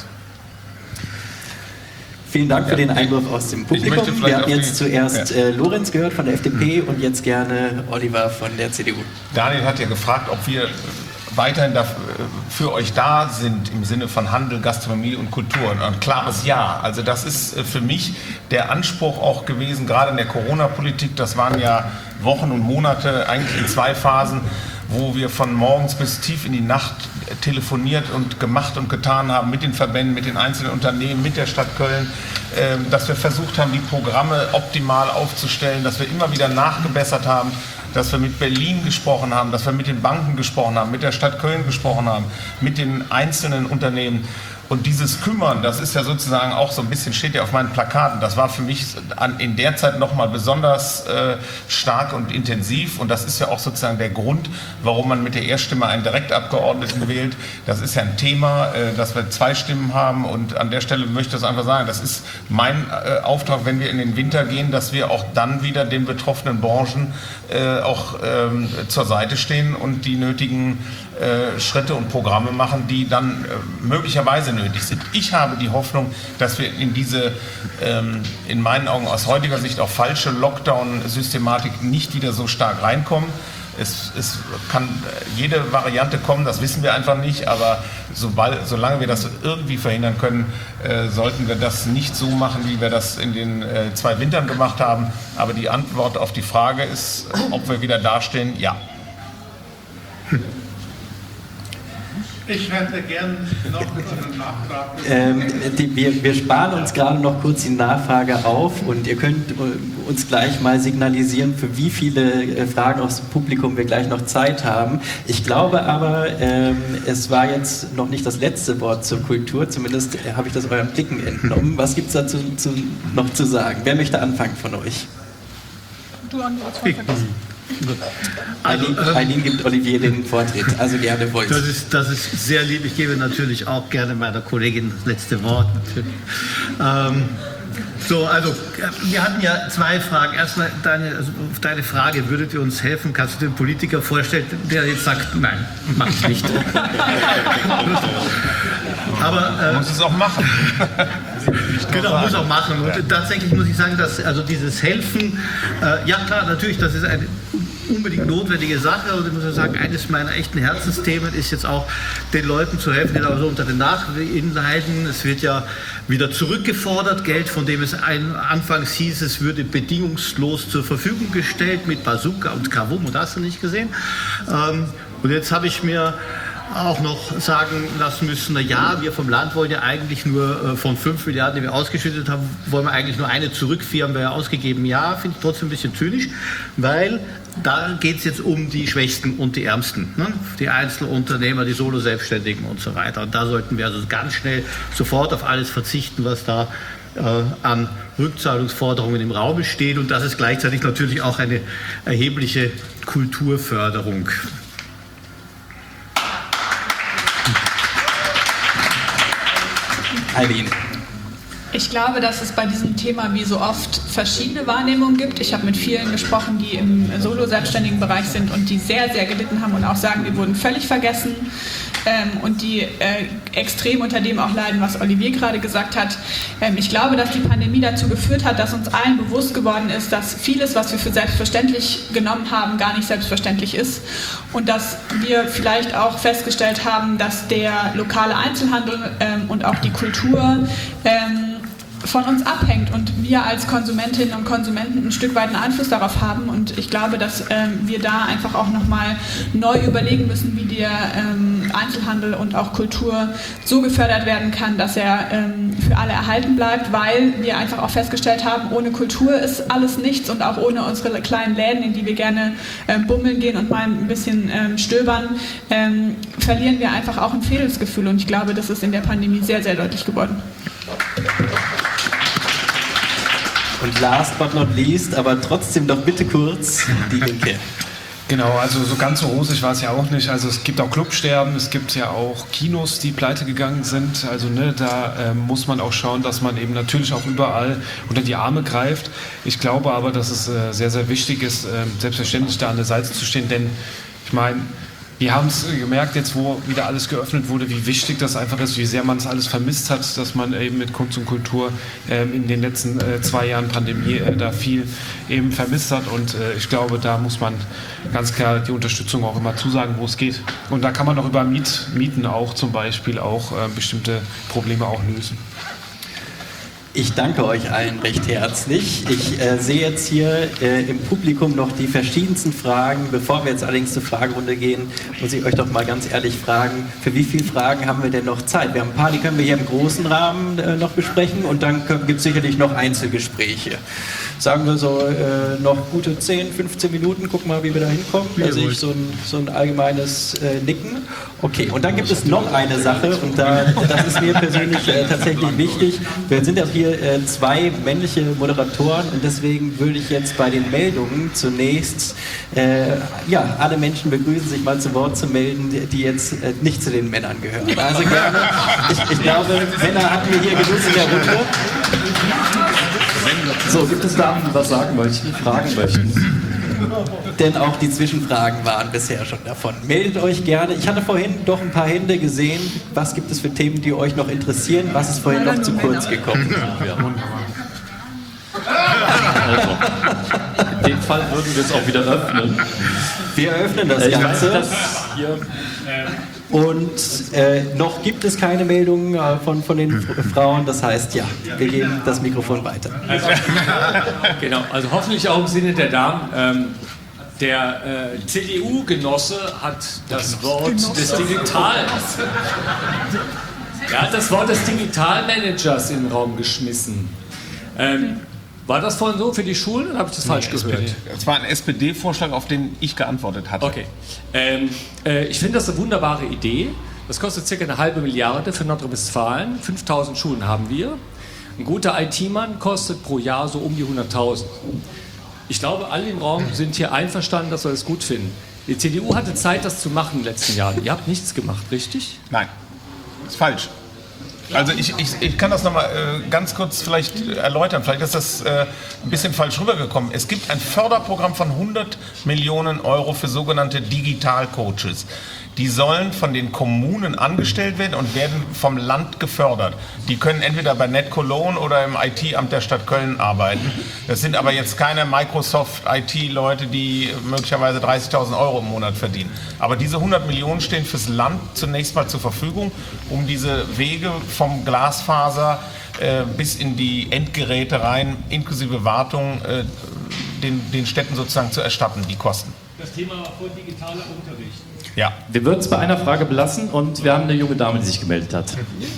Vielen Dank für den Einwurf aus dem Publikum. Wir haben jetzt zuerst Lorenz gehört von der FDP und jetzt gerne Oliver von der CDU. Daniel hat ja gefragt, ob wir weiterhin für euch da sind im Sinne von Handel, Gastronomie und Kultur. Und ein klares Ja. Also das ist für mich der Anspruch auch gewesen, gerade in der Corona-Politik. Das waren ja Wochen und Monate, eigentlich in 2 Phasen, wo wir von morgens bis tief in die Nacht telefoniert und gemacht und getan haben mit den Verbänden, mit den einzelnen Unternehmen, mit der Stadt Köln, dass wir versucht haben, die Programme optimal aufzustellen, dass wir immer wieder nachgebessert haben, dass wir mit Berlin gesprochen haben, dass wir mit den Banken gesprochen haben, mit der Stadt Köln gesprochen haben, mit den einzelnen Unternehmen. Und dieses Kümmern, das ist ja sozusagen auch so ein bisschen, steht ja auf meinen Plakaten, das war für mich in der Zeit nochmal besonders stark und intensiv. Und das ist ja auch sozusagen der Grund, warum man mit der Erststimme einen Direktabgeordneten wählt. Das ist ja ein Thema, dass wir 2 Stimmen haben. Und an der Stelle möchte ich das einfach sagen, das ist mein Auftrag, wenn wir in den Winter gehen, dass wir auch dann wieder den betroffenen Branchen auch zur Seite stehen und die nötigen Schritte und Programme machen, die dann möglicherweise nötig sind. Ich habe die Hoffnung, dass wir in diese, in meinen Augen aus heutiger Sicht auch falsche Lockdown-Systematik nicht wieder so stark reinkommen. Es kann jede Variante kommen, das wissen wir einfach nicht, aber solange wir das irgendwie verhindern können, sollten wir das nicht so machen, wie wir das in den 2 Wintern gemacht haben. Aber die Antwort auf die Frage ist, ob wir wieder dastehen, ja. Ich hätte gern noch einen Nachtrag. Wir sparen uns gerade noch kurz die Nachfrage auf und ihr könnt uns gleich mal signalisieren, für wie viele Fragen aus dem Publikum wir gleich noch Zeit haben. Ich glaube aber, es war jetzt noch nicht das letzte Wort zur Kultur, zumindest habe ich das euren Blicken entnommen. Was gibt es dazu noch zu sagen? Wer möchte anfangen von euch? Du hast was vergessen. Eileen gibt Olivier den Vortritt, also gerne Wolf. Das ist sehr lieb. Ich gebe natürlich auch gerne meiner Kollegin das letzte Wort. Wir hatten ja 2 Fragen. Erstmal auf deine Frage, würdet ihr uns helfen? Kannst du dir einen Politiker vorstellen, der jetzt sagt, nein, mach ich nicht. Aber muss es auch machen. Genau, muss auch machen. Und tatsächlich muss ich sagen, dass also dieses Helfen, ja klar, natürlich, das ist eine unbedingt notwendige Sache. Und ich muss sagen, eines meiner echten Herzensthemen ist jetzt auch, den Leuten zu helfen, die da so unter den Nachwehen leiden. Es wird ja wieder zurückgefordert, Geld, von dem es anfangs hieß, es würde bedingungslos zur Verfügung gestellt mit Bazooka und Kavum, und hast du nicht gesehen. Und jetzt habe ich mir auch noch sagen lassen müssen, na ja, wir vom Land wollen ja eigentlich nur von 5 Milliarden, die wir ausgeschüttet haben, wollen wir eigentlich nur eine zurückführen, haben wir ja ausgegeben. Ja, finde ich trotzdem ein bisschen zynisch, weil da geht es jetzt um die Schwächsten und die Ärmsten, ne? Die Einzelunternehmer, die Solo-Selbstständigen und so weiter. Und da sollten wir also ganz schnell sofort auf alles verzichten, was da an Rückzahlungsforderungen im Raum steht. Und das ist gleichzeitig natürlich auch eine erhebliche Kulturförderung. Eileen. Ich glaube, dass es bei diesem Thema wie so oft verschiedene Wahrnehmungen gibt. Ich habe mit vielen gesprochen, die im solo-selbstständigen Bereich sind und die sehr, sehr gelitten haben und auch sagen, wir wurden völlig vergessen und die extrem unter dem auch leiden, was Olivier gerade gesagt hat. Ich glaube, dass die Pandemie dazu geführt hat, dass uns allen bewusst geworden ist, dass vieles, was wir für selbstverständlich genommen haben, gar nicht selbstverständlich ist und dass wir vielleicht auch festgestellt haben, dass der lokale Einzelhandel und auch die Kultur von uns abhängt und wir als Konsumentinnen und Konsumenten ein Stück weit einen Einfluss darauf haben. Und ich glaube, dass wir da einfach auch nochmal neu überlegen müssen, wie der Einzelhandel und auch Kultur so gefördert werden kann, dass er für alle erhalten bleibt, weil wir einfach auch festgestellt haben, ohne Kultur ist alles nichts und auch ohne unsere kleinen Läden, in die wir gerne bummeln gehen und mal ein bisschen stöbern, verlieren wir einfach auch ein Friedensgefühl. Und ich glaube, das ist in der Pandemie sehr, sehr deutlich geworden. Und last but not least, aber trotzdem noch bitte kurz, die Linke. Genau, also so ganz so rosig war es ja auch nicht. Also es gibt auch Clubsterben, es gibt ja auch Kinos, die pleite gegangen sind. Also ne, da muss man auch schauen, dass man eben natürlich auch überall unter die Arme greift. Ich glaube aber, dass es sehr, sehr wichtig ist, selbstverständlich da an der Seite zu stehen, denn ich meine, wir haben es gemerkt, jetzt wo wieder alles geöffnet wurde, wie wichtig das einfach ist, wie sehr man es alles vermisst hat, dass man eben mit Kunst und Kultur in den letzten 2 Jahren Pandemie da viel eben vermisst hat. Und ich glaube, da muss man ganz klar die Unterstützung auch immer zusagen, wo es geht. Und da kann man auch über Mieten auch zum Beispiel auch bestimmte Probleme auch lösen. Ich danke euch allen recht herzlich. Ich sehe jetzt hier im Publikum noch die verschiedensten Fragen. Bevor wir jetzt allerdings zur Fragerunde gehen, muss ich euch doch mal ganz ehrlich fragen, für wie viele Fragen haben wir denn noch Zeit? Wir haben ein paar, die können wir hier im großen Rahmen noch besprechen und dann gibt es sicherlich noch Einzelgespräche. Sagen wir so noch gute 10, 15 Minuten, gucken mal, wie wir da hinkommen. Da sehe ich so ein allgemeines Nicken. Okay, und dann gibt es noch eine Sache und das ist mir persönlich tatsächlich wichtig. Wir sind ja hier 2 männliche Moderatoren und deswegen würde ich jetzt bei den Meldungen zunächst alle Menschen begrüßen, sich mal zu Wort zu melden, die jetzt nicht zu den Männern gehören. Also gerne. Ich glaube, Männer hatten wir hier genug in der Runde. So, gibt es Damen, die was sagen möchten, fragen möchten? Denn auch die Zwischenfragen waren bisher schon davon. Meldet euch gerne. Ich hatte vorhin doch ein paar Hände gesehen. Was gibt es für Themen, die euch noch interessieren? Was ist vorhin noch zu kurz gekommen? Also, in dem Fall würden wir es auch wieder öffnen. Wir öffnen das Ganze. Weiß, hier und noch gibt es keine Meldungen von den Frauen. Das heißt, ja, wir geben das Mikrofon weiter. Genau, also hoffentlich auch im Sinne der Damen. Der CDU-Genosse hat das Wort des Digitalmanagers in den Raum geschmissen. War das vorhin so für die Schulen oder habe ich das falsch gehört? Es war ein SPD-Vorschlag, auf den ich geantwortet hatte. Okay. Ich finde das eine wunderbare Idee. Das kostet ca. 1,5 Milliarde für Nordrhein-Westfalen. 5.000 Schulen haben wir. Ein guter IT-Mann kostet pro Jahr so um die 100.000. Ich glaube, alle im Raum sind hier einverstanden, dass wir das gut finden. Die CDU hatte Zeit, das zu machen in den letzten Jahren. Ihr habt nichts gemacht, richtig? Nein, das ist falsch. Also ich kann das nochmal ganz kurz vielleicht erläutern. Vielleicht ist das ein bisschen falsch rübergekommen. Es gibt ein Förderprogramm von 100 Millionen Euro für sogenannte Digitalcoaches. Die sollen von den Kommunen angestellt werden und werden vom Land gefördert. Die können entweder bei NetCologne oder im IT-Amt der Stadt Köln arbeiten. Das sind aber jetzt keine Microsoft-IT-Leute, die möglicherweise 30.000 Euro im Monat verdienen. Aber diese 100 Millionen stehen fürs Land zunächst mal zur Verfügung, um diese Wege vom Glasfaser bis in die Endgeräte rein, inklusive Wartung, den Städten sozusagen zu erstatten, die Kosten. Das Thema von digitaler Unterricht. Ja. Wir würden es bei einer Frage belassen und wir haben eine junge Dame, die sich gemeldet hat.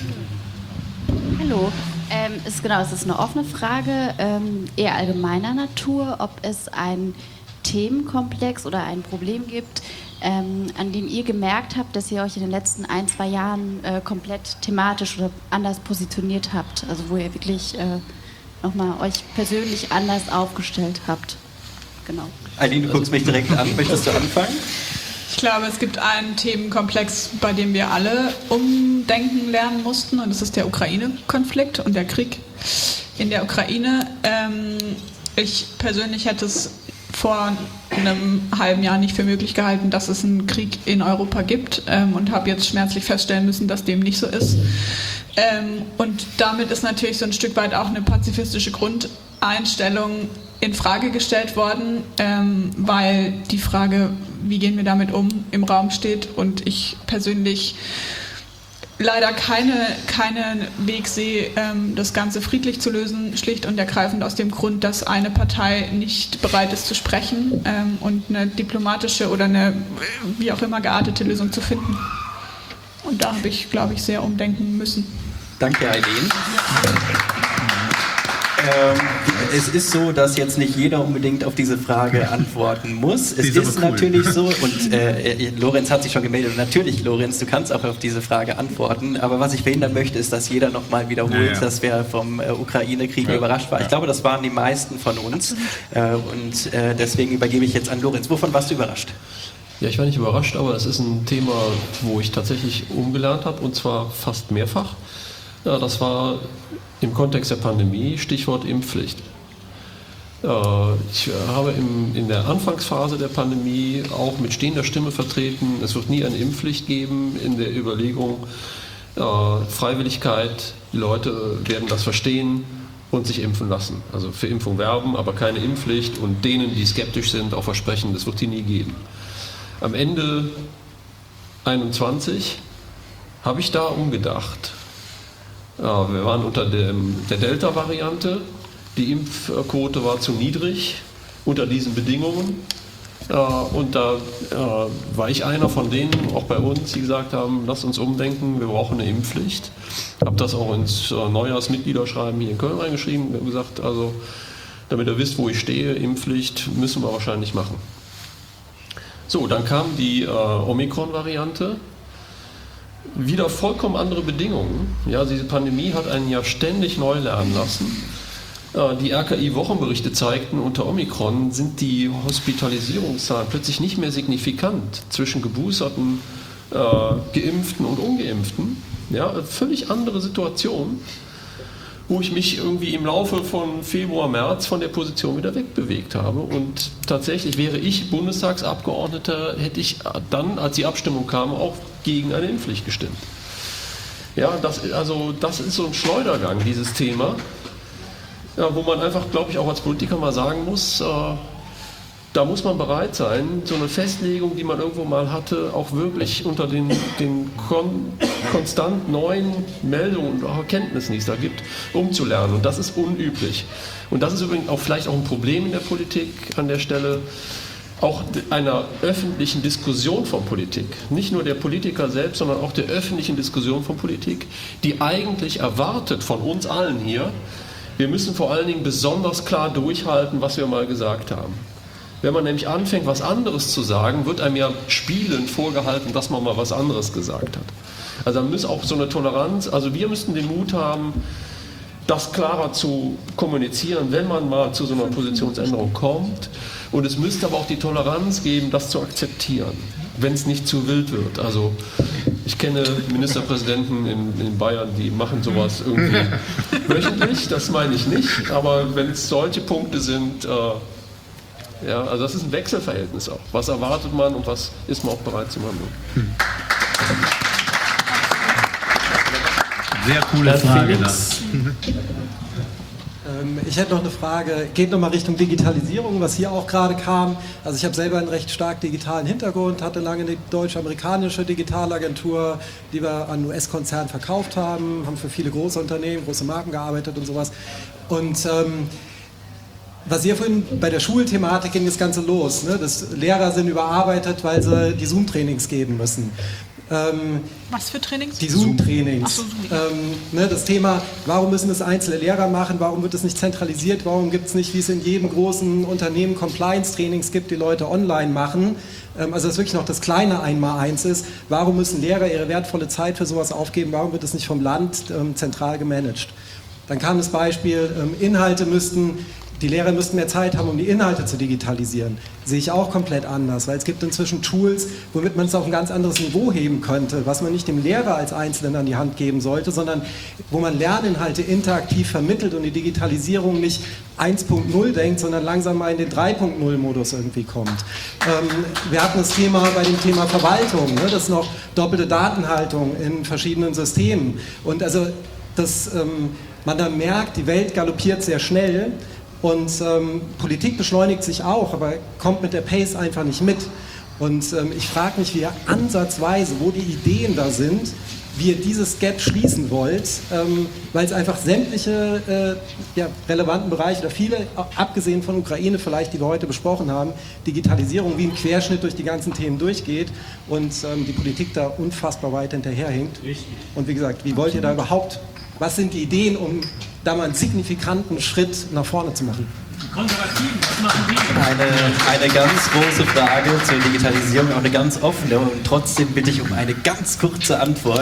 Hallo, es ist eine offene Frage, eher allgemeiner Natur, ob es einen Themenkomplex oder ein Problem gibt, an dem ihr gemerkt habt, dass ihr euch in den letzten 1-2 Jahren komplett thematisch oder anders positioniert habt, also wo ihr wirklich nochmal euch persönlich anders aufgestellt habt. Genau. Eileen, du guckst mich direkt an. Möchtest du anfangen? Ich glaube, es gibt einen Themenkomplex, bei dem wir alle umdenken lernen mussten, und das ist der Ukraine-Konflikt und der Krieg in der Ukraine. Ich persönlich hätte es vor einem halben Jahr nicht für möglich gehalten, dass es einen Krieg in Europa gibt, und habe jetzt schmerzlich feststellen müssen, dass dem nicht so ist. Und damit ist natürlich so ein Stück weit auch eine pazifistische Grundeinstellung in Frage gestellt worden, weil die Frage, wie gehen wir damit um, im Raum steht, und ich persönlich leider keinen Weg sehe, das Ganze friedlich zu lösen, schlicht und ergreifend aus dem Grund, dass eine Partei nicht bereit ist zu sprechen und eine diplomatische oder eine wie auch immer geartete Lösung zu finden. Und da habe ich, glaube ich, sehr umdenken müssen. Danke, Eileen. Es ist so, dass jetzt nicht jeder unbedingt auf diese Frage antworten muss. Es ist natürlich so, und Lorenz hat sich schon gemeldet, und natürlich, Lorenz, du kannst auch auf diese Frage antworten, aber was ich verhindern möchte, ist, dass jeder nochmal wiederholt, dass wer vom Ukraine-Krieg überrascht war. Ich glaube, das waren die meisten von uns, und deswegen übergebe ich jetzt an Lorenz. Wovon warst du überrascht? Ja, ich war nicht überrascht, aber es ist ein Thema, wo ich tatsächlich umgelernt habe, und zwar fast mehrfach. Ja, das war im Kontext der Pandemie, Stichwort Impfpflicht. Ich habe in der Anfangsphase der Pandemie auch mit stehender Stimme vertreten, es wird nie eine Impfpflicht geben, in der Überlegung, Freiwilligkeit, die Leute werden das verstehen und sich impfen lassen. Also für Impfung werben, aber keine Impfpflicht, und denen, die skeptisch sind, auch versprechen, das wird die nie geben. Am Ende 2021 habe ich da umgedacht. Wir waren unter der Delta-Variante, die Impfquote war zu niedrig unter diesen Bedingungen, und da war ich einer von denen, auch bei uns, die gesagt haben, lasst uns umdenken, wir brauchen eine Impfpflicht. Habe das auch ins Neujahrsmitgliederschreiben hier in Köln reingeschrieben und gesagt, also damit ihr wisst, wo ich stehe, Impfpflicht müssen wir wahrscheinlich machen. So, dann kam die Omikron-Variante. Wieder vollkommen andere Bedingungen. Ja, diese Pandemie hat einen ja ständig neu lernen lassen. Die RKI-Wochenberichte zeigten, unter Omikron sind die Hospitalisierungszahlen plötzlich nicht mehr signifikant zwischen Geboosterten, Geimpften und Ungeimpften. Ja, völlig andere Situation, wo ich mich irgendwie im Laufe von Februar, März von der Position wieder wegbewegt habe. Und tatsächlich wäre ich Bundestagsabgeordneter, hätte ich dann, als die Abstimmung kam, auch gegen eine Impfpflicht gestimmt. Ja, das ist so ein Schleudergang, dieses Thema, ja, wo man einfach, glaube ich, auch als Politiker mal sagen muss, da muss man bereit sein, so eine Festlegung, die man irgendwo mal hatte, auch wirklich unter den konstant neuen Meldungen und auch Erkenntnissen, die es da gibt, umzulernen. Und das ist unüblich. Und das ist übrigens auch vielleicht auch ein Problem in der Politik an der Stelle, auch einer öffentlichen Diskussion von Politik. Nicht nur der Politiker selbst, sondern auch der öffentlichen Diskussion von Politik, die eigentlich erwartet von uns allen hier, wir müssen vor allen Dingen besonders klar durchhalten, was wir mal gesagt haben. Wenn man nämlich anfängt, was anderes zu sagen, wird einem ja spielend vorgehalten, dass man mal was anderes gesagt hat. Also da muss auch so eine Toleranz, also wir müssten den Mut haben, das klarer zu kommunizieren, wenn man mal zu so einer Positionsänderung kommt. Und es müsste aber auch die Toleranz geben, das zu akzeptieren, wenn es nicht zu wild wird. Also ich kenne Ministerpräsidenten in Bayern, die machen sowas irgendwie wöchentlich, das meine ich nicht. Aber wenn es solche Punkte sind, ja, also das ist ein Wechselverhältnis auch. Was erwartet man und was ist man auch bereit zu handeln? Sehr coole Frage. Ich hätte noch eine Frage, geht nochmal Richtung Digitalisierung, was hier auch gerade kam. Also ich habe selber einen recht stark digitalen Hintergrund, hatte lange eine deutsch-amerikanische Digitalagentur, die wir an US-Konzernen verkauft haben für viele große Unternehmen, große Marken gearbeitet und sowas. Und was ihr vorhin bei der Schulthematik ging das Ganze los, ne? Das Lehrer sind überarbeitet, weil sie die Zoom-Trainings geben müssen. Was für Trainings? Die Zoom-Trainings. Ach so, Zoom. Das Thema, warum müssen es einzelne Lehrer machen, warum wird es nicht zentralisiert, warum gibt es nicht, wie es in jedem großen Unternehmen Compliance-Trainings gibt, die Leute online machen, also dass wirklich noch das kleine Einmaleins ist, warum müssen Lehrer ihre wertvolle Zeit für sowas aufgeben, warum wird es nicht vom Land zentral gemanagt? Dann kam das Beispiel, die Lehrer müssten mehr Zeit haben, um die Inhalte zu digitalisieren. Sehe ich auch komplett anders, weil es gibt inzwischen Tools, womit man es auf ein ganz anderes Niveau heben könnte, was man nicht dem Lehrer als Einzelnen an die Hand geben sollte, sondern wo man Lerninhalte interaktiv vermittelt und die Digitalisierung nicht 1.0 denkt, sondern langsam mal in den 3.0-Modus irgendwie kommt. Wir hatten das Thema bei dem Thema Verwaltung, ne? Das ist noch doppelte Datenhaltung in verschiedenen Systemen. Und also, dass man dann merkt, die Welt galoppiert sehr schnell. Und Politik beschleunigt sich auch, aber kommt mit der Pace einfach nicht mit. Und ich frage mich, wie ihr ansatzweise, wo die Ideen da sind, wie ihr dieses Gap schließen wollt, weil es einfach sämtliche relevanten Bereiche, oder viele, abgesehen von Ukraine vielleicht, die wir heute besprochen haben, Digitalisierung wie ein Querschnitt durch die ganzen Themen durchgeht und die Politik da unfassbar weit hinterherhinkt. Und wie gesagt, wie wollt ihr da überhaupt, was sind die Ideen, um da mal einen signifikanten Schritt nach vorne zu machen? Die Konservativen, was machen die? Eine ganz große Frage zur Digitalisierung, auch eine ganz offene, und trotzdem bitte ich um eine ganz kurze Antwort.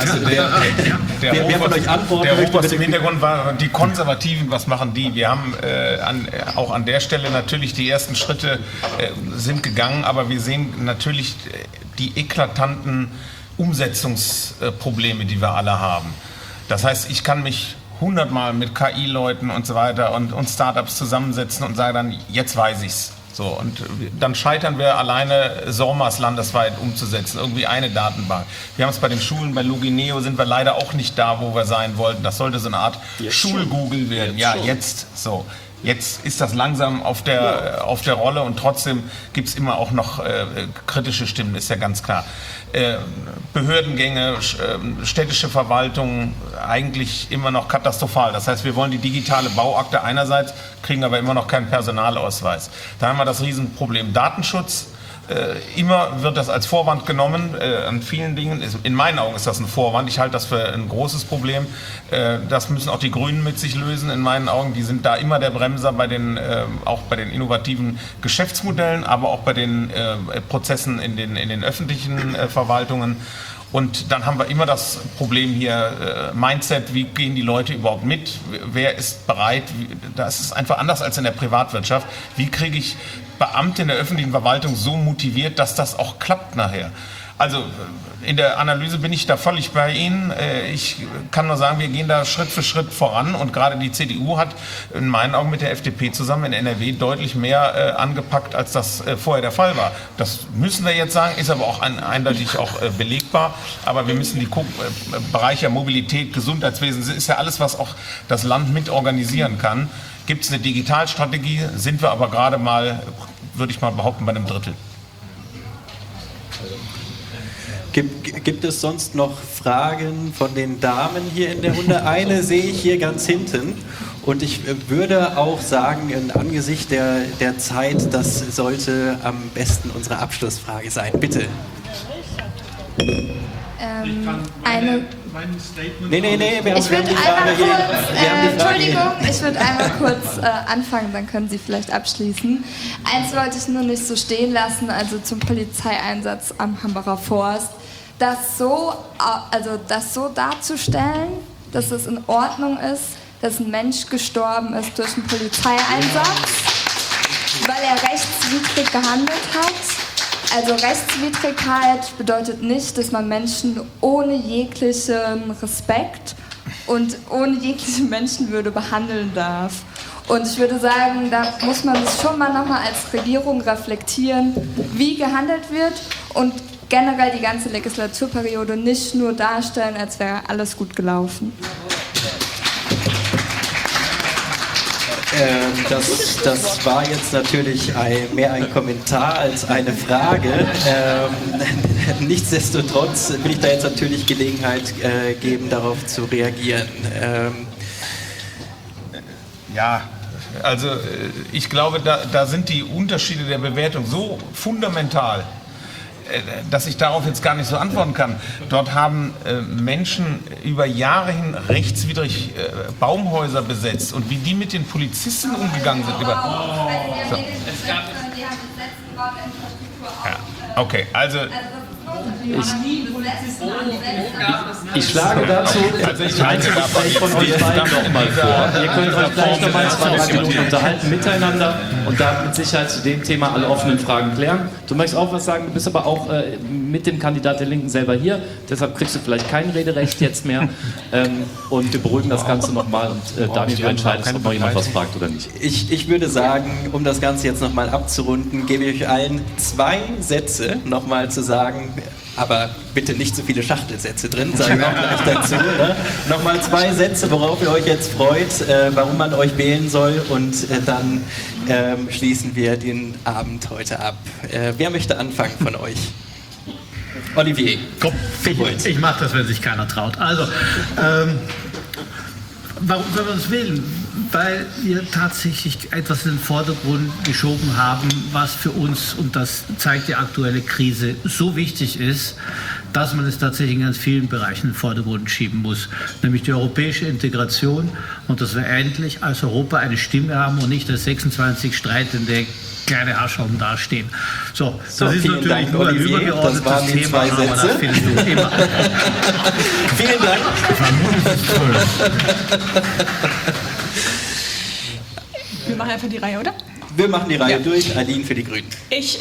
Wer von euch antworten möchte, bitte. Im Hintergrund war die Konservativen, was machen die? Wir haben auch an der Stelle natürlich die ersten Schritte sind gegangen, aber wir sehen natürlich die eklatanten Umsetzungsprobleme, die wir alle haben. Das heißt, ich kann mich 100-mal mit KI-Leuten und so weiter und Startups zusammensetzen und sagen dann, jetzt weiß ich's. So, und dann scheitern wir alleine, SORMAS landesweit umzusetzen, irgendwie eine Datenbank. Wir haben es bei den Schulen, bei Logineo sind wir leider auch nicht da, wo wir sein wollten. Das sollte so eine Art Schul-Google werden. Jetzt so. Jetzt ist das langsam auf der Rolle und trotzdem gibt es immer auch noch kritische Stimmen, ist ja ganz klar. Behördengänge, städtische Verwaltung eigentlich immer noch katastrophal. Das heißt, wir wollen die digitale Bauakte einerseits, kriegen aber immer noch keinen Personalausweis. Dann haben wir das Riesenproblem Datenschutz. Immer wird das als Vorwand genommen, an vielen Dingen. In meinen Augen ist das ein Vorwand. Ich halte das für ein großes Problem. Das müssen auch die Grünen mit sich lösen, in meinen Augen. Die sind da immer der Bremser auch bei den innovativen Geschäftsmodellen, aber auch bei den Prozessen in den öffentlichen Verwaltungen. Und dann haben wir immer das Problem hier, Mindset, wie gehen die Leute überhaupt mit? Wer ist bereit? Das ist einfach anders als in der Privatwirtschaft. Wie kriege ich Beamte in der öffentlichen Verwaltung so motiviert, dass das auch klappt nachher? Also in der Analyse bin ich da völlig bei Ihnen. Ich kann nur sagen, wir gehen da Schritt für Schritt voran und gerade die CDU hat in meinen Augen mit der FDP zusammen in NRW deutlich mehr angepackt, als das vorher der Fall war. Das müssen wir jetzt sagen, ist aber auch eindeutig auch belegbar. Aber wir müssen die Bereiche Mobilität, Gesundheitswesen, das ist ja alles, was auch das Land mit organisieren kann. Gibt es eine Digitalstrategie, sind wir aber gerade mal, würde ich mal behaupten, bei einem Drittel. Gibt es sonst noch Fragen von den Damen hier in der Runde? Eine sehe ich hier ganz hinten. Und ich würde auch sagen, angesichts der Zeit, das sollte am besten unsere Abschlussfrage sein. Bitte. Ich würde einmal kurz anfangen, dann können Sie vielleicht abschließen. Eins wollte ich nur nicht so stehen lassen, also zum Polizeieinsatz am Hambacher Forst. Das so darzustellen, dass es in Ordnung ist, dass ein Mensch gestorben ist durch einen Polizeieinsatz, weil er rechtswidrig gehandelt hat. Also Rechtswidrigkeit bedeutet nicht, dass man Menschen ohne jeglichen Respekt und ohne jegliche Menschenwürde behandeln darf. Und ich würde sagen, da muss man sich schon mal nochmal als Regierung reflektieren, wie gehandelt wird und generell die ganze Legislaturperiode nicht nur darstellen, als wäre alles gut gelaufen. Das war jetzt natürlich mehr ein Kommentar als eine Frage. Nichtsdestotrotz will ich da jetzt natürlich Gelegenheit geben, darauf zu reagieren. Ja, also ich glaube, da sind die Unterschiede der Bewertung so fundamental, dass ich darauf jetzt gar nicht so antworten kann. Dort haben Menschen über Jahre hin rechtswidrig Baumhäuser besetzt und wie die mit den Polizisten umgegangen sind. So. Ja, okay, also... Ich schlage dazu ein Einzelgespräch von euch beiden nochmal vor. Ihr könnt euch gleich nochmal 2 Minuten unterhalten miteinander und da mit Sicherheit zu dem Thema alle offenen Fragen klären. Du möchtest auch was sagen, du bist aber auch mit dem Kandidat der Linken selber hier, deshalb kriegst du vielleicht kein Rederecht jetzt mehr und wir beruhigen das Ganze nochmal und Daniel, du entscheidest, ob noch jemand was fragt oder nicht. Ich würde sagen, um das Ganze jetzt nochmal abzurunden, gebe ich euch allen 2 Sätze nochmal zu sagen, aber bitte nicht so viele Schachtelsätze drin, sage ich auch gleich dazu. Ne? Nochmal 2 Sätze, worauf ihr euch jetzt freut, warum man euch wählen soll und dann schließen wir den Abend heute ab. Wer möchte anfangen von euch? Olivier. Komm, ich mache das, wenn sich keiner traut. Also, warum sollen wir uns wählen? Weil wir tatsächlich etwas in den Vordergrund geschoben haben, was für uns, und das zeigt die aktuelle Krise, so wichtig ist, dass man es tatsächlich in ganz vielen Bereichen in den Vordergrund schieben muss. Nämlich die europäische Integration und dass wir endlich als Europa eine Stimme haben und nicht als 26 streitende kleine Arschhauben dastehen. So, das ist natürlich Dank, nur ein übergeordnetes Thema, aber das findest du immer. Vielen Dank. Wir machen einfach die Reihe, oder? Wir machen die Reihe durch. Aline für die Grünen. Ich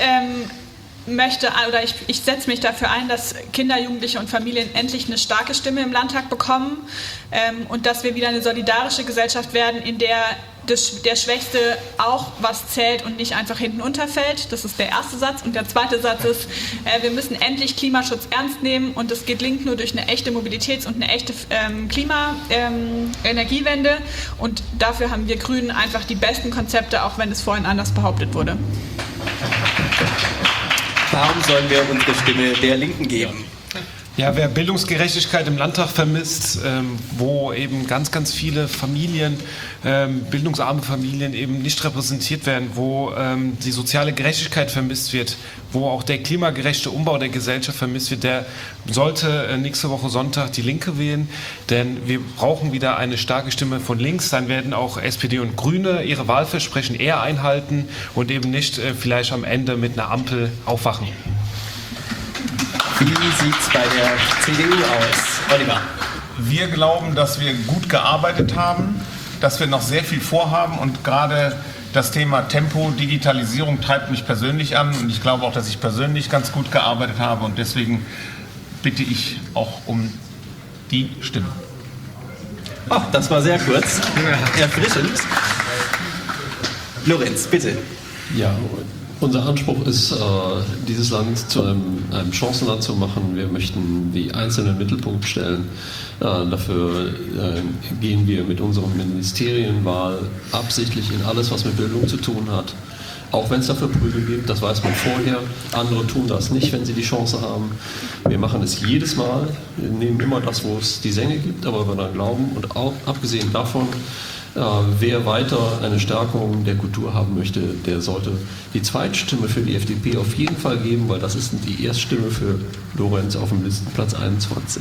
setze mich dafür ein, dass Kinder, Jugendliche und Familien endlich eine starke Stimme im Landtag bekommen und dass wir wieder eine solidarische Gesellschaft werden, in der der Schwächste auch was zählt und nicht einfach hinten unterfällt. Das ist der erste Satz. Und der zweite Satz ist, wir müssen endlich Klimaschutz ernst nehmen und das gelingt nur durch eine echte Mobilitäts- und eine echte Energiewende. Und dafür haben wir Grünen einfach die besten Konzepte, auch wenn es vorhin anders behauptet wurde. Warum sollen wir unsere Stimme der Linken geben? Ja, wer Bildungsgerechtigkeit im Landtag vermisst, wo eben ganz, ganz viele Familien, bildungsarme Familien eben nicht repräsentiert werden, wo die soziale Gerechtigkeit vermisst wird, wo auch der klimagerechte Umbau der Gesellschaft vermisst wird, der sollte nächste Woche Sonntag die Linke wählen, denn wir brauchen wieder eine starke Stimme von links, dann werden auch SPD und Grüne ihre Wahlversprechen eher einhalten und eben nicht vielleicht am Ende mit einer Ampel aufwachen. Wie sieht es bei der CDU aus? Oliver. Wir glauben, dass wir gut gearbeitet haben, dass wir noch sehr viel vorhaben und gerade das Thema Tempo, Digitalisierung treibt mich persönlich an und ich glaube auch, dass ich persönlich ganz gut gearbeitet habe und deswegen bitte ich auch um die Stimme. Oh, das war sehr kurz. Erfrischend. Lorenz, bitte. Ja, unser Anspruch ist, dieses Land zu einem Chancenland zu machen. Wir möchten die Einzelnen in den Mittelpunkt stellen. Dafür gehen wir mit unserer Ministerienwahl absichtlich in alles, was mit Bildung zu tun hat. Auch wenn es dafür Prügel gibt, das weiß man vorher. Andere tun das nicht, wenn sie die Chance haben. Wir machen es jedes Mal. Wir nehmen immer das, wo es die Sänge gibt, aber wir dann glauben. Und auch abgesehen davon, wer weiter eine Stärkung der Kultur haben möchte, der sollte die Zweitstimme für die FDP auf jeden Fall geben, weil das ist die Erststimme für Lorenz auf dem Listenplatz 21.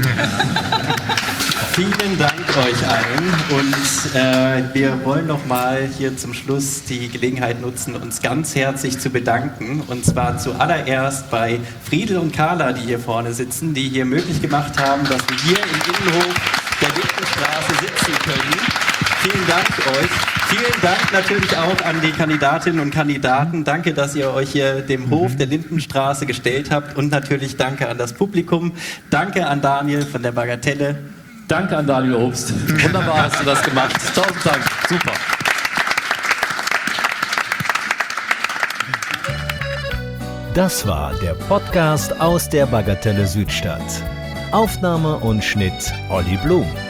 Vielen Dank euch allen und wir wollen noch mal hier zum Schluss die Gelegenheit nutzen, uns ganz herzlich zu bedanken und zwar zuallererst bei Friedel und Carla, die hier vorne sitzen, die hier möglich gemacht haben, dass wir hier im Innenhof der Lindenstraße sitzen können. Vielen Dank euch. Vielen Dank natürlich auch an die Kandidatinnen und Kandidaten. Danke, dass ihr euch hier dem Hof der Lindenstraße gestellt habt. Und natürlich danke an das Publikum. Danke an Daniel von der Bagatelle. Danke an Daniel Obst. Wunderbar hast du das gemacht. 1000 Dank. Super. Das war der Podcast aus der Bagatelle Südstadt. Aufnahme und Schnitt Olli Blum.